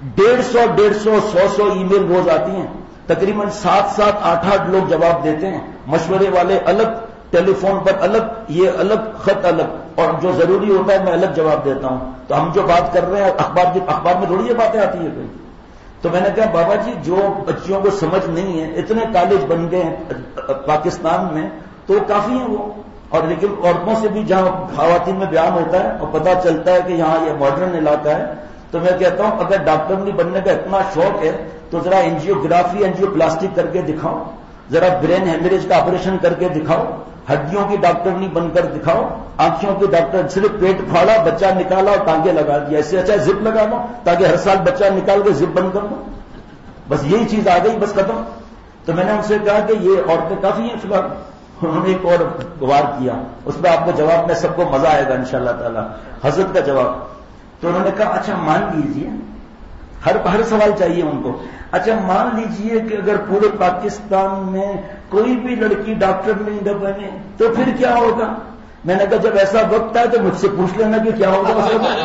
Speaker 4: 150 100 ای میل روز آتی ہیں، تقریباً 7 8 لوگ جواب دیتے ہیں، مشورے والے الگ، ٹیلی فون پر الگ، یہ الگ، خط الگ، اور جو ضروری ہوتا ہے میں الگ جواب دیتا ہوں. تو ہم جو بات کر رہے ہیں اخبار میں تھوڑی یہ باتیں آتی ہے کوئی. تو میں نے کہا بابا جی جو بچیوں کو سمجھ نہیں ہے، اتنے کالج بن گئے ہیں پاکستان میں تو کافی ہیں وہ. اور لیکن عورتوں سے بھی جہاں خواتین میں بیان ہوتا ہے اور پتہ چلتا ہے کہ یہاں یہ ماڈرن علاقہ ہے، تو میں کہتا ہوں اگر ڈاکٹر نہیں بننے کا اتنا شوق ہے تو ذرا اینجیوگرافی اینجیوپلاسٹک کر کے دکھاؤ، ذرا برین ہیمریج کا آپریشن کر کے دکھاؤ، ہڈیوں کی ڈاکٹر نہیں بن کر دکھاؤ، آنکھوں کی ڈاکٹر صرف پیٹ پھاڑا بچہ نکالا اور ٹانگے لگا دیا، اس سے اچھا زپ لگا دو تاکہ ہر سال بچہ نکال کے زپ بند کر دو، بس یہی چیز آ گئی، بس ختم. تو میں نے ان سے کہا کہ یہ عورتیں کافی ہیں فی الحال. انہوں نے ایک اور گوار کیا، اس میں آپ کو جواب میں سب کو مزہ آئے گا انشاءاللہ تعالی، حضرت کا جواب. تو انہوں نے کہا اچھا مان لیجئے، ہر سوال چاہیے ان کو، اچھا مان لیجئے کہ اگر پورے پاکستان میں کوئی بھی لڑکی ڈاکٹر نہیں بنے تو پھر کیا ہوگا؟ میں نے کہا جب ایسا وقت ہے تو مجھ سے پوچھ لینا کہ کیا ہوگا.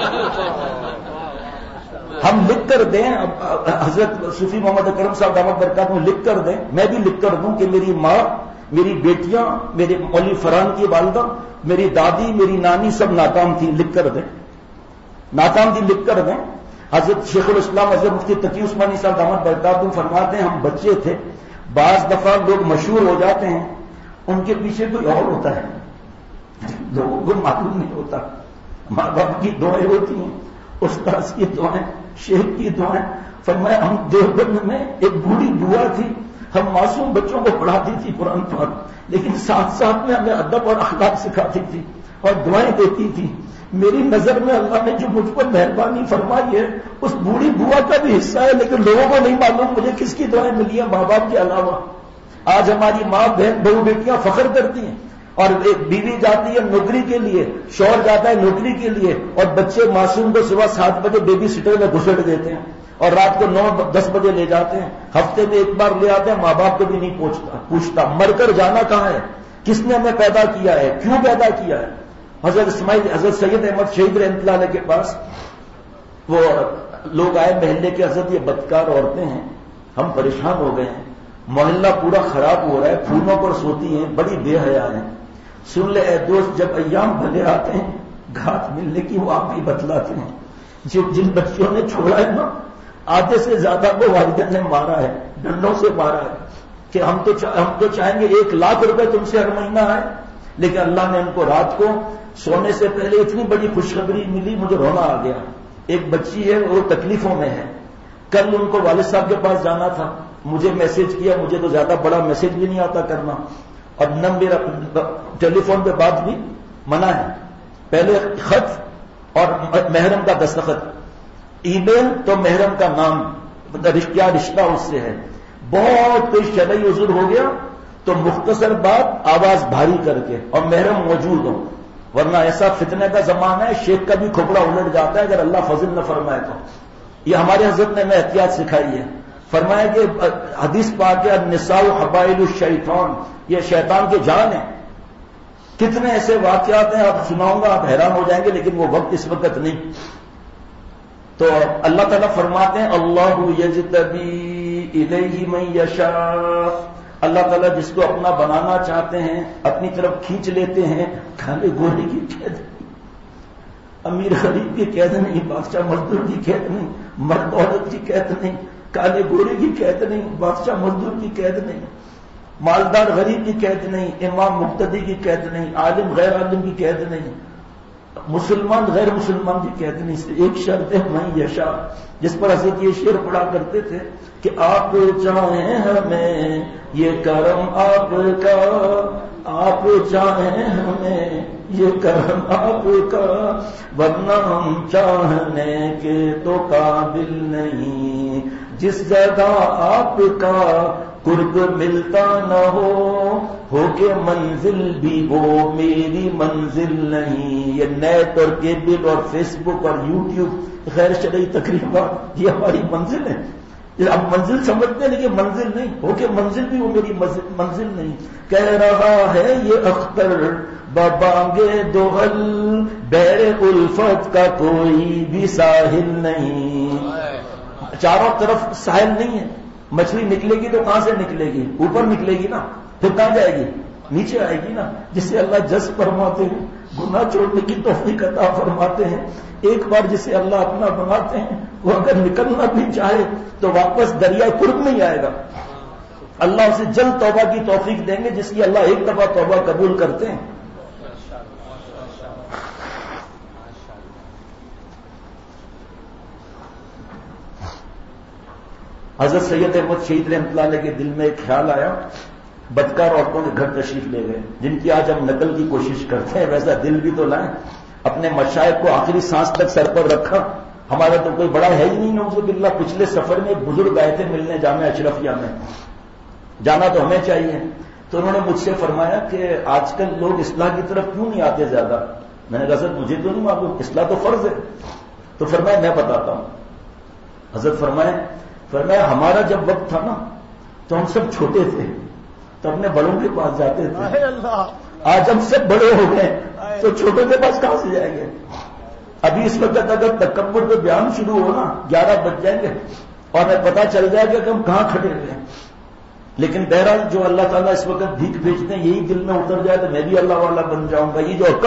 Speaker 4: ہم لکھ کر دیں، حضرت صوفی محمد اکرم صاحب دامت برکاتہ لکھ کر دیں، میں بھی لکھ کر دوں کہ میری ماں، میری بیٹیاں، میرے مولوی فرحان کی والدہ، میری دادی، میری نانی سب ناکام تھی، لکھ کر دیں، ناکام تھی لکھ کر دیں. حضرت شیخ الاسلام حضرت مفتی تقی عثمانی صاحب دامت برکاتہ فرماتے ہیں ہم بچے تھے، بعض دفعہ لوگ مشہور ہو جاتے ہیں ان کے پیچھے کوئی اور ہوتا ہے، لوگوں کو معلوم نہیں ہوتا. ماں باپ کی دعائیں ہوتی ہیں، استاذ کی دعائیں، شیخ کی دعائیں. فرمایا ہم دیوبند میں ایک بوڑھی بوا تھی، ہم معصوم بچوں کو پڑھاتی تھی قرآن پاک، لیکن ساتھ ساتھ میں ہمیں ادب اور اخلاق سکھاتی تھی اور دعائیں دیتی تھی. میری نظر میں اللہ نے جو مجھ پر مہربانی فرمائی ہے اس بوڑھی بوا کا بھی حصہ ہے، لیکن لوگوں کو نہیں معلوم مجھے کس کی دعائیں ملی ہیں ماں باپ کے علاوہ. آج ہماری ماں بہن بہو بیٹیاں فخر کرتی ہیں، اور ایک بیوی جاتی ہے نوکری کے لیے، شوہر جاتا ہے نوکری کے لیے، اور بچے معصوم کو صبح 7 بجے بیبی سٹر میں گھسٹ دیتے ہیں اور رات کو 9-10 بجے لے جاتے ہیں، ہفتے میں ایک بار لے آتے ہیں. ماں باپ کو بھی نہیں پوچھتا مر کر جانا کہاں ہے، کس نے ہمیں پیدا کیا ہے، کیوں پیدا کیا ہے. حضرت سید احمد شہید رحمۃ اللہ علیہ کے پاس وہ لوگ آئے محلے کے، حضرت یہ بدکار عورتیں ہیں، ہم پریشان ہو گئے ہیں، محلہ پورا خراب ہو رہا ہے، پھولوں پر سوتی ہیں، بڑی بے حیا ہیں. سن لے اے دوست جب ایام بھلے آتے ہیں گھات ملنے کی وہ آپ بھی بتلاتے ہیں. جن بچوں نے چھوڑا ہے نا آدھے سے زیادہ کو والدین نے مارا ہے، ڈنڈوں سے مارا ہے کہ ہم تو چاہیں گے 1 لاکھ روپے تم سے ہر مہینہ آئے، لیکن اللہ نے ان کو رات کو سونے سے پہلے اتنی بڑی خوشخبری ملی مجھے رونا آ گیا. ایک بچی ہے وہ تکلیفوں میں ہے، کل ان کو والد صاحب کے پاس جانا تھا، مجھے میسج کیا، مجھے تو زیادہ بڑا میسج بھی نہیں آتا کرنا، اور نہ میرا ٹیلی فون پہ بات بھی منع ہے، پہلے خط اور محرم کا دستخط، ای میل تو محرم کا نام، کیا رشتہ اس سے ہے، بہت کوئی شرعی عذر ہو گیا تو مختصر بات آواز بھاری کر کے اور محرم موجود ہو، ورنہ ایسا فتنے کا زمانہ ہے شیخ کا بھی کھوپڑا الٹ جاتا ہے اگر اللہ فضل نہ فرمائے تو۔ یہ ہمارے حضرت نے ہمیں احتیاط سکھائی ہے، فرمایا کہ حدیث پاک ہے النساء حبائل الشیطان، یہ شیطان کے جان ہیں۔ کتنے ایسے واقعات ہیں آپ سناؤں گا آپ حیران ہو جائیں گے، لیکن وہ وقت اس وقت نہیں۔ تو اللہ تعالیٰ فرماتے ہیں اللہ یجتبی الیہ من یشاء، اللہ تعالیٰ جس کو اپنا بنانا چاہتے ہیں اپنی طرف کھینچ لیتے ہیں۔ کالے گورے کی قید نہیں، امیر غریب کی قید نہیں، بادشاہ مزدور کی قید نہیں، مرد عورت کی قید نہیں، کالے گورے کی قید نہیں، بادشاہ مزدور کی قید نہیں، مالدار غریب کی قید نہیں، امام مقتدی کی قید نہیں، عالم غیر عالم کی قید نہیں، مسلمان غیر مسلمان کی قید نہیں، اس ایک شرط ہے من یشاء، جس پر حضرت یہ شعر پڑھا کرتے تھے کہ آپ چاہیں ہمیں یہ کرم آپ کا، آپ چاہیں ہمیں یہ کرم آپ کا، ورنہ ہم چاہنے کے تو قابل نہیں، جس جگہ آپ کا قرب ملتا نہ ہو کے منزل بھی وہ میری منزل نہیں۔ یہ نیٹ اور کیبل اور فیس بک اور یوٹیوب غیر شرعی تقریبات یہ ہماری منزل ہے، اب منزل سمجھتے ہیں لیکن منزل نہیں، ہو کے منزل بھی وہ میری منزل نہیں۔ کہہ رہا ہے یہ اختر ببانگے دوحل، بحر الفت کا کوئی بھی ساحل نہیں، چاروں طرف ساحل نہیں ہے، مچھلی نکلے گی تو کہاں سے نکلے گی؟ اوپر نکلے گی نا، پھر کہاں جائے گی؟ نیچے آئے گی نا۔ جسے اللہ جذب فرماتے ہیں، گناہ چھوڑنے کی توفیق عطا فرماتے ہیں، ایک بار جسے اللہ اپنا بناتے ہیں وہ اگر نکلنا بھی چاہے تو واپس دریائے قرب نہیں آئے گا، اللہ اسے جلد توبہ کی توفیق دیں گے، جس کی اللہ ایک دفعہ توبہ قبول کرتے ہیں۔ حضرت سید احمد شہید رحمۃ اللہ علیہ کے دل میں ایک خیال آیا، بدکار عورتوں کے گھر تشریف لے گئے جن کی آج ہم نقل کی کوشش کرتے ہیں، ویسا دل بھی تو لائیں، اپنے مشائخ کو آخری سانس تک سر پر رکھا، ہمارا تو کوئی بڑا ہے ہی نہیں نعوذ باللہ۔ پچھلے سفر میں ایک بزرگ آئے تھے ملنے جامعہ اشرفیہ میں، جانا تو ہمیں چاہیے، تو انہوں نے مجھ سے فرمایا کہ آج کل لوگ اصلاح کی طرف کیوں نہیں آتے زیادہ؟ میں نے کہا حضرت مجھے تو نہیں معلوم، اصلاح تو فرض ہے۔ تو فرمایا میں بتاتا ہوں۔ حضرت فرمایا ہمارا جب وقت تھا نا تو ہم سب چھوٹے تھے تو اپنے بڑوں کے پاس جاتے تھے، آج ہم سب بڑے ہو گئے تو چھوٹوں کے پاس کہاں سے جائیں گے؟ ابھی اس وقت اگر تکبر پہ بیان شروع ہو نا 11 بج جائیں گے اور ہمیں پتا چل جائے گا کہ ہم کہاں کھڑے ہوئے ہیں۔ لیکن بہرحال جو اللہ تعالیٰ اس وقت بھیک بھیجتے ہیں یہی دل میں اتر جائے تو میں بھی اللہ والا بن جاؤں گا۔ یہ جو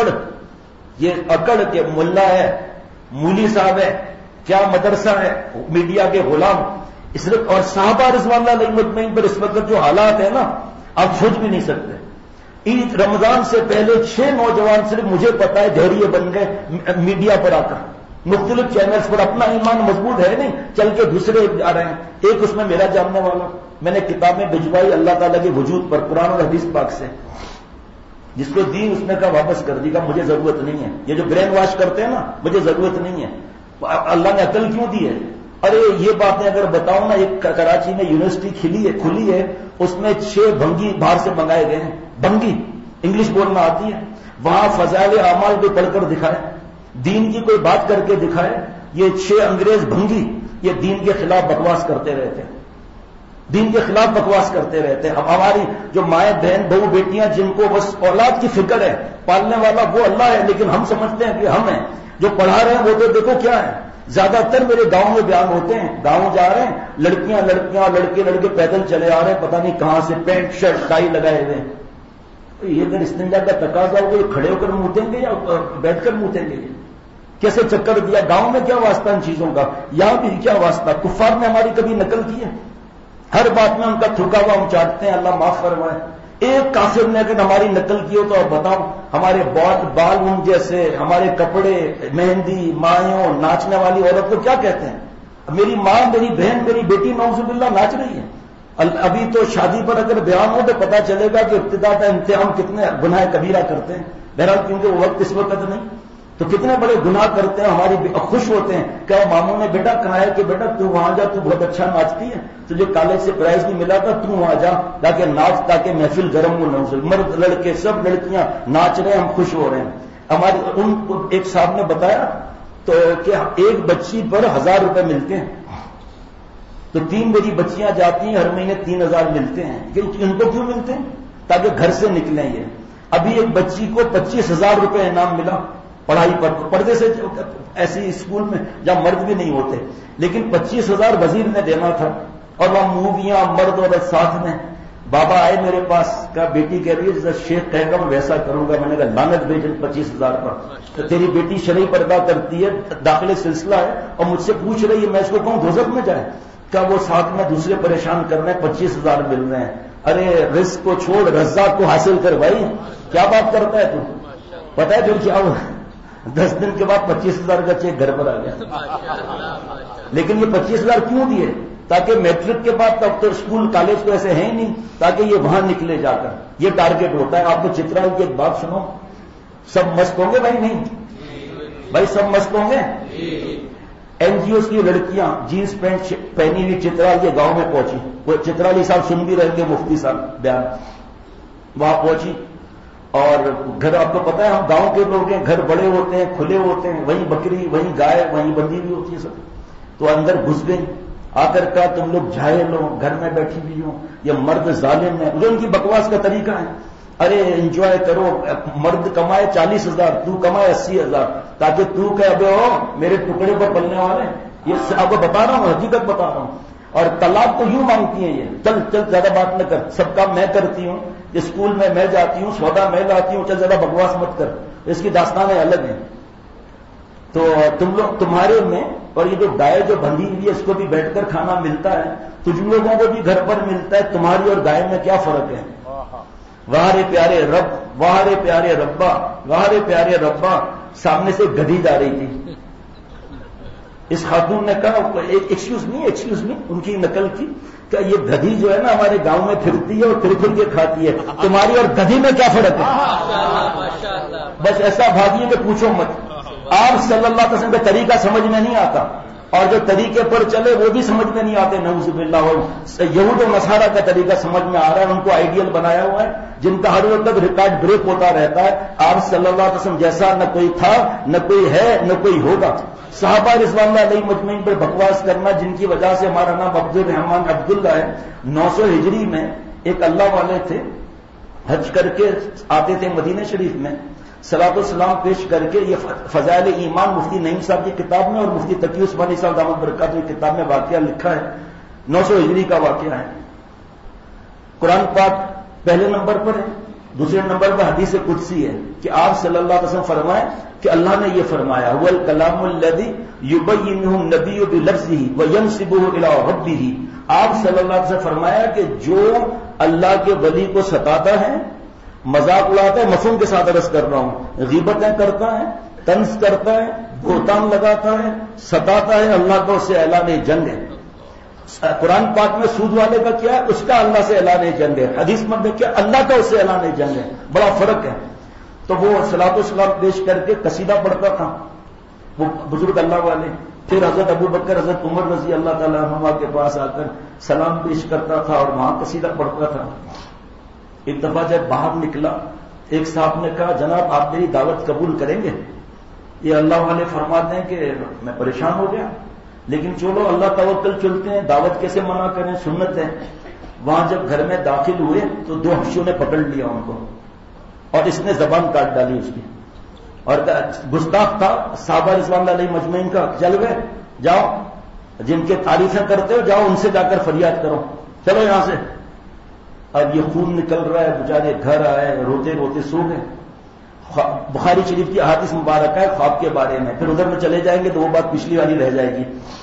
Speaker 4: اکڑ کے ملا ہے، مولی صاحب ہے، کیا مدرسہ ہے، میڈیا کے غلام، اور صحابہ رضوان اللہ علیہ مجمعین پر اس وقت جو حالات ہیں نا آپ سوچ بھی نہیں سکتے۔ عید رمضان سے پہلے 6 نوجوان صرف مجھے پتا ہے دہریے بن گئے میڈیا پر آ کر، مختلف چینلز پر، اپنا ایمان مضبوط ہے نہیں، چل کے دوسرے جا رہے ہیں۔ ایک اس میں میرا جاننے والا، میں نے کتابیں بھجوائی اللہ تعالیٰ کے وجود پر قرآن اور حدیث پاک سے، جس کو دی اس نے کہا واپس کر دی، کہا مجھے ضرورت نہیں ہے، یہ جو برین واش کرتے ہیں نا مجھے ضرورت نہیں ہے، اللہ نے عقل کیوں دی ہے؟ ارے یہ باتیں اگر بتاؤں نا، ایک کراچی میں یونیورسٹی کھلی ہے، اس میں 6 بھنگی باہر سے منگائے گئے ہیں، بھنگی انگلش بولنا آتی ہے، وہاں فضائل اعمال کو پڑھ کر دکھائے، دین کی کوئی بات کر کے دکھائے۔ یہ 6 انگریز بھنگی یہ دین کے خلاف بکواس کرتے رہتے ہیں، دین کے خلاف بکواس کرتے رہتے ہیں۔ ہماری جو مائیں بہن بہو بیٹیاں جن کو بس اولاد کی فکر ہے، پالنے والا وہ اللہ ہے، لیکن ہم سمجھتے ہیں کہ ہم ہیں، جو پڑھا رہے ہیں وہ تو دیکھو کیا ہے۔ زیادہ تر میرے گاؤں میں بیان ہوتے ہیں، گاؤں جا رہے ہیں، لڑکیاں لڑکے پیدل چلے آ رہے ہیں، پتہ نہیں کہاں سے، پینٹ شرٹ ٹائی لگائے ہوئے ہیں۔ یہ اگر استنجا کا تقاضا ہو تو کھڑے ہو کر موتیں گے یا بیٹھ کر موتیں گے؟ کیسے چکر دیا؟ گاؤں میں کیا واسطہ ان چیزوں کا، یہاں بھی کیا واسطہ؟ کفار نے ہماری کبھی نقل کی ہے؟ ہر بات میں ان کا تھکا ہوا ہم چاٹتے ہیں، اللہ معاف فرمائے۔ ایک کافر نے اگر ہماری نقل کی ہو تو آپ بتاؤ، ہمارے بال ان جیسے، ہمارے کپڑے، مہندی، مایوں، ناچنے والی عورت کو کیا کہتے ہیں؟ میری ماں، میری بہن، میری بیٹی نعوذ باللہ ناچ رہی ہے، ابھی تو شادی پر اگر بیان ہو تو پتا چلے گا کہ ابتدا کا انتظام کتنے گناہ کبیرہ کرتے ہیں. بہرحال کیونکہ وہ وقت اس وقت نہیں، تو کتنے بڑے گناہ کرتے ہیں. ہماری خوش ہوتے ہیں کہ ماموں نے بیٹا کہا کہ بیٹا تو وہاں جا، تو بہت اچھا ناچتی ہے، تجھے کالج سے پرائز نہیں ملا تھا، تو وہاں جا تاکہ ناچ، تاکہ محفل گرم ہو نہ ہو. مرد لڑکے سب لڑکیاں ناچ رہے ہیں، ہم خوش ہو رہے ہیں. ہماری ان کو ایک صاحب نے بتایا تو کہ ایک بچی پر 1000 روپے ملتے ہیں، تو 3 میری بچیاں جاتی ہیں، ہر مہینے 3000 ملتے ہیں. ان کو کیوں ملتے ہیں؟ تاکہ گھر سے نکلیں. یہ ابھی ایک بچی کو 25000 روپے انعام ملا پڑھائی پر، پردے سے ایسی اسکول میں جہاں مرد بھی نہیں ہوتے، لیکن 25000 وزیر نے دینا تھا. اور وہ موویاں مرد اور ساتھ میں. بابا آئے میرے پاس، کہا بیٹی کہہ رہی ہے جیسا شیخ کہے گا میں ویسا کروں گا. میں نے کہا لعنت بھیجن 25000 پر. تو تیری بیٹی شرعی پردہ کرتی ہے، داخلے سلسلہ ہے، اور مجھ سے پوچھ رہی ہے، میں اس کو کہوں دوزخ میں جائے؟ کیا وہ ساتھ میں دوسرے پریشان کر رہے ہیں، 25000 مل رہے ہیں. ارے رزق کو چھوڑ، رزاق کو حاصل کر بھائی. کیا بات کرتا ہے تو؟ پتہ ہے جو کیا ہوا، 10 دن کے بعد 25000 کا چیک گھر پر آ گیا. لیکن یہ 25000 کیوں دیے؟ تاکہ میٹرک کے بعد تب تو اسکول کالج تو ایسے ہیں ہی نہیں، تاکہ یہ وہاں نکلے جا کر. یہ ٹارگٹ ہوتا ہے. آپ کو چترال کی ایک بات سنو، سب مست ہوں گے بھائی؟ نہیں بھائی، سب مست ہوں گے. این جی اوز کی لڑکیاں جینس پینٹ پہنی ہوئی چترال کے گاؤں میں پہنچی. وہ چترالی صاحب سن بھی رہیں گے، مفتی صاحب بیان. وہاں پہنچی اور گھر، آپ کو پتا ہے ہم گاؤں کے لوگ ہیں، گھر بڑے ہوتے ہیں، کھلے ہوتے ہیں، وہیں بکری، وہیں گائے، وہیں بندھی ہوئی ہوتی ہے سب. تو اندر گھس گئی، آ کر کہا تم لوگ جاہل ہو، گھر میں بیٹھی ہوئی ہو، یہ مرد ظالم ہے. مجھے ان کی بکواس کا طریقہ ہے. ارے انجوائے کرو، مرد کمائے 40000، تو کمائے 80000، تاکہ تو کہ ابے ہو میرے ٹکڑے پر پلنے والے. یہ آپ کو بتا رہا ہوں، حقیقت بتا رہا ہوں. اور طلاق تو یوں مانگتی ہیں یہ، چل چل زیادہ بات نہ کر، سب کام میں کرتی ہوں، اسکول میں جاتی ہوں، سودا میں لاتی ہوں، چل زیادہ بکواس مت کر. اس کی داستانیں الگ ہیں. تو تم لوگ، تمہارے میں، اور یہ جو گائے جو بندھی ہوئی ہے اس کو بھی بیٹھ کر کھانا ملتا ہے، تجھ لوگوں کو بھی گھر پر ملتا ہے. تمہاری اور گائے میں کیا فرق ہے؟ واہ رے پیارے رب، واہ رے پیارے ربا، واہ رے پیارے ربا. سامنے سے گدھی جا رہی تھی. اس خاتون نے کہا ایکسکیوز می، ان کی نقل کی کہ یہ گدھی جو ہے نا ہمارے گاؤں میں پھرتی ہے اور پھر کے کھاتی ہے، تمہاری اور گدھی میں کیا فرق ہے؟ بس ایسا بھاگیے کہ پوچھو مت. آپ صلی اللہ علیہ وسلم کا طریقہ سمجھ میں نہیں آتا، اور جو طریقے پر چلے وہ بھی سمجھ میں نہیں آتے. نعوذ باللہ. یہود و نصارہ کا طریقہ سمجھ میں آ رہا ہے، ان کو آئیڈیل بنایا ہوا ہے جن کا ہر وقت ریکارڈ بریک ہوتا رہتا ہے. آپ صلی اللہ علیہ وسلم جیسا نہ کوئی تھا، نہ کوئی ہے، نہ کوئی ہوگا. صحابہ رضوان اللہ علیہ مجمعین پر بکواس کرنا، جن کی وجہ سے ہمارا نام عبد الرحمان عبداللہ ہے. 900 ہجری میں ایک اللہ والے تھے، حج کر کے آتے تھے مدینہ شریف میں، صلاۃ السلام پیش کر کے. یہ فضائل ایمان مفتی نعیم صاحب کی کتاب میں اور مفتی تقی عثمانی صاحب دامت برکاتہ کی کتاب میں واقعہ لکھا ہے. 900 ہجری کا واقعہ ہے. قرآن پاک پہلے نمبر پر ہے، دوسرے نمبر پر حدیث قدسی ہے کہ آپ صلی اللہ علیہ وسلم فرمائے کہ اللہ نے یہ فرمایا، هو الکلام الذی یبینہ النبی بلفظہ وینسبہ الی ربہ. آپ صلی اللہ علیہ وسلم فرمایا کہ جو اللہ کے ولی کو ستاتا ہے، مذاق اڑاتا ہے، مفہوم کے ساتھ عرض کر رہا ہوں، غیبتیں کرتا ہے، طنز کرتا ہے، بہتان لگاتا ہے، ستاتا ہے، اللہ کو اس سے اعلان جنگ ہے. قرآن پاک میں سود والے کا کیا ہے؟ اس کا اللہ سے اعلان جنگ ہے. حدیث میں کیا؟ اللہ کا اس سے اعلان جنگ ہے. بڑا فرق ہے. تو وہ صلاۃ السلام پیش کر کے قصیدہ پڑھتا تھا وہ بزرگ اللہ والے. پھر حضرت ابو بکر، حضرت عمر رضی اللہ تعالیٰ عنہ کے پاس آ کر سلام پیش کرتا تھا اور وہاں قصیدہ پڑھتا تھا. ایک دفعہ جب باہر نکلا، ایک صاحب نے کہا جناب آپ میری دعوت قبول کریں گے؟ یہ اللہ والے فرماتے ہیں کہ میں پریشان ہو گیا، لیکن چلو اللہ توکل چلتے ہیں، دعوت کیسے منع کریں، سنت ہے. وہاں جب گھر میں داخل ہوئے تو 2 حبشیوں نے پکڑ لیا ان کو اور اس نے زبان کاٹ ڈالی اس کی، اور گستاخ تھا. صحابہ رضوان اللہ علیہ مجمعین کا چل گئے، جاؤ جن کے تعریفیں کرتے ہو جاؤ ان سے جا کر فریاد کرو، چلو یہاں سے. اب یہ خون نکل رہا ہے، بیچارے گھر آئے، روتے روتے سو گئے. بخاری شریف کی احادیث مبارکہ ہے خواب کے بارے میں، پھر ادھر میں چلے جائیں گے تو وہ بات پچھلی والی رہ جائے گی.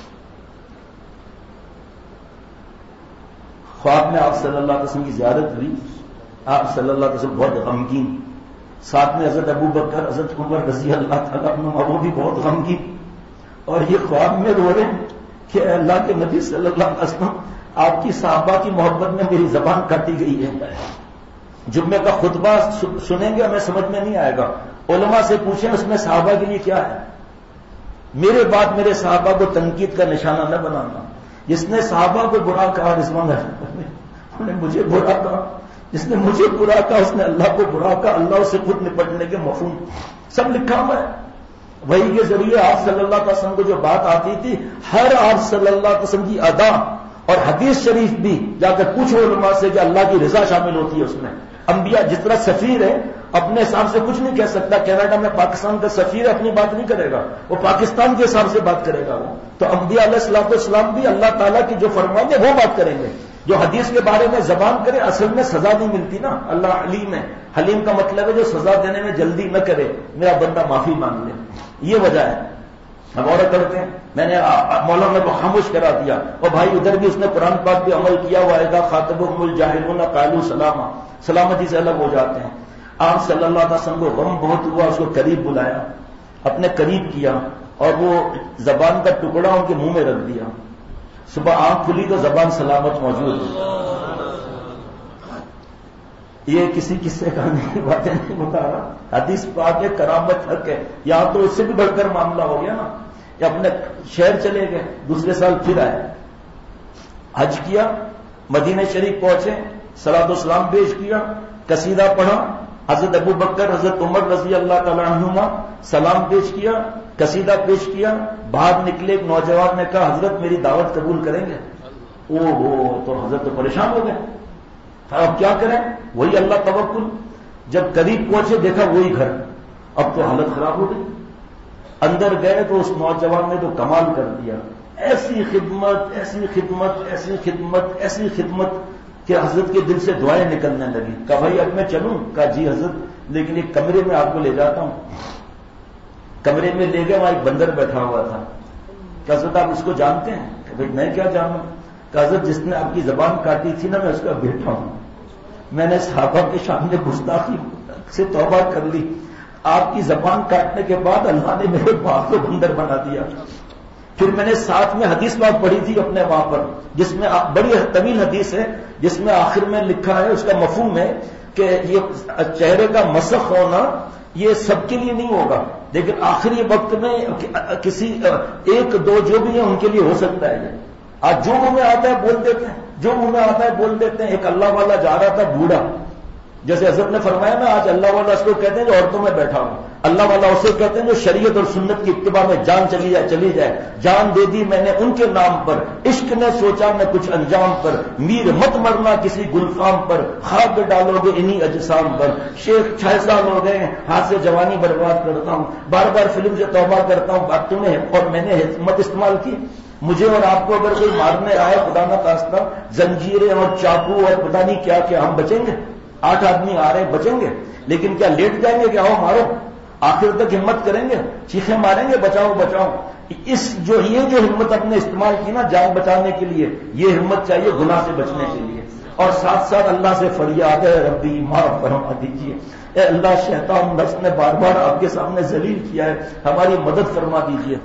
Speaker 4: خواب میں آپ صلی اللہ علیہ وسلم کی زیارت ہوئی. آپ صلی اللہ علیہ وسلم بہت غمگین، ساتھ میں حضرت ابو بکر، حضرت عمر رضی اللہ تعالیٰ عنہ وہ بھی بہت غمگین، اور یہ خواب میں رو رہے ہیں کہ اللہ کے نبی صلی اللہ علیہ وسلم آپ کی صحابہ کی محبت میں میری زبان کاٹی گئی ہے. جمعے کا خطبہ سنیں گے ہمیں سمجھ میں نہیں آئے گا. علماء سے پوچھیں اس میں صحابہ کے لیے کیا ہے. میرے بعد میرے صحابہ کو تنقید کا نشانہ نہ بنانا. جس نے صحابہ کو برا کہا رضوان نے مجھے برا کہا, جس نے مجھے برا کہا اس نے اللہ کو برا کہا. اللہ سے خود نپٹنے کے مفہوم سب لکھا ہوا ہے. وہی کے ذریعے آپ صلی اللہ علیہ وسلم کو جو بات آتی تھی, ہر آپ صلی اللہ علیہ وسلم کی ادا اور حدیث شریف بھی جا کر پوچھو علماء سے کہ اللہ کی رضا شامل ہوتی ہے اس میں. انبیاء جس طرح سفیر ہے اپنے حساب سے کچھ نہیں کہہ سکتا. کینیڈا میں پاکستان کا سفیر اپنی بات نہیں کرے گا, وہ پاکستان کے حساب سے بات کرے گا. وہ تو انبیاء علیہ الصلوۃ والسلام بھی اللہ تعالیٰ کی جو فرمائیں گے وہ بات کریں گے. جو حدیث کے بارے میں زبان کرے اصل میں سزا نہیں ملتی نا. اللہ حلیم ہے. حلیم کا مطلب ہے جو سزا دینے میں جلدی نہ کرے, میرا بندہ معافی مانگ لے. یہ وجہ ہے. اب اور کرتے ہیں, میں نے مولانا کو خاموش کرا دیا. اور بھائی ادھر بھی اس نے قرآن پاک بھی عمل کیا ہوا ہے. خاطبهم الجاہلون قالوا سلاما, سلامتی سے الگ ہو جاتے ہیں. آپ صلی اللہ علیہ وسلم کو غم بہت ہوا, اس کو قریب بلایا, اپنے قریب کیا اور وہ زبان کا ٹکڑا ان کے منہ میں رکھ دیا. صبح آنکھ کھلی تو زبان سلامت موجود ہے. یہ کسی قصے کہانی کی باتیں نہیں بتا رہا, حدیث پاک ہے, کرامت حق ہے. یہاں تو اس سے بھی بڑھ کر معاملہ ہو گیا نا. کہ اپنے شہر چلے گئے, دوسرے سال پھر آئے, حج کیا, مدینہ شریف پہنچے, صلاۃ و سلام پیش کیا, قصیدہ پڑھا, حضرت ابو بکر حضرت عمر رضی اللہ تعالیٰ عنہما سلام پیش کیا, قصیدہ پیش کیا. باہر نکلے ایک نوجوان نے کہا حضرت میری دعوت قبول کریں گے؟ تو حضرت تو پریشان ہو گئے. اب کیا کریں, وہی اللہ توکل. جب قریب پہنچے دیکھا وہی گھر, اب تو حالت خراب ہو گئی. اندر گئے تو اس نوجوان نے تو کمال کر دیا. ایسی خدمت ایسی خدمت ایسی خدمت ایسی خدمت کہ حضرت کے دل سے دعائیں نکلنے لگی. کہا بھائی اب میں چلوں؟ کہا جی حضرت, لیکن ایک کمرے میں آپ کو لے جاتا ہوں. کمرے میں لے گئے, وہاں ایک بندر بیٹھا ہوا تھا. کہ حضرت آپ اس کو جانتے ہیں؟ کہ بھائی میں کیا جانوں. کہ حضرت جس نے آپ کی زبان کاٹی تھی نا, میں اس کا بیٹا ہوں. میں نے صحابہ کے سامنے گستاخی سے توبہ کر لی. آپ کی زبان کاٹنے کے بعد اللہ نے میرے باپ کو بندر بنا دیا. پھر میں نے ساتھ میں حدیث بات پڑھی تھی اپنے وہاں پر, جس میں بڑی طویل حدیث ہے, جس میں آخر میں لکھا ہے, اس کا مفہوم ہے کہ یہ چہرے کا مسخ ہونا یہ سب کے لیے نہیں ہوگا, لیکن آخری وقت میں کسی ایک دو جو بھی ہیں ان کے لیے ہو سکتا ہے. آج جو منہ میں آتا ہے بول دیتے ہیں, جو منہ میں آتا ہے بول دیتے ہیں. ایک اللہ والا جا رہا تھا بوڑھا, جیسے حضرت نے فرمایا نا آج اللہ والا اس کو کہتے ہیں جو عورتوں میں بیٹھا ہوں. اللہ والا اسے کہتے ہیں جو شریعت اور سنت کی اتباع میں جان چلی جائے. جان دے دی میں نے ان کے نام پر, عشق نے سوچا میں کچھ انجام پر. میر مت مرنا کسی گلفام پر, خاک ڈالو گے انہی اجسام پر. شیخ 6 سال ہو گئے ہاتھ سے جوانی برباد کرتا ہوں, بار بار فلم سے توبہ کرتا ہوں. اب تم نے اور میں نے حکمت استعمال کی. مجھے اور آپ کو اگر کوئی مارنے آئے خدا نہ خواستہ, زنجیریں اور چاقو اور پتہ نہیں کیا کیا, ہم بچیں گے؟ 8 آدمی آ رہے بچیں گے, لیکن کیا لیٹ جائیں گے کہ آؤ مارو؟ آخر تک ہمت کریں گے, چیخیں ماریں گے بچاؤ بچاؤ. یہ جو ہمت اپنے استعمال کی نا جان بچانے کے لیے, یہ ہمت چاہیے گناہ سے بچنے کے لیے. اور ساتھ ساتھ اللہ سے فریاد ہے ربی معاف فرما دیجیے. اے اللہ شیطان نفس نے بار بار آپ کے سامنے ذلیل کیا ہے, ہماری مدد فرما دیجیے.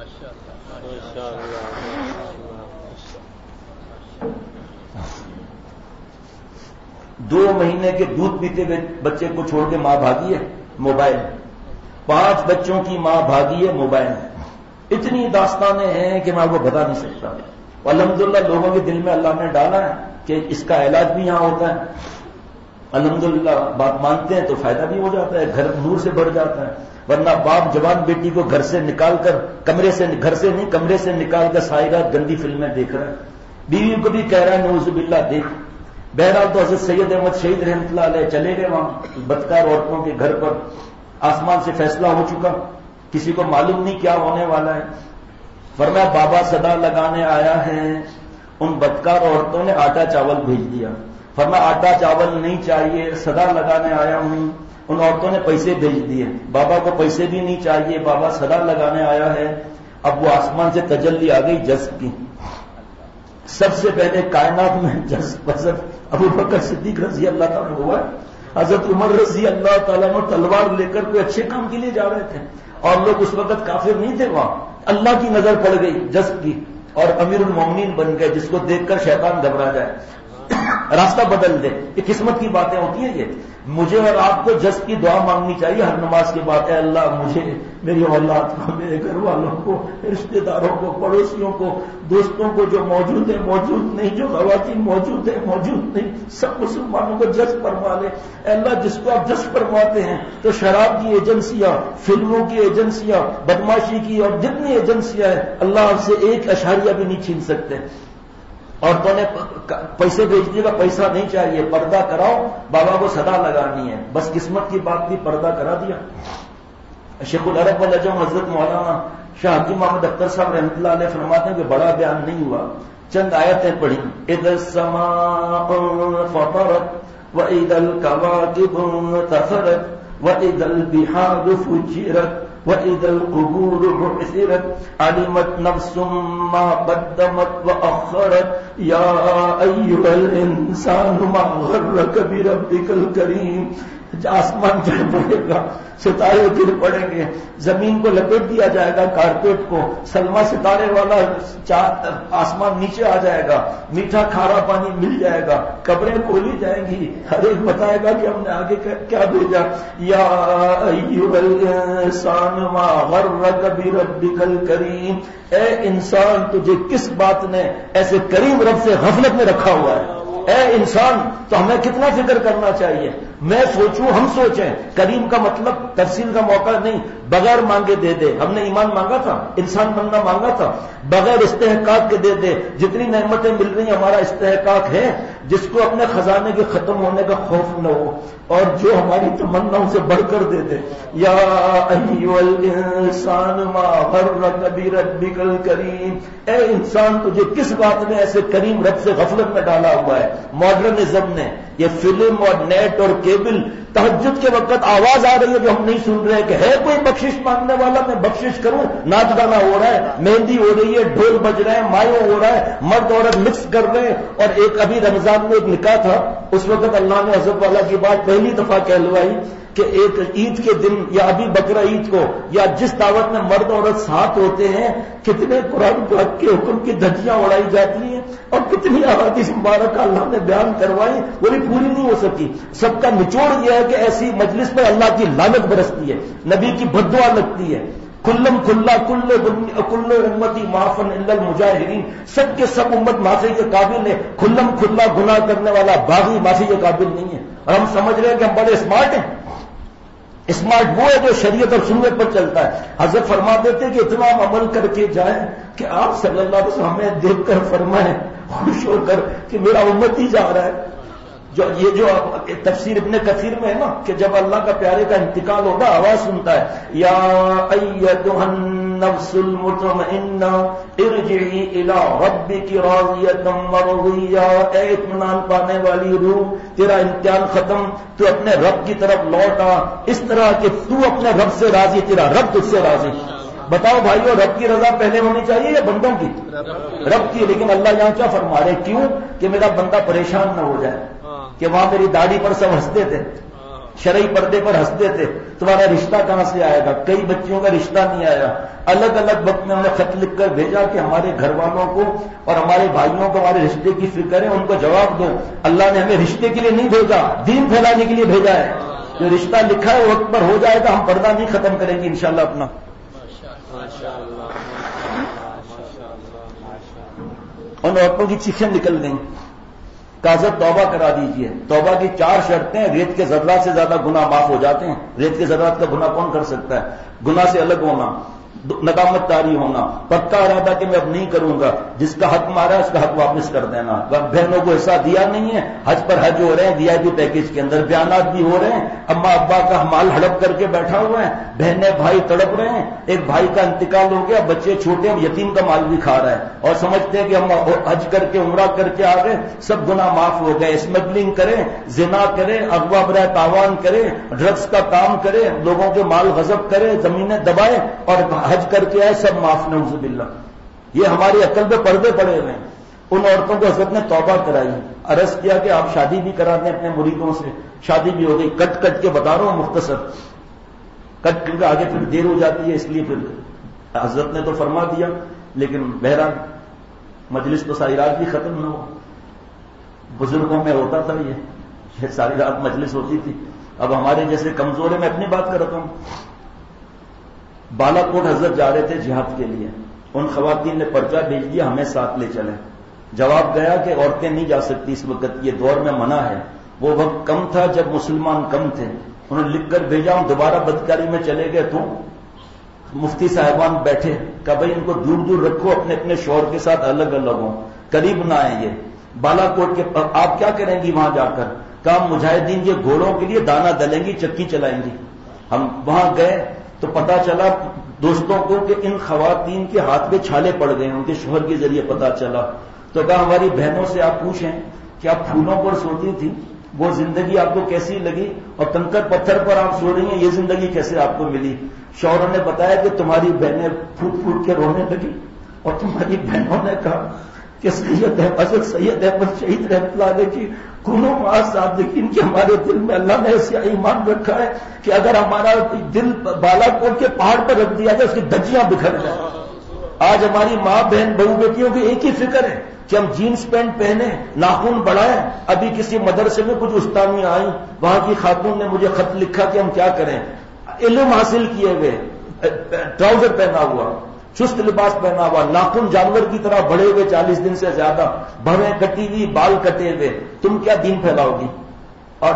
Speaker 4: 2 مہینے کے دودھ پیتے ہوئے بچے کو چھوڑ کے ماں بھاگی ہے موبائل. 5 بچوں کی ماں بھاگی ہے موبائل. اتنی داستانیں ہیں کہ میں آپ کو بتا نہیں سکتا. الحمدللہ لوگوں کے دل میں اللہ نے ڈالا ہے کہ اس کا علاج بھی یہاں ہوتا ہے. الحمدللہ بات مانتے ہیں تو فائدہ بھی ہو جاتا ہے, گھر نور سے بڑھ جاتا ہے. ورنہ باپ جوان بیٹی کو گھر سے نکال کر کمرے سے نکال کر ساری رات گندی فلمیں دیکھ رہا ہے. بیوی کو بھی کہہ رہا ہے نعوذ باللہ دیکھ. بہرحال تو حضرت سید احمد شہید رحمۃ اللہ علیہ چلے گئے وہاں بدکار عورتوں کے گھر پر. آسمان سے فیصلہ ہو چکا, کسی کو معلوم نہیں کیا ہونے والا ہے. فرمایا بابا صدا لگانے آیا ہے. ان بدکار عورتوں نے آٹا چاول بھیج دیا. فرمایا آٹا چاول نہیں چاہیے, صدا لگانے آیا ہوں. ان عورتوں نے پیسے بھیج دیے. بابا کو پیسے بھی نہیں چاہیے, بابا صدا لگانے آیا ہے. اب وہ آسمان سے تجلی آ گئی جذب کی. سب سے پہلے کائنات میں جذب حضرت ابو بکر صدیق رضی اللہ تعالیٰ ہوا. حضرت عمر رضی اللہ تعالیٰ نے تلوار لے کر کوئی اچھے کام کے لیے جا رہے تھے, اور لوگ اس وقت کافر نہیں تھے وہاں. اللہ کی نظر پڑ گئی جذب کی. اور امیر المومنین بن گئے جس کو دیکھ کر شیطان گھبرا جائے, راستہ بدل دے. یہ قسمت کی باتیں ہوتی ہیں. یہ مجھے اور آپ کو جس کی دعا مانگنی چاہیے ہر نماز کے بعد, اے اللہ مجھے, میری اولاد کو, میرے گھر والوں کو, رشتہ داروں کو, پڑوسیوں کو, دوستوں کو, جو موجود ہیں موجود نہیں, جو خواتین موجود ہیں موجود نہیں, سب مسلمانوں کو جذب فرما لے. اے اللہ جس کو آپ جذب فرماتے ہیں تو شراب کی ایجنسیاں, فلموں کی ایجنسیاں, بدماشی کی اور جتنی ایجنسیاں ہیں, اللہ آپ سے ایک اشاریہ بھی نہیں چھین سکتے. عورتوں نے پیسے بھیج دیے گا, پیسہ نہیں چاہیے, پردہ کراؤ, بابا کو صدا لگانی ہے, بس قسمت کی بات بھی, پردہ کرا دیا. شیخ العرب والعجم حضرت مولانا شاہ حکیم محمد اختر صاحب رحمۃ اللہ علیہ فرماتے ہیں کہ بڑا بیان نہیں ہوا, چند آیتیں پڑھی. اذا السماء فطرت واذا الكواكب انتثرت واذا البحار فجرت وَإِذَا الْقُبُورُ بُعْثِرَتْ عَلِمَتْ نَفْسٌ مَّا قَدَّمَتْ وَأَخَّرَتْ يَا أَيُّهَا الْإِنسَانُ مَا غَرَّكَ بِرَبِّكَ الْكَرِيمِ. آسمان گر پڑے گا, ستارے گر پڑیں گے, زمین کو لپیٹ دیا جائے گا کارپیٹ کو, سلما ستارے والا آسمان نیچے آ جائے گا, میٹھا کھارا پانی مل جائے گا, قبریں کھولی جائیں گی, ہر ایک بتائے گا کہ ہم نے آگے کیا بھیجا. یا ایھا الانسان ما غرک بربک الکریم, اے انسان تجھے کس بات نے ایسے کریم رب سے غفلت میں رکھا ہوا ہے. اے انسان, تو ہمیں کتنا فکر کرنا چاہیے. میں سوچوں, ہم سوچیں, کریم کا مطلب تفصیل کا موقع نہیں, بغیر مانگے دے دے. ہم نے ایمان مانگا تھا, انسان بننا مانگا تھا, بغیر استحقاق کے دے دے. جتنی نعمتیں مل رہی ہیں ہمارا استحقاق ہے, جس کو اپنے خزانے کے ختم ہونے کا خوف نہ ہو اور جو ہماری تمناؤں سے بڑھ کر دے دے. یا ایھا الانسان ما غرک بربک الکریم, اے انسان تجھے کس بات نے ایسے کریم رب سے غفلت میں ڈالا ہوا ہے. ماڈرنزم نے یہ فلم اور نیٹ اور کیبل, تہجد کے وقت آواز آ رہی ہے جو ہم نہیں سن رہے کہ ہے کوئی بخشش مانگنے والا, میں بخشش کروں. ناچ گانا ہو رہا ہے, مہندی ہو رہی ہے, ڈھول بج رہے ہیں, مایو ہو رہا ہے, مرد عورت مکس کر رہے ہیں. اور ایک ابھی رمضان میں ایک نکاح تھا, اس وقت اللہ نے حضرت والا کی بات پہلی دفعہ کہلوائی کہ ایک عید کے دن یا ابھی بقرہ عید کو یا جس دعوت میں مرد عورت ساتھ ہوتے ہیں, کتنے قرآن پاک کے حکم کی دھجیاں اڑائی جاتی ہیں اور کتنی احادیث مبارکہ اللہ نے بیان کروائی, وہ بھی پوری نہیں ہو سکی. سب کا نچوڑ یہ ہے کہ ایسی مجلس میں اللہ کی لعنت برستی ہے, نبی کی بد دعا لگتی ہے. کلم کھلا کل امتی معافن الا المجاہرین, سب کے سب امت معافی کے قابل ہے. کھلم کھلا گناہ کرنے والا باغی معافی کے قابل نہیں ہے. اور ہم سمجھ رہے ہیں کہ ہم بڑے اسمارٹ ہیں. اسمارٹ وہ ہے جو شریعت اور سنت پر چلتا ہے. حضرت فرما دیتے کہ اتنا عمل کر کے جائیں کہ آپ صلی اللہ علیہ وسلم ہمیں دیکھ کر فرمائیں خوش ہو کر کہ میرا امت ہی جا رہا ہے. جو تفسیر ابن کثیر میں ہے نا کہ جب اللہ کا پیارے کا انتقال ہوگا آواز سنتا ہے, یا ایتھا النفس المطمئنہ ارجعی الی ربک راضیۃ مرضیہ, اے اطمینان پانے والی روح, تیرا امتحان ختم, تو اپنے رب کی طرف لوٹ آ, اس طرح کہ تو اپنے رب سے راضی, تیرا رب تجھ سے راضی. بتاؤ بھائیو, رب کی رضا پہلے ہونی چاہیے یا بندوں کی؟ رب کی. لیکن اللہ یہاں کیا فرما رہے, کیوں کہ میرا بندہ پریشان نہ ہو جائے کہ وہاں میری داڑھی پر سب ہنستے تھے, شرعی پردے پر ہنستے تھے, تمہارا رشتہ کہاں سے آئے گا. کئی بچیوں کا رشتہ نہیں آیا. الگ الگ وقت میں انہیں خط لکھ کر بھیجا کہ ہمارے گھر والوں کو اور ہمارے بھائیوں کو ہمارے رشتے کی فکر ہے, ان کو جواب دو. اللہ نے ہمیں رشتے کے لیے نہیں بھیجا, دین پھیلانے کے لیے بھیجا ہے. جو رشتہ لکھا ہے وقت پر ہو جائے گا, ہم پردہ نہیں ختم کریں گے انشاءاللہ اپنا. ان عورتوں کی چیخیں نکل گئیں. کاذب توبہ کرا دیجئے. توبہ کی 4 شرطیں, ریت کے ذرات سے زیادہ گناہ معاف ہو جاتے ہیں. ریت کے ذرات کا گناہ کون کر سکتا ہے؟ گناہ سے الگ ہونا, ندامت طاری ہونا, پکا ارادہ کہ میں اب نہیں کروں گا, جس کا حق مارا ہے اس کا حق واپس کر دینا. بہنوں کو ایسا دیا نہیں ہے, حج پر حج ہو رہے ہیں وی آئی پی پیکج کے اندر, بیانات بھی ہو رہے ہیں, اماں ابا کا مال ہڑپ کر کے بیٹھا ہوا ہے, بہنیں بھائی تڑپ رہے ہیں, ایک بھائی کا انتقال ہو گیا, بچے چھوٹے ہیں, یتیم کا مال بھی کھا رہا ہے, اور سمجھتے ہیں کہ ہم حج کر کے عمرہ کر کے آ گئے, سب گناہ معاف ہو گئے. اسمگلنگ کریں, زنا کریں, اغوا برائے تاوان کریں, ڈرگس کا کام کریں, لوگوں کے مال غصب کریں, زمینیں دبائیں اور حج کر کے آئے, سب معاف نعوذ باللہ. یہ ہماری عقل پہ پردے پڑے ہوئے ہیں. ان عورتوں کو حضرت نے توبہ کرائی, عرض کیا کہ آپ شادی بھی کرا دیں اپنے مریدوں سے. شادی بھی ہو گئی. کٹ کٹ کے بتا رہا ہوں مختصر, کٹ کر کے آگے پھر دیر ہو جاتی ہے, اس لیے پھر حضرت نے تو فرما دیا, لیکن بہرحال مجلس تو ساری رات بھی ختم نہ ہو. بزرگوں میں ہوتا تھا یہ ساری رات مجلس ہوتی تھی. اب ہمارے جیسے کمزور ہیں. میں اپنی بات کرتا ہوں. بالا کوٹ حضرت جا رہے تھے جہاد کے لیے. ان خواتین نے پرچہ بھیج دیا ہمیں ساتھ لے چلیں. جواب گیا کہ عورتیں نہیں جا سکتی اس وقت, یہ دور میں منع ہے. وہ وقت کم تھا جب مسلمان کم تھے. انہوں نے لکھ کر بھیجا ہوں دوبارہ بدکاری میں چلے گئے تو مفتی صاحبان بیٹھے کہ بھائی ان کو دور دور رکھو, اپنے اپنے شوہر کے ساتھ الگ الگ ہوں, قریب نہ آئیں. یہ بالا کوٹ کے آپ کیا کریں گی وہاں جا کر؟ کہا مجاہدین یہ گھوڑوں کے لیے دانہ ڈلیں گی, چکی چلائیں گی. ہم وہاں گئے تو پتا چلا دوستوں کو کہ ان خواتین کے ہاتھ پہ چھالے پڑ گئے, ان کے شوہر کے ذریعے پتا چلا. تو کہا ہماری بہنوں سے آپ پوچھیں کہ آپ پھولوں پر سوتی تھی, وہ زندگی آپ کو کیسی لگی, اور کنکر پتھر پر آپ سو رہی ہیں, یہ زندگی کیسے آپ کو ملی؟ شوہروں نے بتایا کہ تمہاری بہنیں پھوٹ پھوٹ کے رونے لگی, اور تمہاری بہنوں نے کہا کہ حضرت سید احمد شہید رحمۃ اللہ علیہ کی کونوں معاذ صادقین کہ ہمارے دل میں اللہ نے ایسا ایمان رکھا ہے کہ اگر ہمارا دل بالا کوٹ کے پہاڑ پر رکھ دیا جائے اس کی دھجیاں بکھر جائیں. آج ہماری ماں بہن بہو بیٹیوں کی ایک ہی فکر ہے کہ ہم جینس پینٹ پہنے, ناخن بڑھائیں. ابھی کسی مدرسے میں کچھ استانیاں آئیں, وہاں کی خاتون نے مجھے خط لکھا کہ ہم کیا کریں. علم حاصل کیے ہوئے, ٹراؤزر پہنا ہوا, چست لباس پہنا ہوا, ناخن جانور کی طرح بڑے ہوئے 40 دن سے زیادہ, بھویں کٹی ہوئی, بال کٹے ہوئے, تم کیا دین پھیلاؤ گی؟ اور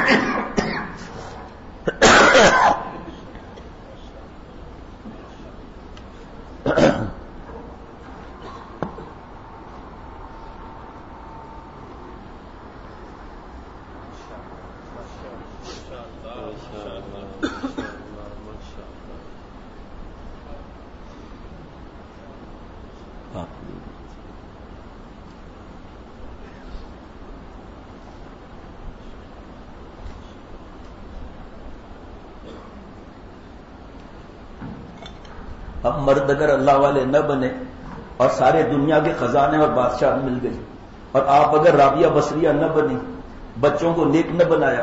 Speaker 4: اب مرد اگر اللہ والے نہ بنے اور سارے دنیا کے خزانے اور بادشاہ مل گئے, اور آپ اگر رابعہ بصریہ نہ بنی, بچوں کو نیک نہ بنایا,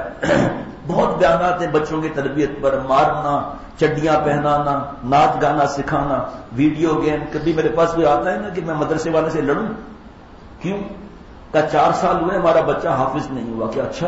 Speaker 4: بہت بیانات ہیں بچوں کی تربیت پر, مارنا, چڈیاں پہنانا, ناچ گانا سکھانا, ویڈیو گیم. کبھی میرے پاس بھی آتا ہے نا کہ میں مدرسے والے سے لڑوں, کیوں؟ کہ 4 سال ہوئے ہمارا بچہ حافظ نہیں ہوا. کہ اچھا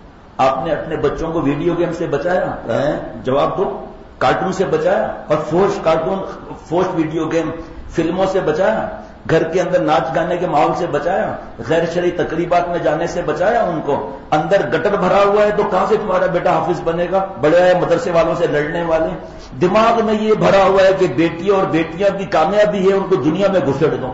Speaker 4: آپ نے اپنے بچوں کو ویڈیو گیم سے بچایا؟ جواب دو. کارٹون سے بچایا, اور فوش کارٹون, فوش ویڈیو گیم, فلموں سے بچایا, گھر کے اندر ناچ گانے کے ماحول سے بچایا, غیر شرعی تقریبات میں جانے سے بچایا ان کو. اندر گٹر بھرا ہوا ہے تو کہاں سے تمہارا بیٹا حافظ بنے گا؟ بڑے مدرسے والوں سے لڑنے والے. دماغ میں یہ بھرا ہوا ہے کہ بیٹی اور بیٹیاں کی کامیابی ہے, ان کو دنیا میں گھسیڑ دو.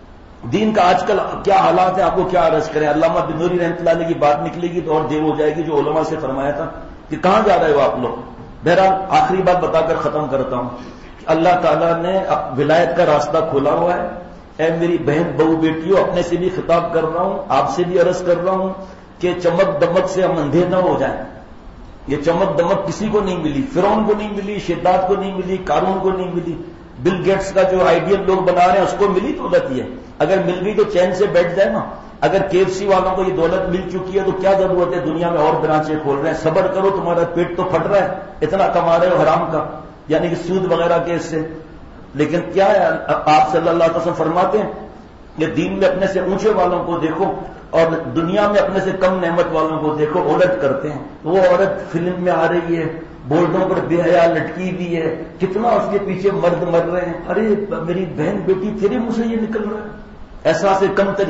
Speaker 4: دین کا آج کل کیا حالات ہے, آپ کو کیا عرض کریں. علامہ بنوری رحمۃ اللہ علیہ کی بات نکلے گی تو اور دیر ہو جائے گی, جو علماء سے فرمایا تھا کہ کہاں جا رہے ہو آپ لوگ. بہرحال آخری بات بتا کر ختم کرتا ہوں. اللہ تعالیٰ نے ولایت کا راستہ کھولا ہوا ہے. اے میری بہن بہو بیٹیوں, اپنے سے بھی خطاب کر رہا ہوں, آپ سے بھی عرض کر رہا ہوں کہ چمک دمک سے ہم اندھے نہ ہو جائیں. یہ چمک دمک کسی کو نہیں ملی, فرعون کو نہیں ملی, شداد کو نہیں ملی, قارون کو نہیں ملی. بل گیٹس کا جو آئیڈیل لوگ بنا رہے ہیں اس کو ملی دولت. یہ اگر مل گئی تو چین سے بیٹھ جائے نا. اگر KFC والوں کو یہ دولت مل چکی ہے تو کیا ضرورت ہے دنیا میں اور برانچیں کھول رہے ہیں. صبر کرو, تمہارا پیٹ تو پھٹ رہا ہے, اتنا کما رہے ہو حرام کا, یعنی کہ سود وغیرہ کے اس سے. لیکن کیا ہے, آپ صلی اللہ علیہ وسلم فرماتے ہیں کہ دین میں اپنے سے اونچے والوں کو دیکھو اور دنیا میں اپنے سے کم نعمت والوں کو دیکھو. عورت کرتے ہیں, وہ عورت فلم میں آ رہی ہے, بورڈوں پر بے حیا لٹکی بھی ہے, کتنا اس کے پیچھے مرد مر رہے ہیں. ارے میری بہن بیٹی تیرے منہ سے یہ نکل رہا ہے, احساس کمتری.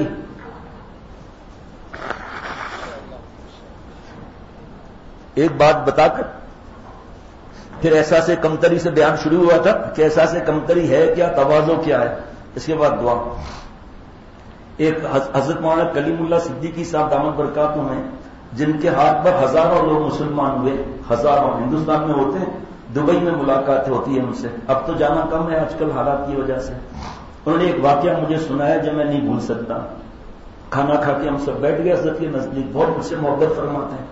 Speaker 4: ایک بات بتا کر پھر احساس کمتری سے بیان شروع ہوا تھا کہ احساس کمتری ہے کیا, تواضع کیا ہے. اس کے بعد دعا. ایک حضرت مولانا کلیم اللہ صدیقی صاحب دامت برکاتہ ہیں, جن کے ہاتھ پر ہزاروں لوگ مسلمان ہوئے, ہزاروں ہندوستان میں ہوتے ہیں, دبئی میں ملاقات ہوتی ہے ان سے. اب تو جانا کم ہے آج کل حالات کی وجہ سے. انہوں نے ایک واقعہ مجھے سنایا جو میں نہیں بھول سکتا. کھانا کھا کے ہم سب بیٹھ گئے حضرت کے نزدیک, بہت مجھ سے محبت فرماتے ہیں.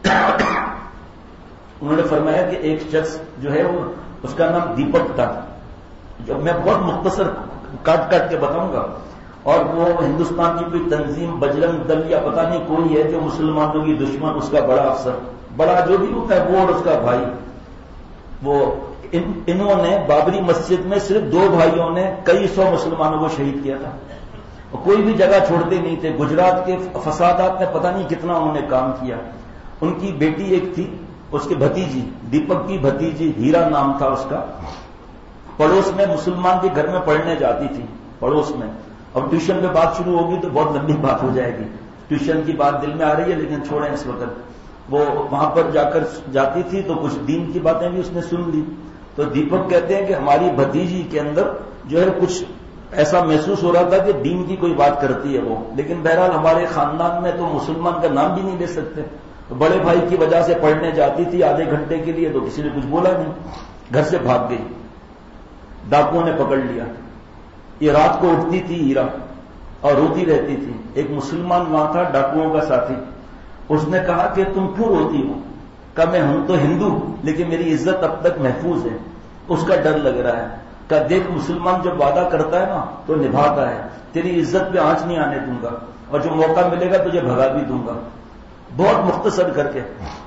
Speaker 4: انہوں نے فرمایا کہ ایک شخص جو ہے وہ, اس کا نام دیپک تھا, جو میں بہت مختصر کاٹ کاٹ کے بتاؤں گا. اور وہ ہندوستان کی کوئی تنظیم بجرنگ دل یا پتہ نہیں کوئی ہے جو مسلمانوں کی دشمن, اس کا بڑا افسر, بڑا جو بھی ہوتا ہے وہ, اور اس کا بھائی. وہ انہوں نے بابری مسجد میں صرف 2 بھائیوں نے کئی 100 مسلمانوں کو شہید کیا تھا. اور کوئی بھی جگہ چھوڑتے نہیں تھے. گجرات کے فسادات میں پتہ نہیں کتنا انہوں نے کام کیا. ان کی بیٹی ایک تھی, اس کے بھتیجی, دیپک کی بھتیجی, ہیرا نام تھا اس کا, پڑوس میں مسلمان کے گھر میں پڑھنے جاتی تھی, پڑوس میں. اب ٹیوشن پہ بات شروع ہوگی تو بہت لمبی بات ہو جائے گی. ٹیوشن کی بات دل میں آ رہی ہے لیکن چھوڑیں اس وقت. وہ وہاں پر جا کر جاتی تھی تو کچھ دین کی باتیں بھی اس نے سن لی. تو دیپک کہتے ہیں کہ ہماری بھتیجی کے اندر جو ہے کچھ ایسا محسوس ہو رہا تھا کہ دین کی کوئی بات کرتی ہے وہ, لیکن بہرحال ہمارے خاندان میں تو مسلمان کا نام بھی نہیں لے سکتے. بڑے بھائی کی وجہ سے پڑھنے جاتی تھی آدھے گھنٹے کے لیے, تو کسی نے کچھ بولا نہیں, گھر سے بھاگ گئی. ڈاکوؤں نے پکڑ لیا. یہ رات کو اٹھتی تھی ہیرا اور روتی رہتی تھی. ایک مسلمان وہاں تھا ڈاکوؤں کا ساتھی, اس نے کہا کہ تم کیوں روتی ہو؟ کہا میں ہوں تو ہندو لیکن میری عزت اب تک محفوظ ہے, اس کا ڈر لگ رہا ہے. کہا دیکھ مسلمان جب وعدہ کرتا ہے نا تو نبھاتا ہے, تیری عزت پہ آنچ نہیں آنے دوں گا اور جو موقع ملے گا تجھے بھگا بھی دوں گا. بہت مختصر کر کے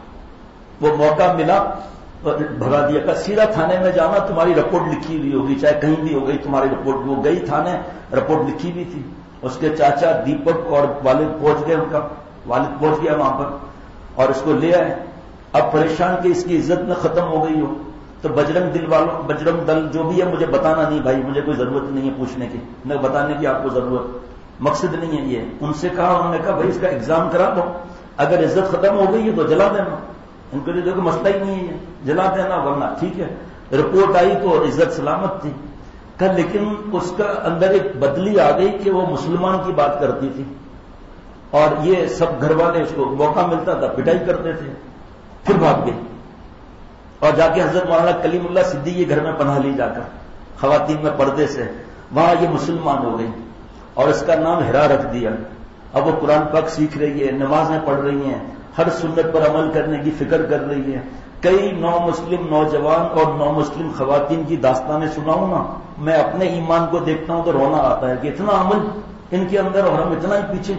Speaker 4: وہ موقع ملا بھگا دیا. کہا سیدھا تھانے میں جانا, تمہاری رپورٹ لکھی ہوئی ہوگی, چاہے کہیں بھی ہو گئی تمہاری رپورٹ. وہ گئی تھانے, رپورٹ لکھی ہوئی تھی. اس کے چاچا دیپک اور والد پہنچ گئے, ان کا والد پہنچ گیا وہاں پر اور اس کو لے آئے. اب پریشان کہ اس کی عزت میں ختم ہو گئی ہو, تو بجرنگ دل جو بھی ہے مجھے بتانا نہیں بھائی, مجھے کوئی ضرورت نہیں ہے پوچھنے کی, نہ بتانے کی آپ کو ضرورت, مقصد نہیں ہے یہ. ان سے کہا, انہوں نے کہا بھائی اس کا ایگزام کرا دو, اگر عزت ختم ہو گئی ہے تو جلا دینا. ان کو دیکھو مسئلہ ہی نہیں ہے, جلا دینا ورنہ ٹھیک ہے. رپورٹ آئی تو عزت سلامت تھی. کہ لیکن اس کا اندر ایک بدلی آ گئی کہ وہ مسلمان کی بات کرتی تھی اور یہ سب گھر والے اس کو موقع ملتا تھا پٹائی کرتے تھے. پھر بھاگ گئی اور جا کے حضرت مولانا کلیم اللہ صدیقی کے گھر میں پناہ لی جا کر, خواتین میں پردے سے. وہاں یہ مسلمان ہو گئی اور اس کا نام ہرا رکھ دیا. اب وہ قرآن پاک سیکھ رہی ہے, نمازیں پڑھ رہی ہیں, ہر سنت پر عمل کرنے کی فکر کر رہی ہے. کئی نو مسلم نوجوان اور نو مسلم خواتین کی داستانیں سناؤں نا, میں اپنے ایمان کو دیکھتا ہوں تو رونا آتا ہے کہ اتنا عمل ان کے اندر اور ہم اتنا ہی پیچھے.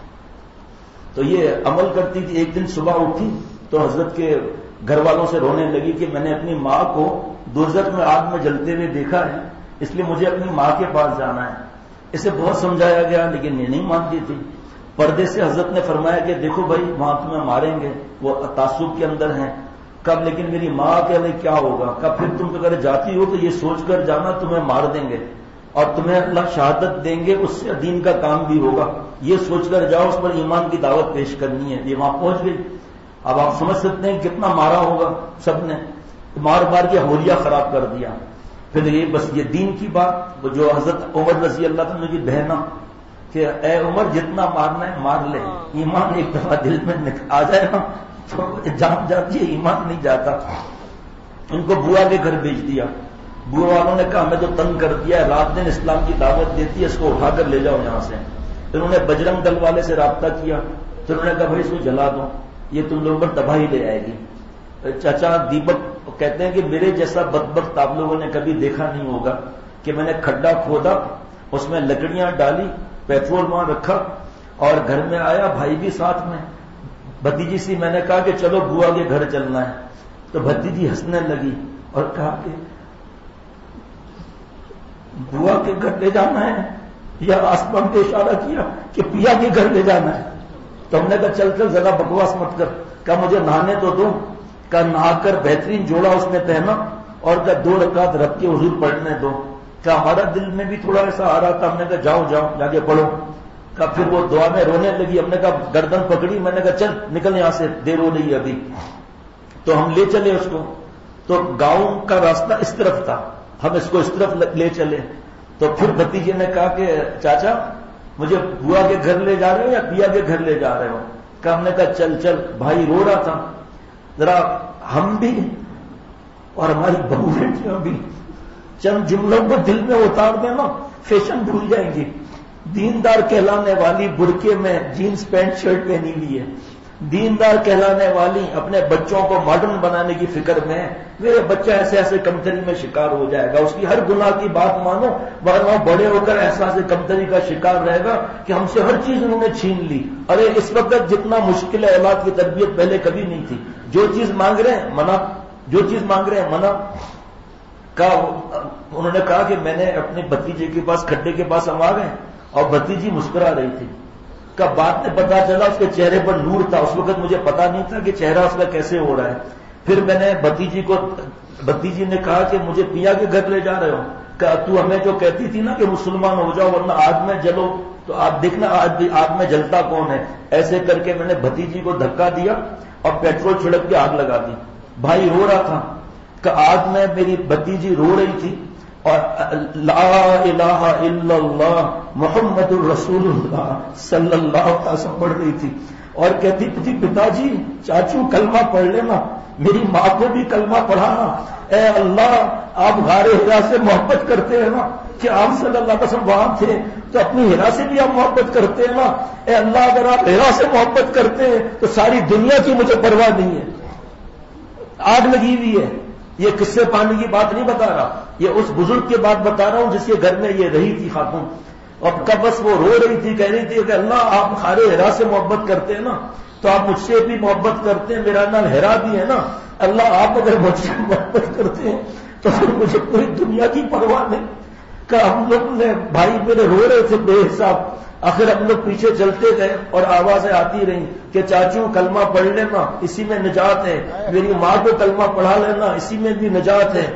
Speaker 4: تو یہ عمل کرتی تھی. ایک دن صبح اٹھی تو حضرت کے گھر والوں سے رونے لگی کہ میں نے اپنی ماں کو دوزخ میں آگ میں جلتے ہوئے دیکھا ہے, اس لیے مجھے اپنی ماں کے پاس جانا ہے. اسے بہت سمجھایا گیا لیکن یہ نہیں مانتی تھی. پردے سے حضرت نے فرمایا کہ دیکھو بھائی وہاں تمہیں ماریں گے, وہ تعصب کے اندر ہیں. کب لیکن میری ماں کے لیے کیا ہوگا؟ کب پھر تم اگر جاتی ہو تو یہ سوچ کر جانا تمہیں مار دیں گے اور تمہیں اللہ شہادت دیں گے, اس سے دین کا کام بھی ہوگا, یہ سوچ کر جاؤ, اس پر ایمان کی دعوت پیش کرنی ہے. یہ وہاں پہنچ گئی. اب آپ سمجھ سکتے ہیں کتنا مارا ہوگا, سب نے مار مار کے حولیہ خراب کر دیا. پھر یہ بس یہ دین کی بات, جو حضرت عمر رضی اللہ عنہ کی بہنا کہ اے عمر جتنا مارنا ہے مار لے, ایمان ایک دفعہ دل میں آ جائے نا تو جان جاتی ہے, ایمان نہیں جاتا. ان کو بوا کے گھر بھیج دیا. بوا والوں نے کہا ہمیں تو تنگ کر دیا ہے, رات دن اسلام کی دعوت دیتی ہے, اس کو اٹھا کر لے جاؤ یہاں سے. انہوں نے بجرنگ دل والے سے رابطہ کیا تو انہوں نے کہا بھائی اس کو جلا دو, یہ تم لوگوں پر تباہی لے آئے گی. چاچا دیپک کہتے ہیں کہ میرے جیسا بدبخت آپ لوگوں نے کبھی دیکھا نہیں ہوگا کہ میں نے کھڈا کھودا, اس میں لکڑیاں ڈالی, پیٹرول وہاں رکھا اور گھر میں آیا, بھائی بھی ساتھ میں. بھتیجی سی میں نے کہا کہ چلو بوا کے گھر چلنا ہے, تو بھتیجی ہنسنے لگی اور کہا کہ بوا کے گھر لے جانا ہے, یا آسمان پہ اشارہ کیا کہ پیا کے گھر لے جانا ہے. تو ہم نے کہا چل چل ذرا بکواس مت کر. کہا مجھے نہانے تو دو. کہا نہا کر بہترین جوڑا اس نے پہنا اور کہا 2 رکعت رب کے حضور پڑھنے دو. کہا ہمارا دل میں بھی تھوڑا ایسا آ رہا تھا, ہم نے کہا جاؤ جاؤ جا کے پڑھو. کہا پھر وہ دعا میں رونے لگی. ہم نے کہا گردن پکڑی, میں نے کہا چل نکل یہاں سے, دیر ہو رہی ہے ابھی. تو ہم لے چلے اس کو. تو گاؤں کا راستہ اس طرف تھا, ہم اس کو اس طرف لے چلے. تو پھر بھتیجے نے کہا کہ چاچا مجھے بوا کے گھر لے جا رہے ہو یا پیا کے گھر لے جا رہے ہو؟ کہ ہم نے کہا چل چل. بھائی رو رہا تھا, ذرا ہم بھی اور ہماری بہو بیٹیاں بھی چند جملوں کو دل میں اتار دینا, فیشن بھول جائیں گی. دیندار کہلانے والی برقعے میں جینز پینٹ شرٹ پہنی ہوئی ہے, دیندار کہلانے والی اپنے بچوں کو ماڈرن بنانے کی فکر میں, میرے بچہ ایسے ایسے کمتری میں شکار ہو جائے گا, اس کی ہر گناہ کی بات مانو ورنہ بڑے ہو کر احساس کمتری کا شکار رہے گا کہ ہم سے ہر چیز انہوں نے چھین لی. ارے اس وقت جتنا مشکل ہے اولاد کی تربیت پہلے کبھی نہیں تھی. جو چیز مانگ رہے ہیں منع, جو چیز مانگ رہے ہیں منع. انہوں نے کہا کہ میں نے اپنے بھتیجے کے پاس کھڈے کے پاس ہم آ گئے اور بھتیجی مسکرا رہی تھی. کب بعد میں پتا چلا اس کے چہرے پر نور تھا. اس وقت مجھے پتا نہیں تھا کہ چہرہ اس کا کیسے ہو رہا ہے. پھر میں نے بھتیجی نے کہا کہ مجھے پیا کے گھر لے جا رہے ہو. کہ تو ہمیں جو کہتی تھی نا کہ مسلمان ہو جاؤ ورنہ آگ میں جلو, تو آپ دیکھنا آگ میں جلتا کون ہے. ایسے کر کے میں نے بھتیجی کو دھکا دیا اور پیٹرول چھڑک کے آگ لگا دی. بھائی رو رہا تھا کہ آگ میں میری بھتیجی رو رہی تھی اور لا الہ الا اللہ محمد الرسول اللہ صلی اللہ علیہ وسلم پڑھ رہی تھی اور کہتی تھی پتا جی چاچو کلمہ پڑھ لینا, میری ماں کو بھی کلمہ پڑھانا. اے اللہ آپ غار ہرا سے محبت کرتے ہیں نا کہ آپ صلی اللہ علیہ وسلم وہاں تھے تو اپنی ہرا سے بھی آپ محبت کرتے ہیں نا. اے اللہ اگر آپ ہرا سے محبت کرتے ہیں تو ساری دنیا کی مجھے پرواہ نہیں ہے. آگ لگی ہوئی ہے. یہ قصے پانی کی بات نہیں بتا رہا, یہ اس بزرگ کی بات بتا رہا ہوں جس کے گھر میں یہ رہی تھی خاتون. اور کب بس وہ رو رہی تھی, کہہ رہی تھی کہ اللہ آپ غار ہرا سے محبت کرتے ہیں نا تو آپ مجھ سے بھی محبت کرتے ہیں, میرا نام ہرا بھی ہے نا. اللہ آپ اگر مجھ سے محبت کرتے ہیں تو پھر مجھے پوری دنیا کی پرواہ نہیں. کہ ہم لوگ نے بھائی میرے رو رہے تھے بے حساب. آخر ہم لوگ پیچھے چلتے گئے اور آوازیں آتی رہیں کہ چاچو کلمہ پڑھ لینا اسی میں نجات ہے, میری ماں کو کلمہ پڑھا لینا اسی میں بھی نجات ہے.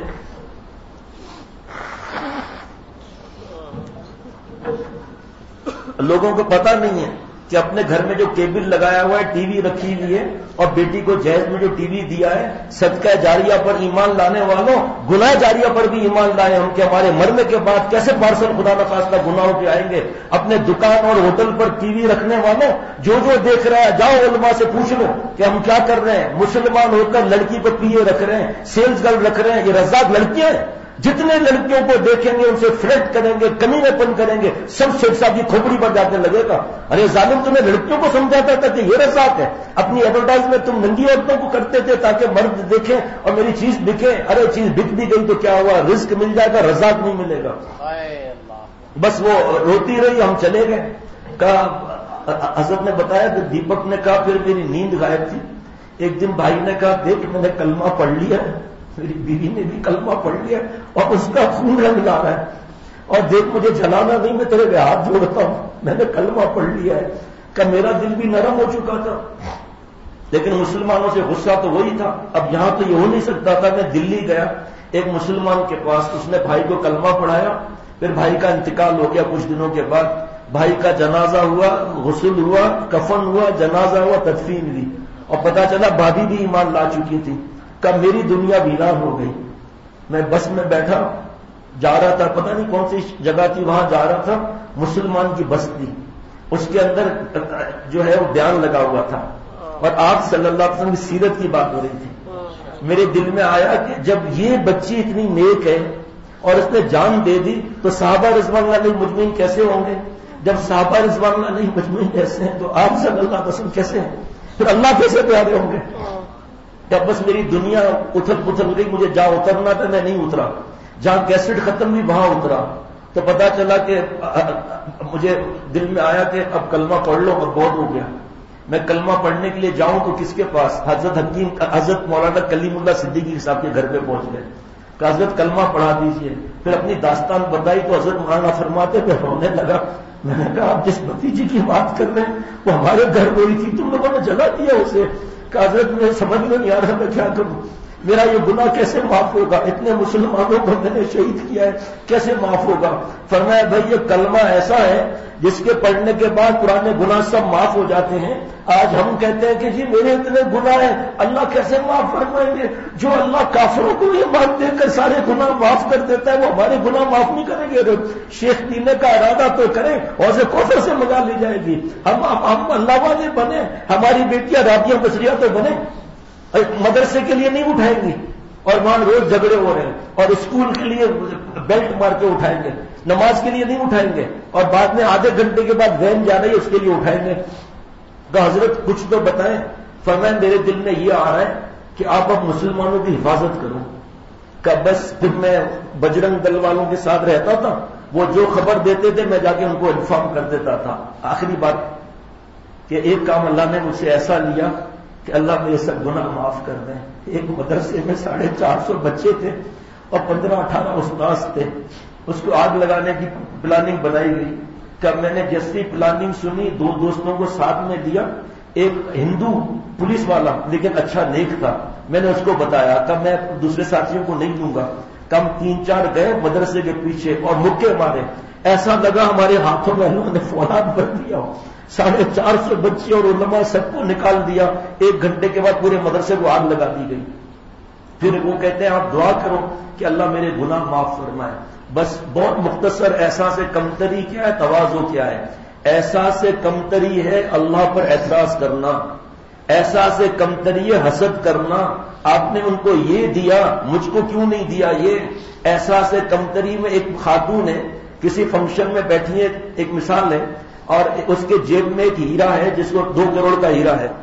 Speaker 4: لوگوں کو پتہ نہیں ہے کہ اپنے گھر میں جو کیبل لگایا ہوا ہے, ٹی وی رکھی ہوئی ہے اور بیٹی کو جہیز میں جو ٹی وی دیا ہے, صدقہ جاریہ پر ایمان لانے والوں گناہ جاریہ پر بھی ایمان لائے ہم کہ ہمارے مرنے کے بعد کیسے پارسل خدا نخواستہ گناہوں کے آئیں گے. اپنے دکان اور ہوٹل پر ٹی وی رکھنے والوں جو دیکھ رہا ہے جاؤ علماء سے پوچھ لو کہ ہم کیا کر رہے ہیں. مسلمان ہو کر لڑکی پر پیے رکھ رہے ہیں, سیلز گرل رکھ رہے ہیں, یہ رزاق لڑکیاں ہیں. جتنے لڑکیوں کو دیکھیں گے ان سے فلرٹ کریں گے, کمینے پن کریں گے, سب شیخ صاحب کی کھوپڑی پر جانے لگے گا. ارے ظالم تمہیں لڑکیوں کو سمجھاتا تھا کہ یہ رزاق ہے. اپنی ایڈورٹائز میں تم ننگی عورتوں کو کرتے تھے تاکہ مرد دیکھیں اور میری چیز بکے. ارے چیز بک بھی گئی تو کیا ہوا, رزق مل جائے گا, رزاق نہیں ملے گا. بس وہ روتی رہی, ہم چلے گئے. کہا حضرت نے بتایا کہ دیپک نے کہا پھر میری نیند غائب تھی. ایک دن بھائی نے کہا دیکھ میں نے کلمہ پڑھ لیا, میری بیوی نے بھی کلمہ پڑھ لیا اور اس کا خون رنگ لا رہا ہے, اور دیکھ مجھے جلانا نہیں, میں تیرے ہاتھ جوڑتا ہوں, میں نے کلمہ پڑھ لیا ہے. کہ میرا دل بھی نرم ہو چکا تھا, لیکن مسلمانوں سے غصہ تو وہی تھا. اب یہاں تو یہ ہو نہیں سکتا تھا. میں دلی گیا ایک مسلمان کے پاس, اس نے بھائی کو کلمہ پڑھایا. پھر بھائی کا انتقال ہو گیا کچھ دنوں کے بعد. بھائی کا جنازہ ہوا, غسل ہوا, کفن ہوا, جنازہ ہوا, تدفین ہوئی, اور پتا چلا بھابھی بھی ایمان لا چکی تھی. کہ میری دنیا ویران ہو گئی. میں بس میں بیٹھا جا رہا تھا, پتہ نہیں کون سی جگہ تھی, وہاں جا رہا تھا. مسلمان کی بس تھی, اس کے اندر جو ہے وہ بیان لگا ہوا تھا اور آپ صلی اللہ علیہ وسلم کی سیرت کی بات ہو رہی تھی. میرے دل میں آیا کہ جب یہ بچی اتنی نیک ہے اور اس نے جان دے دی تو صحابہ رضوان اللہ علیہم مجمعین کیسے ہوں گے؟ جب صحابہ رضوان اللہ علیہم مجمعین کیسے ہیں تو آپ صلی اللہ علیہ وسلم کیسے ہیں؟ پھر اللہ کیسے پیارے ہوں گے؟ جب بس میری دنیا اتھل پتھل گئی, مجھے جہاں اترنا تھا میں نہیں اترا, جہاں کیسٹ ختم ہوئی وہاں اترا. تو پتا چلا کہ مجھے دل میں آیا کہ اب کلمہ پڑھ لو, اور بہت ہو گیا. میں کلمہ پڑھنے کے لیے جاؤں تو کس کے پاس؟ حضرت مولانا کلیم اللہ صدیقی صاحب کے گھر پہ پہنچ گئے کہ حضرت کلمہ پڑھا دیجئے. پھر اپنی داستان بتائی تو حضرت مولانا فرماتے پھر رونے لگا. میں نے کہا آپ جس بھتیجی کی بات کر رہے ہیں وہ ہمارے گھر روئی تھی, تم لوگوں نے جلا دیا اسے. کہ حضرت مجھے سمجھ میں نہیں آ رہا میں کیا کروں, میرا یہ گناہ کیسے معاف ہوگا؟ اتنے مسلمانوں کو میں نے شہید کیا ہے, کیسے معاف ہوگا؟ فرمایا بھائی یہ کلمہ ایسا ہے جس کے پڑھنے کے بعد پرانے گناہ سب معاف ہو جاتے ہیں. آج ہم کہتے ہیں کہ جی میرے اتنے گناہ ہیں, اللہ کیسے معاف فرمائیں گے؟ جو اللہ کافروں کو یہ بات دے کر سارے گناہ معاف کر دیتا ہے وہ ہمارے گناہ معاف نہیں کریں گے. شیخ پینے کا ارادہ تو کریں اور اسے کوفر سے مزا لی جائے گی. ہم اللہ والے بنے, ہماری بیٹیاں رابیہ بسریہ تو بنے, مدرسے کے لیے نہیں اٹھائیں گی اور وہاں روز جھگڑے ہو رہے ہیں, اور اسکول کے لیے بیلٹ مار کے اٹھائیں گے, نماز کے لیے نہیں اٹھائیں گے, اور بعد میں آدھے گھنٹے کے بعد وین جا رہی ہے اس کے لیے اٹھائیں گے. کہ حضرت کچھ تو بتائیں. فرمایا میرے دل میں یہ آ رہا ہے کہ آپ اب مسلمانوں کی حفاظت کرو. کہ بس پھر میں بجرنگ دل والوں کے ساتھ رہتا تھا, وہ جو خبر دیتے تھے میں جا کے ان کو انفارم کر دیتا تھا. آخری بات کہ ایک کام اللہ نے مجھ سے ایسا لیا کہ اللہ میرے سب گناہ معاف کر دیں. ایک مدرسے میں 450 بچے تھے اور 15-18 استاذ تھے. اس کو آگ لگانے کی پلاننگ بنائی گئی. کہ میں نے جیسی پلاننگ سنی 2 دوستوں کو ساتھ میں دیا، ایک ہندو پولیس والا لیکن اچھا نیک تھا، میں نے اس کو بتایا کہ میں دوسرے ساتھیوں کو نہیں دوں گا، کم 3-4 گئے مدرسے کے پیچھے اور مکے مارے، ایسا لگا ہمارے ہاتھوں میں اللہ نے فولاد بھر دیا، 450 بچے اور علماء سب کو نکال دیا، 1 گھنٹے کے بعد پورے مدرسے کو آگ لگا دی گئی۔ پھر وہ کہتے ہیں آپ دعا کرو کہ اللہ میرے گناہ معاف فرمائے۔ بس بہت مختصر احساس کمتری کیا ہے، تواضع کیا ہے؟ احساس کمتری ہے اللہ پر اعتراض کرنا، احساس کمتری ہے حسد کرنا، آپ نے ان کو یہ دیا مجھ کو کیوں نہیں دیا، یہ احساس کمتری میں ایک خاتون ہے کسی فنکشن میں بیٹھی ہے، ایک مثال ہے، اور اس کے جیب میں ایک ہیرا ہے جس کو 2 کروڑ کا ہیرا ہے،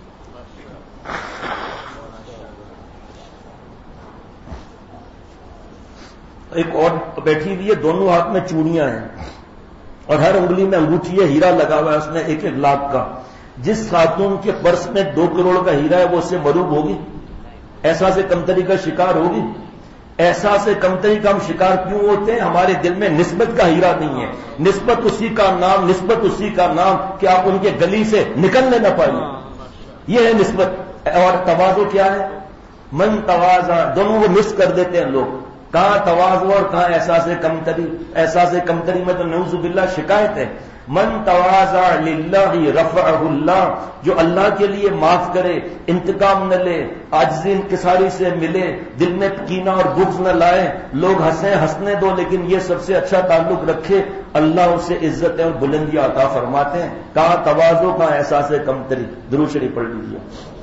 Speaker 4: ایک اور بیٹھی ہوئی ہے، دونوں ہاتھ میں چوڑیاں ہیں اور ہر انگلی میں انگوٹھی ہے، ہیرا لگا ہوا ہے اس میں 1-1 لاکھ کا۔ جس خاتون کے پرس میں 2 کروڑ کا ہیرا ہے وہ اس سے مروب ہوگی، احساس کمتری کا شکار ہوگی۔ احساس کمتری کا ہم شکار کیوں ہوتے ہیں؟ ہمارے دل میں نسبت کا ہیرا نہیں ہے، نسبت اسی کا نام، نسبت اسی کا نام کہ آپ ان کے گلی سے نکلنے نہ پائیں، یہ ہے نسبت۔ اور تواضع کیا ہے؟ من تواضع، دونوں کو مس کر دیتے ہیں لوگ، کہاں تواضع اور کہاں احساس کمتری۔ احساس کمتری میں تو نعوذ باللہ شکایت ہے۔ من تواضع للہ رفعہ اللہ، جو اللہ کے لیے معاف کرے، انتقام نہ لے، عاجزی انکساری سے ملے، دل میں کینہ اور بغض نہ لائے، لوگ ہنسیں ہنسنے دو لیکن یہ سب سے اچھا تعلق رکھے، اللہ اسے عزت اور بلندی عطا فرماتے ہیں۔ کہاں تواضع، کہاں احساس کمتری۔ درود شریف پڑھ لیجیے۔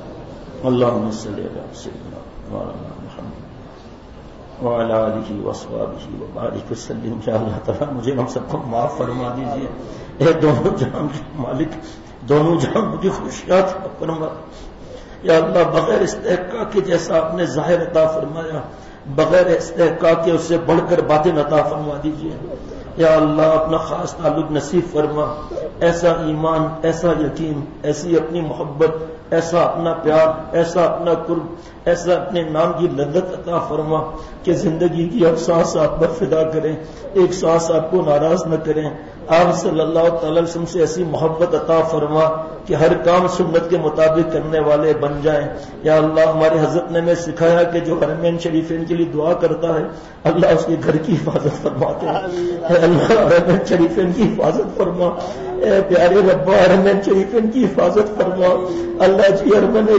Speaker 4: اللہم صلی علی سیدنا مولانا محمد وعلی آلہ وصحبہ وبارک وسلم۔ یا اللہ تعالیٰ مجھے ہم سب کو معاف فرما دیجیے، اے دونوں جہاں کے مالک، دونوں جہاں کی خوشیاں فرما۔ یا اللہ بغیر استحقاق کے جیسا آپ نے ظاہر عطا فرمایا، بغیر استحقاق کے اس سے بڑھ کر باطن عطا فرما دیجیے۔ یا اللہ اپنا خاص تعلق نصیب فرما، ایسا ایمان، ایسا یقین، ایسی اپنی محبت، ایسا اپنا پیار، ایسا اپنا قرب، ایسا اپنے نام کی لذت عطا فرما کہ زندگی کی اب سانس آپ پر فدا کریں، ایک سانس آپ کو ناراض نہ کریں۔ آپ صلی اللہ تعالی وسلم سے ایسی محبت عطا فرما کہ ہر کام سنت کے مطابق کرنے والے بن جائیں۔ یا اللہ ہمارے حضرت نے ہمیں سکھایا کہ جو حرمین شریفین کے لیے دعا کرتا ہے اللہ اس کے گھر کی حفاظت فرماتے ہیں۔ اے اللہ حرمین شریفین کی حفاظت فرما، اے پیارے ربا حرمین شریفین کی حفاظت فرما، اللہ جی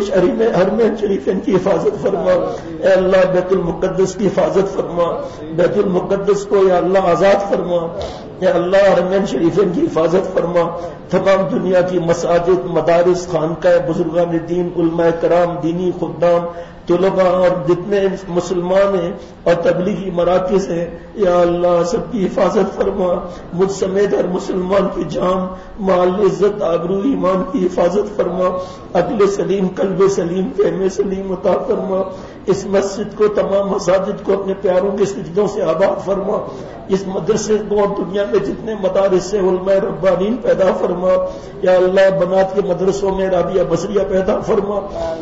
Speaker 4: حرمین شریفین کی حفاظت فرما، اے اللہ بیت المقدس کی حفاظت فرما، بیت المقدس کو یا اللہ آزاد فرما، یا اللہ حرمین شریفین کی حفاظت فرما، تمام دنیا کی مساجد، مدارس، خانقاہ، بزرگان دین، علماء کرام، دینی خدام، طلباء اور جتنے مسلمان ہیں اور تبلیغی مراکز ہیں یا اللہ سب کی حفاظت فرما، مجھ سمیت ہر مسلمان کی جان، مال، عزت، آبرو، ایمان کی حفاظت فرما، عقل سلیم، قلب سلیم، فہم سلیم عطا فرما۔ اس مسجد کو، تمام مساجد کو اپنے پیاروں کے سجدوں سے آباد فرما، اس مدرسے کو اور دنیا میں جتنے مدارس سے علماء ربانین پیدا فرما۔ یا اللہ بنات کے مدرسوں میں رابعہ بصریہ پیدا فرما۔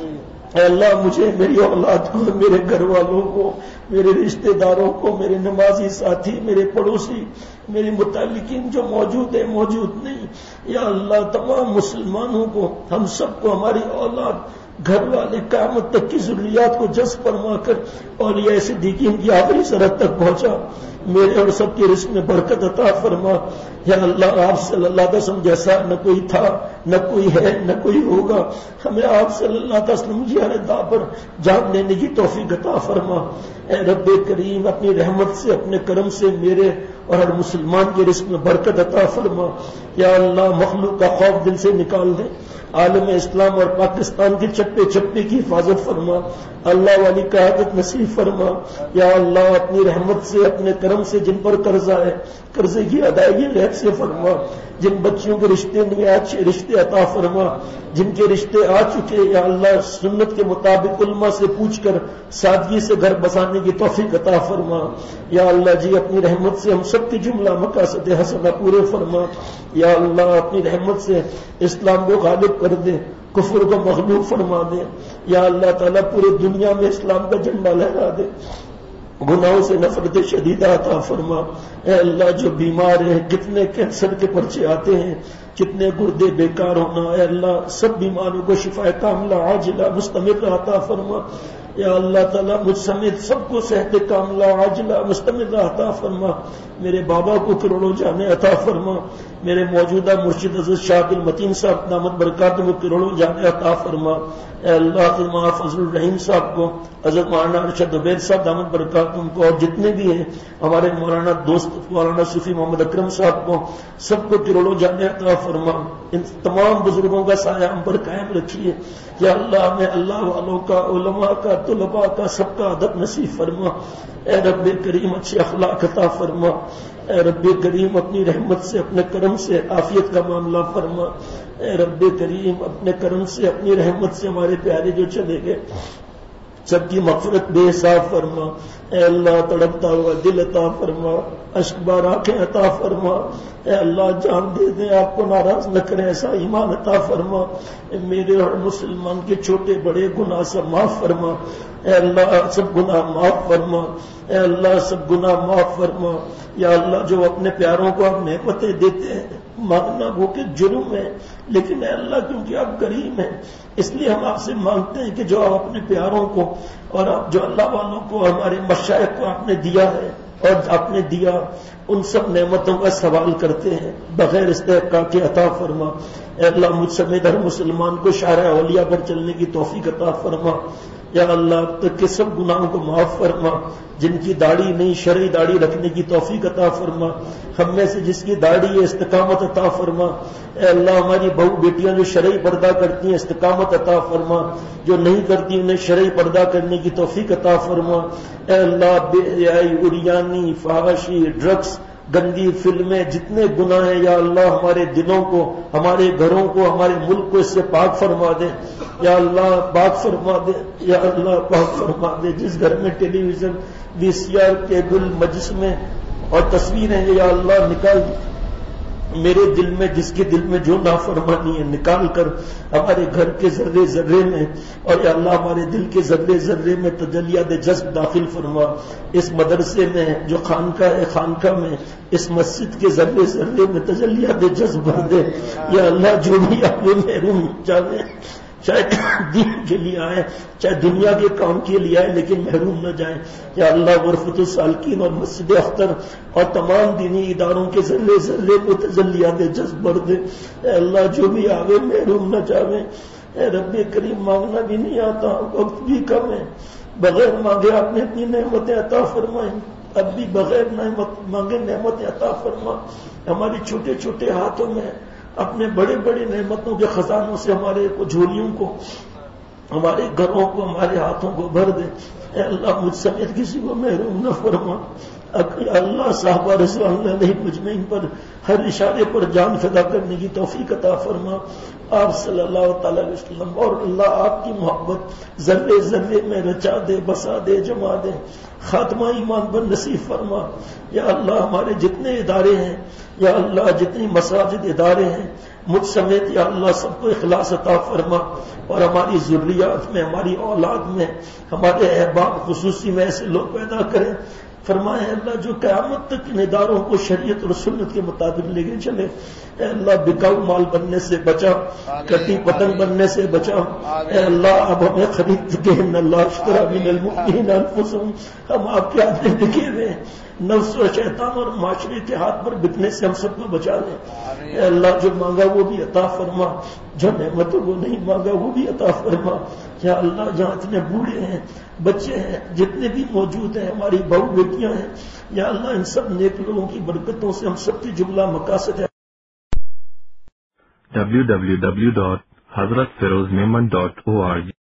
Speaker 4: اے اللہ مجھے، میری اولاد کو، میرے گھر والوں کو، میرے رشتہ داروں کو، میرے نمازی ساتھی، میرے پڑوسی، میرے متعلقین جو موجود ہیں موجود نہیں، یا اللہ تمام مسلمانوں کو، ہم سب کو، ہماری اولاد، گھر والے، قیامت تک کی ضروریات کو جذب فرما کر اولیاء صدیقین کی آخری سرحد تک پہنچا۔ میرے اور سب کے رزق میں برکت عطا فرما۔ یا اللہ آپ صلی اللہ علیہ وسلم جیسا نہ کوئی تھا، نہ کوئی ہے، نہ کوئی ہوگا، ہمیں آپ صلی اللہ علیہ وسلم کی ہر ادا پر جان لینے کی توفیق عطا فرما۔ اے رب کریم اپنی رحمت سے، اپنے کرم سے میرے اور ہر مسلمان کے رزق میں برکت عطا فرما۔ یا اللہ مخلوق کا خوف دل سے نکال دے، عالم اسلام اور پاکستان کے چپے چپے کی حفاظت فرما، اللہ والی قیادت نصیب فرما۔ یا اللہ اپنی رحمت سے، اپنے کرم سے جن پر قرضہ ہے قرضے کی ادائیگی غیب سے فرما، جن بچیوں کے رشتے نہیں آئے اچھے رشتے عطا فرما، جن کے رشتے آ چکے یا اللہ سنت کے مطابق علماء سے پوچھ کر سادگی سے گھر بسانے کی توفیق عطا فرما۔ یا اللہ جی اپنی رحمت سے ہم سب کی جملہ مقاصد حسنہ پورے فرما۔ یا اللہ اپنی رحمت سے اسلام کو غالب کر دے، کفر کو مغلوب فرما دے۔ یا اللہ تعالیٰ پورے دنیا میں اسلام کا جھنڈا لہرا دے۔
Speaker 5: گناہوں سے نفرت شدیدہ عطا فرما. اے اللہ جو بیمار ہیں, کتنے کینسر کے پرچے آتے ہیں, کتنے گردے بیکار ہونا, اے اللہ سب بیماروں کو شفا کاملہ عاجلہ مستمر عطا فرما. یا اللہ تعالیٰ مجھ سمیت سب کو صحت کاملہ عاجلہ مستمر عطا فرما. میرے بابا کو کروڑوں جانے عطا فرما. میرے موجودہ مرشد حضرت شاہ عبد المتین صاحب دامت برکاتہ کو کروڑوں جانے عطا فرما. اے اللہ تعالیٰ فضل الرحیم صاحب کو, حضرت مولانا ارشد عبید صاحب دامت برکاتہ کو, اور جتنے بھی ہیں ہمارے مولانا دوست مولانا صوفی محمد اکرم صاحب کو, سب کو کروڑوں جانے عطا فرما. ان تمام بزرگوں کا سایہ ہم پر قائم رکھیے. یا اللہ ہمیں اللہ والوں کا, علماء کا, طلباء کا, سب کا ادب نصیب فرما. اے رب کریم اچھے اخلاق عطا فرما. اے رب کریم اپنی رحمت سے, اپنے کرم سے عافیت کا معاملہ فرما. اے رب کریم اپنے کرم سے, اپنی رحمت سے ہمارے پیارے جو چلے گئے سب کی مغفرت بے حساب فرما. اے اللہ تڑپتا ہوا دل عطا فرما, اشک بار آنکھیں عطا فرما. اے اللہ جان دے دیں, آپ کو ناراض نہ کریں ایسا ایمان عطا فرما. اے میرے اور مسلمان کے چھوٹے بڑے گناہ سب معاف فرما. اے اللہ سب گناہ معاف فرما. اے اللہ سب گناہ معاف فرما. یا اللہ جو اپنے پیاروں کو آپ نعمتیں دیتے ہیں, مانگنا وہ کہ جرم ہے, لیکن اے اللہ کیونکہ آپ کریم ہیں اس لیے ہم آپ سے مانگتے ہیں کہ جو آپ اپنے پیاروں کو اور آپ جو اللہ والوں کو, ہمارے مشائخ کو آپ نے دیا ہے اور آپ نے دیا, ان سب نعمتوں کا سوال کرتے ہیں بغیر استحقاق کے عطا فرما. اے اللہ مجھ سمیت ہر مسلمان کو شارع اولیاء پر چلنے کی توفیق عطا فرما. یا اللہ اب تک کے سب گناہوں کو معاف فرما. جن کی داڑھی نہیں شرعی داڑھی رکھنے کی توفیق عطا فرما. ہم میں سے جس کی داڑھی ہے استقامت عطا فرما. اے اللہ ہماری بہو بیٹیاں جو شرعی پردہ کرتی ہیں استقامت عطا فرما. جو نہیں کرتی انہیں شرعی پردہ کرنے کی توفیق عطا فرما. اے اللہ بے حیائی, عریانی, فحاشی, ڈرگس, گندی فلمیں, جتنے گناہ ہیں یا اللہ ہمارے دلوں کو, ہمارے گھروں کو, ہمارے ملک کو اس سے پاک فرما دے. یا اللہ پاک فرما دے. یا اللہ پاک فرما دے. جس گھر میں television, V C R, cable, مجسمے اور تصویریں ہیں یا اللہ نکال میرے دل میں, جس کے دل میں جو نافرمانی ہے نکال کر ہمارے گھر کے ذرے ذرے میں, اور یا اللہ ہمارے دل کے ذرے ذرے میں تجلیات جذب داخل فرما. اس مدرسے میں جو خانقاہ ہے, خانقاہ میں, اس مسجد کے ذرے ذرے میں تجلیات جذب بھر دے. یا اللہ جو بھی آپ محروم چاہے, چاہے دین کے لیے آئے, چاہے دنیا کے کام کے لیے آئے, لیکن محروم نہ جائیں. یا اللہ غرفت السالکین اور مسجد اختر اور تمام دینی اداروں کے ذرے ذرے کو تجلیات جذب بھر دے. اے اللہ جو بھی آوے محروم نہ جاوے. اے رب کریم مانگنا بھی نہیں آتا, وقت بھی کم ہے, بغیر مانگے آپ نے اتنی نعمتیں عطا فرمائیں, اب بھی بغیر نعمت مانگے نعمتیں عطا فرما. ہماری چھوٹے چھوٹے ہاتھوں میں اپنے بڑے بڑے نعمتوں کے خزانوں سے ہمارے جھولیوں کو, ہمارے گھروں کو, ہمارے ہاتھوں کو بھر دے. اے اللہ مجھ سمیت کسی کو محروم نہ فرما. اللہ صحابہ رضوان اللہ علیہ مجمعین پر ہر اشارے پر جان فدا کرنے کی توفیق عطا فرما. آپ صلی اللہ تعالی علیہ وسلم اور اللہ آپ کی محبت ذرے ذرے میں رچا دے, بسا دے, جما دے. خاتمہ ایمان پر نصیب فرما. یا اللہ ہمارے جتنے ادارے ہیں, یا اللہ جتنی مساجد ادارے ہیں, مجھ سمیت یا اللہ سب کو اخلاص عطا فرما. اور ہماری ذریات میں, ہماری اولاد میں, ہمارے احباب خصوصی میں ایسے لوگ پیدا کریں. فرمائے اللہ جو قیامت تک ان اداروں کو شریعت اور سنت کے مطابق لے کے چلے. اے اللہ بکاؤ مال بننے سے بچا, کٹی پتنگ بننے سے بچا. اے اللہ اب ہمیں خرید چکے ہیں, اللہ اشترا من المؤمنین انفسہم, ہم آپ کے ہاتھ میں بکے ہوئے ہیں. نفس و شیطان اور معاشرے کے ہاتھ پر بکنے سے ہم سب کو بچا لیں. اے اللہ جو مانگا وہ بھی عطا فرما, جو نعمتوں کو نہیں مانگا وہ بھی عطا فرما. یا اللہ جہاں اتنے بوڑھے ہیں, بچے ہیں, جتنے بھی موجود ہیں, ہماری بہو بیٹیاں ہیں, یا اللہ ان سب نیک لوگوں کی برکتوں سے ہم سب کی جملہ مقاصد ہے.
Speaker 6: www.hazratfirozmeman.org